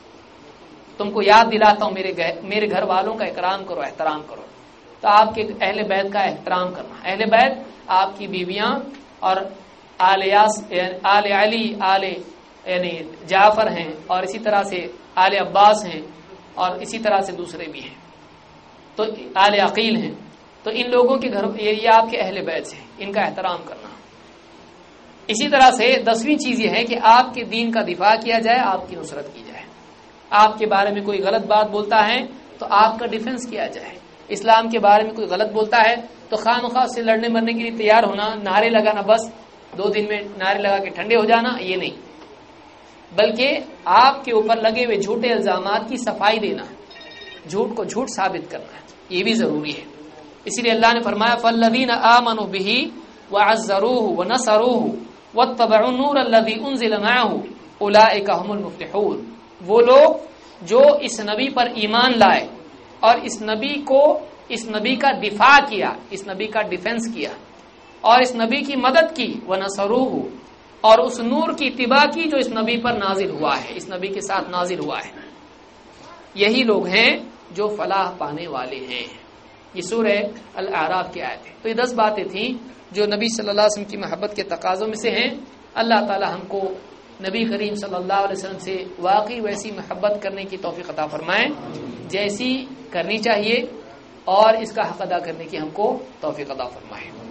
تم کو یاد دلاتا ہوں میرے میرے گھر والوں کا اکرام کرو، احترام کرو. تو آپ کے اہل بیت کا احترام کرنا. اہل بیت آپ کی بیویاں اور آل یاس آل علی آل یعنی جعفر ہیں، اور اسی طرح سے آل عباس ہیں، اور اسی طرح سے دوسرے بھی ہیں، تو آل عقیل ہیں. تو ان لوگوں کے گھر یہ آپ کے اہل بیت ہیں، ان کا احترام کرنا. اسی طرح سے دسویں چیز یہ ہے کہ آپ کے دین کا دفاع کیا جائے، آپ کی نصرت کی جائے. آپ کے بارے میں کوئی غلط بات بولتا ہے تو آپ کا ڈیفنس کیا جائے. اسلام کے بارے میں کوئی غلط بولتا ہے تو خواہ مخواہ سے لڑنے مرنے کے لیے تیار ہونا، نعرے لگانا، بس دو دن میں نعرے لگا کے ٹھنڈے ہو جانا، یہ نہیں، بلکہ آپ کے اوپر لگے ہوئے جھوٹے الزامات کی صفائی دینا، جھوٹ کو جھوٹ ثابت کرنا، یہ بھی ضروری ہے. اسی لیے اللہ نے فرمایا فالذین آمنوا بہ وعزروہ ونصروہ واتبعوا النور الذی انزل معہ اولئک هم المفلحون. وہ لوگ جو اس نبی پر ایمان لائے اور اس نبی کو اس نبی کا دفاع کیا، اس نبی کا ڈیفنس کیا، اور اس نبی کی مدد کی، ونصروہ، اور اس نور کی اتباع کی جو اس نبی پر نازل ہوا ہے، اس نبی کے ساتھ نازل ہوا ہے، یہی لوگ ہیں جو فلاح پانے والے ہیں. یہ سورہ الاعراف کی آیت ہے. تو یہ دس باتیں تھیں جو نبی صلی اللہ علیہ وسلم کی محبت کے تقاضوں میں سے ہیں. اللہ تعالی ہم کو نبی کریم صلی اللہ علیہ وسلم سے واقعی ویسی محبت کرنے کی توفیق عطا فرمائے جیسی کرنی چاہیے، اور اس کا حق ادا کرنے کی ہم کو توفیق عطا فرمائے.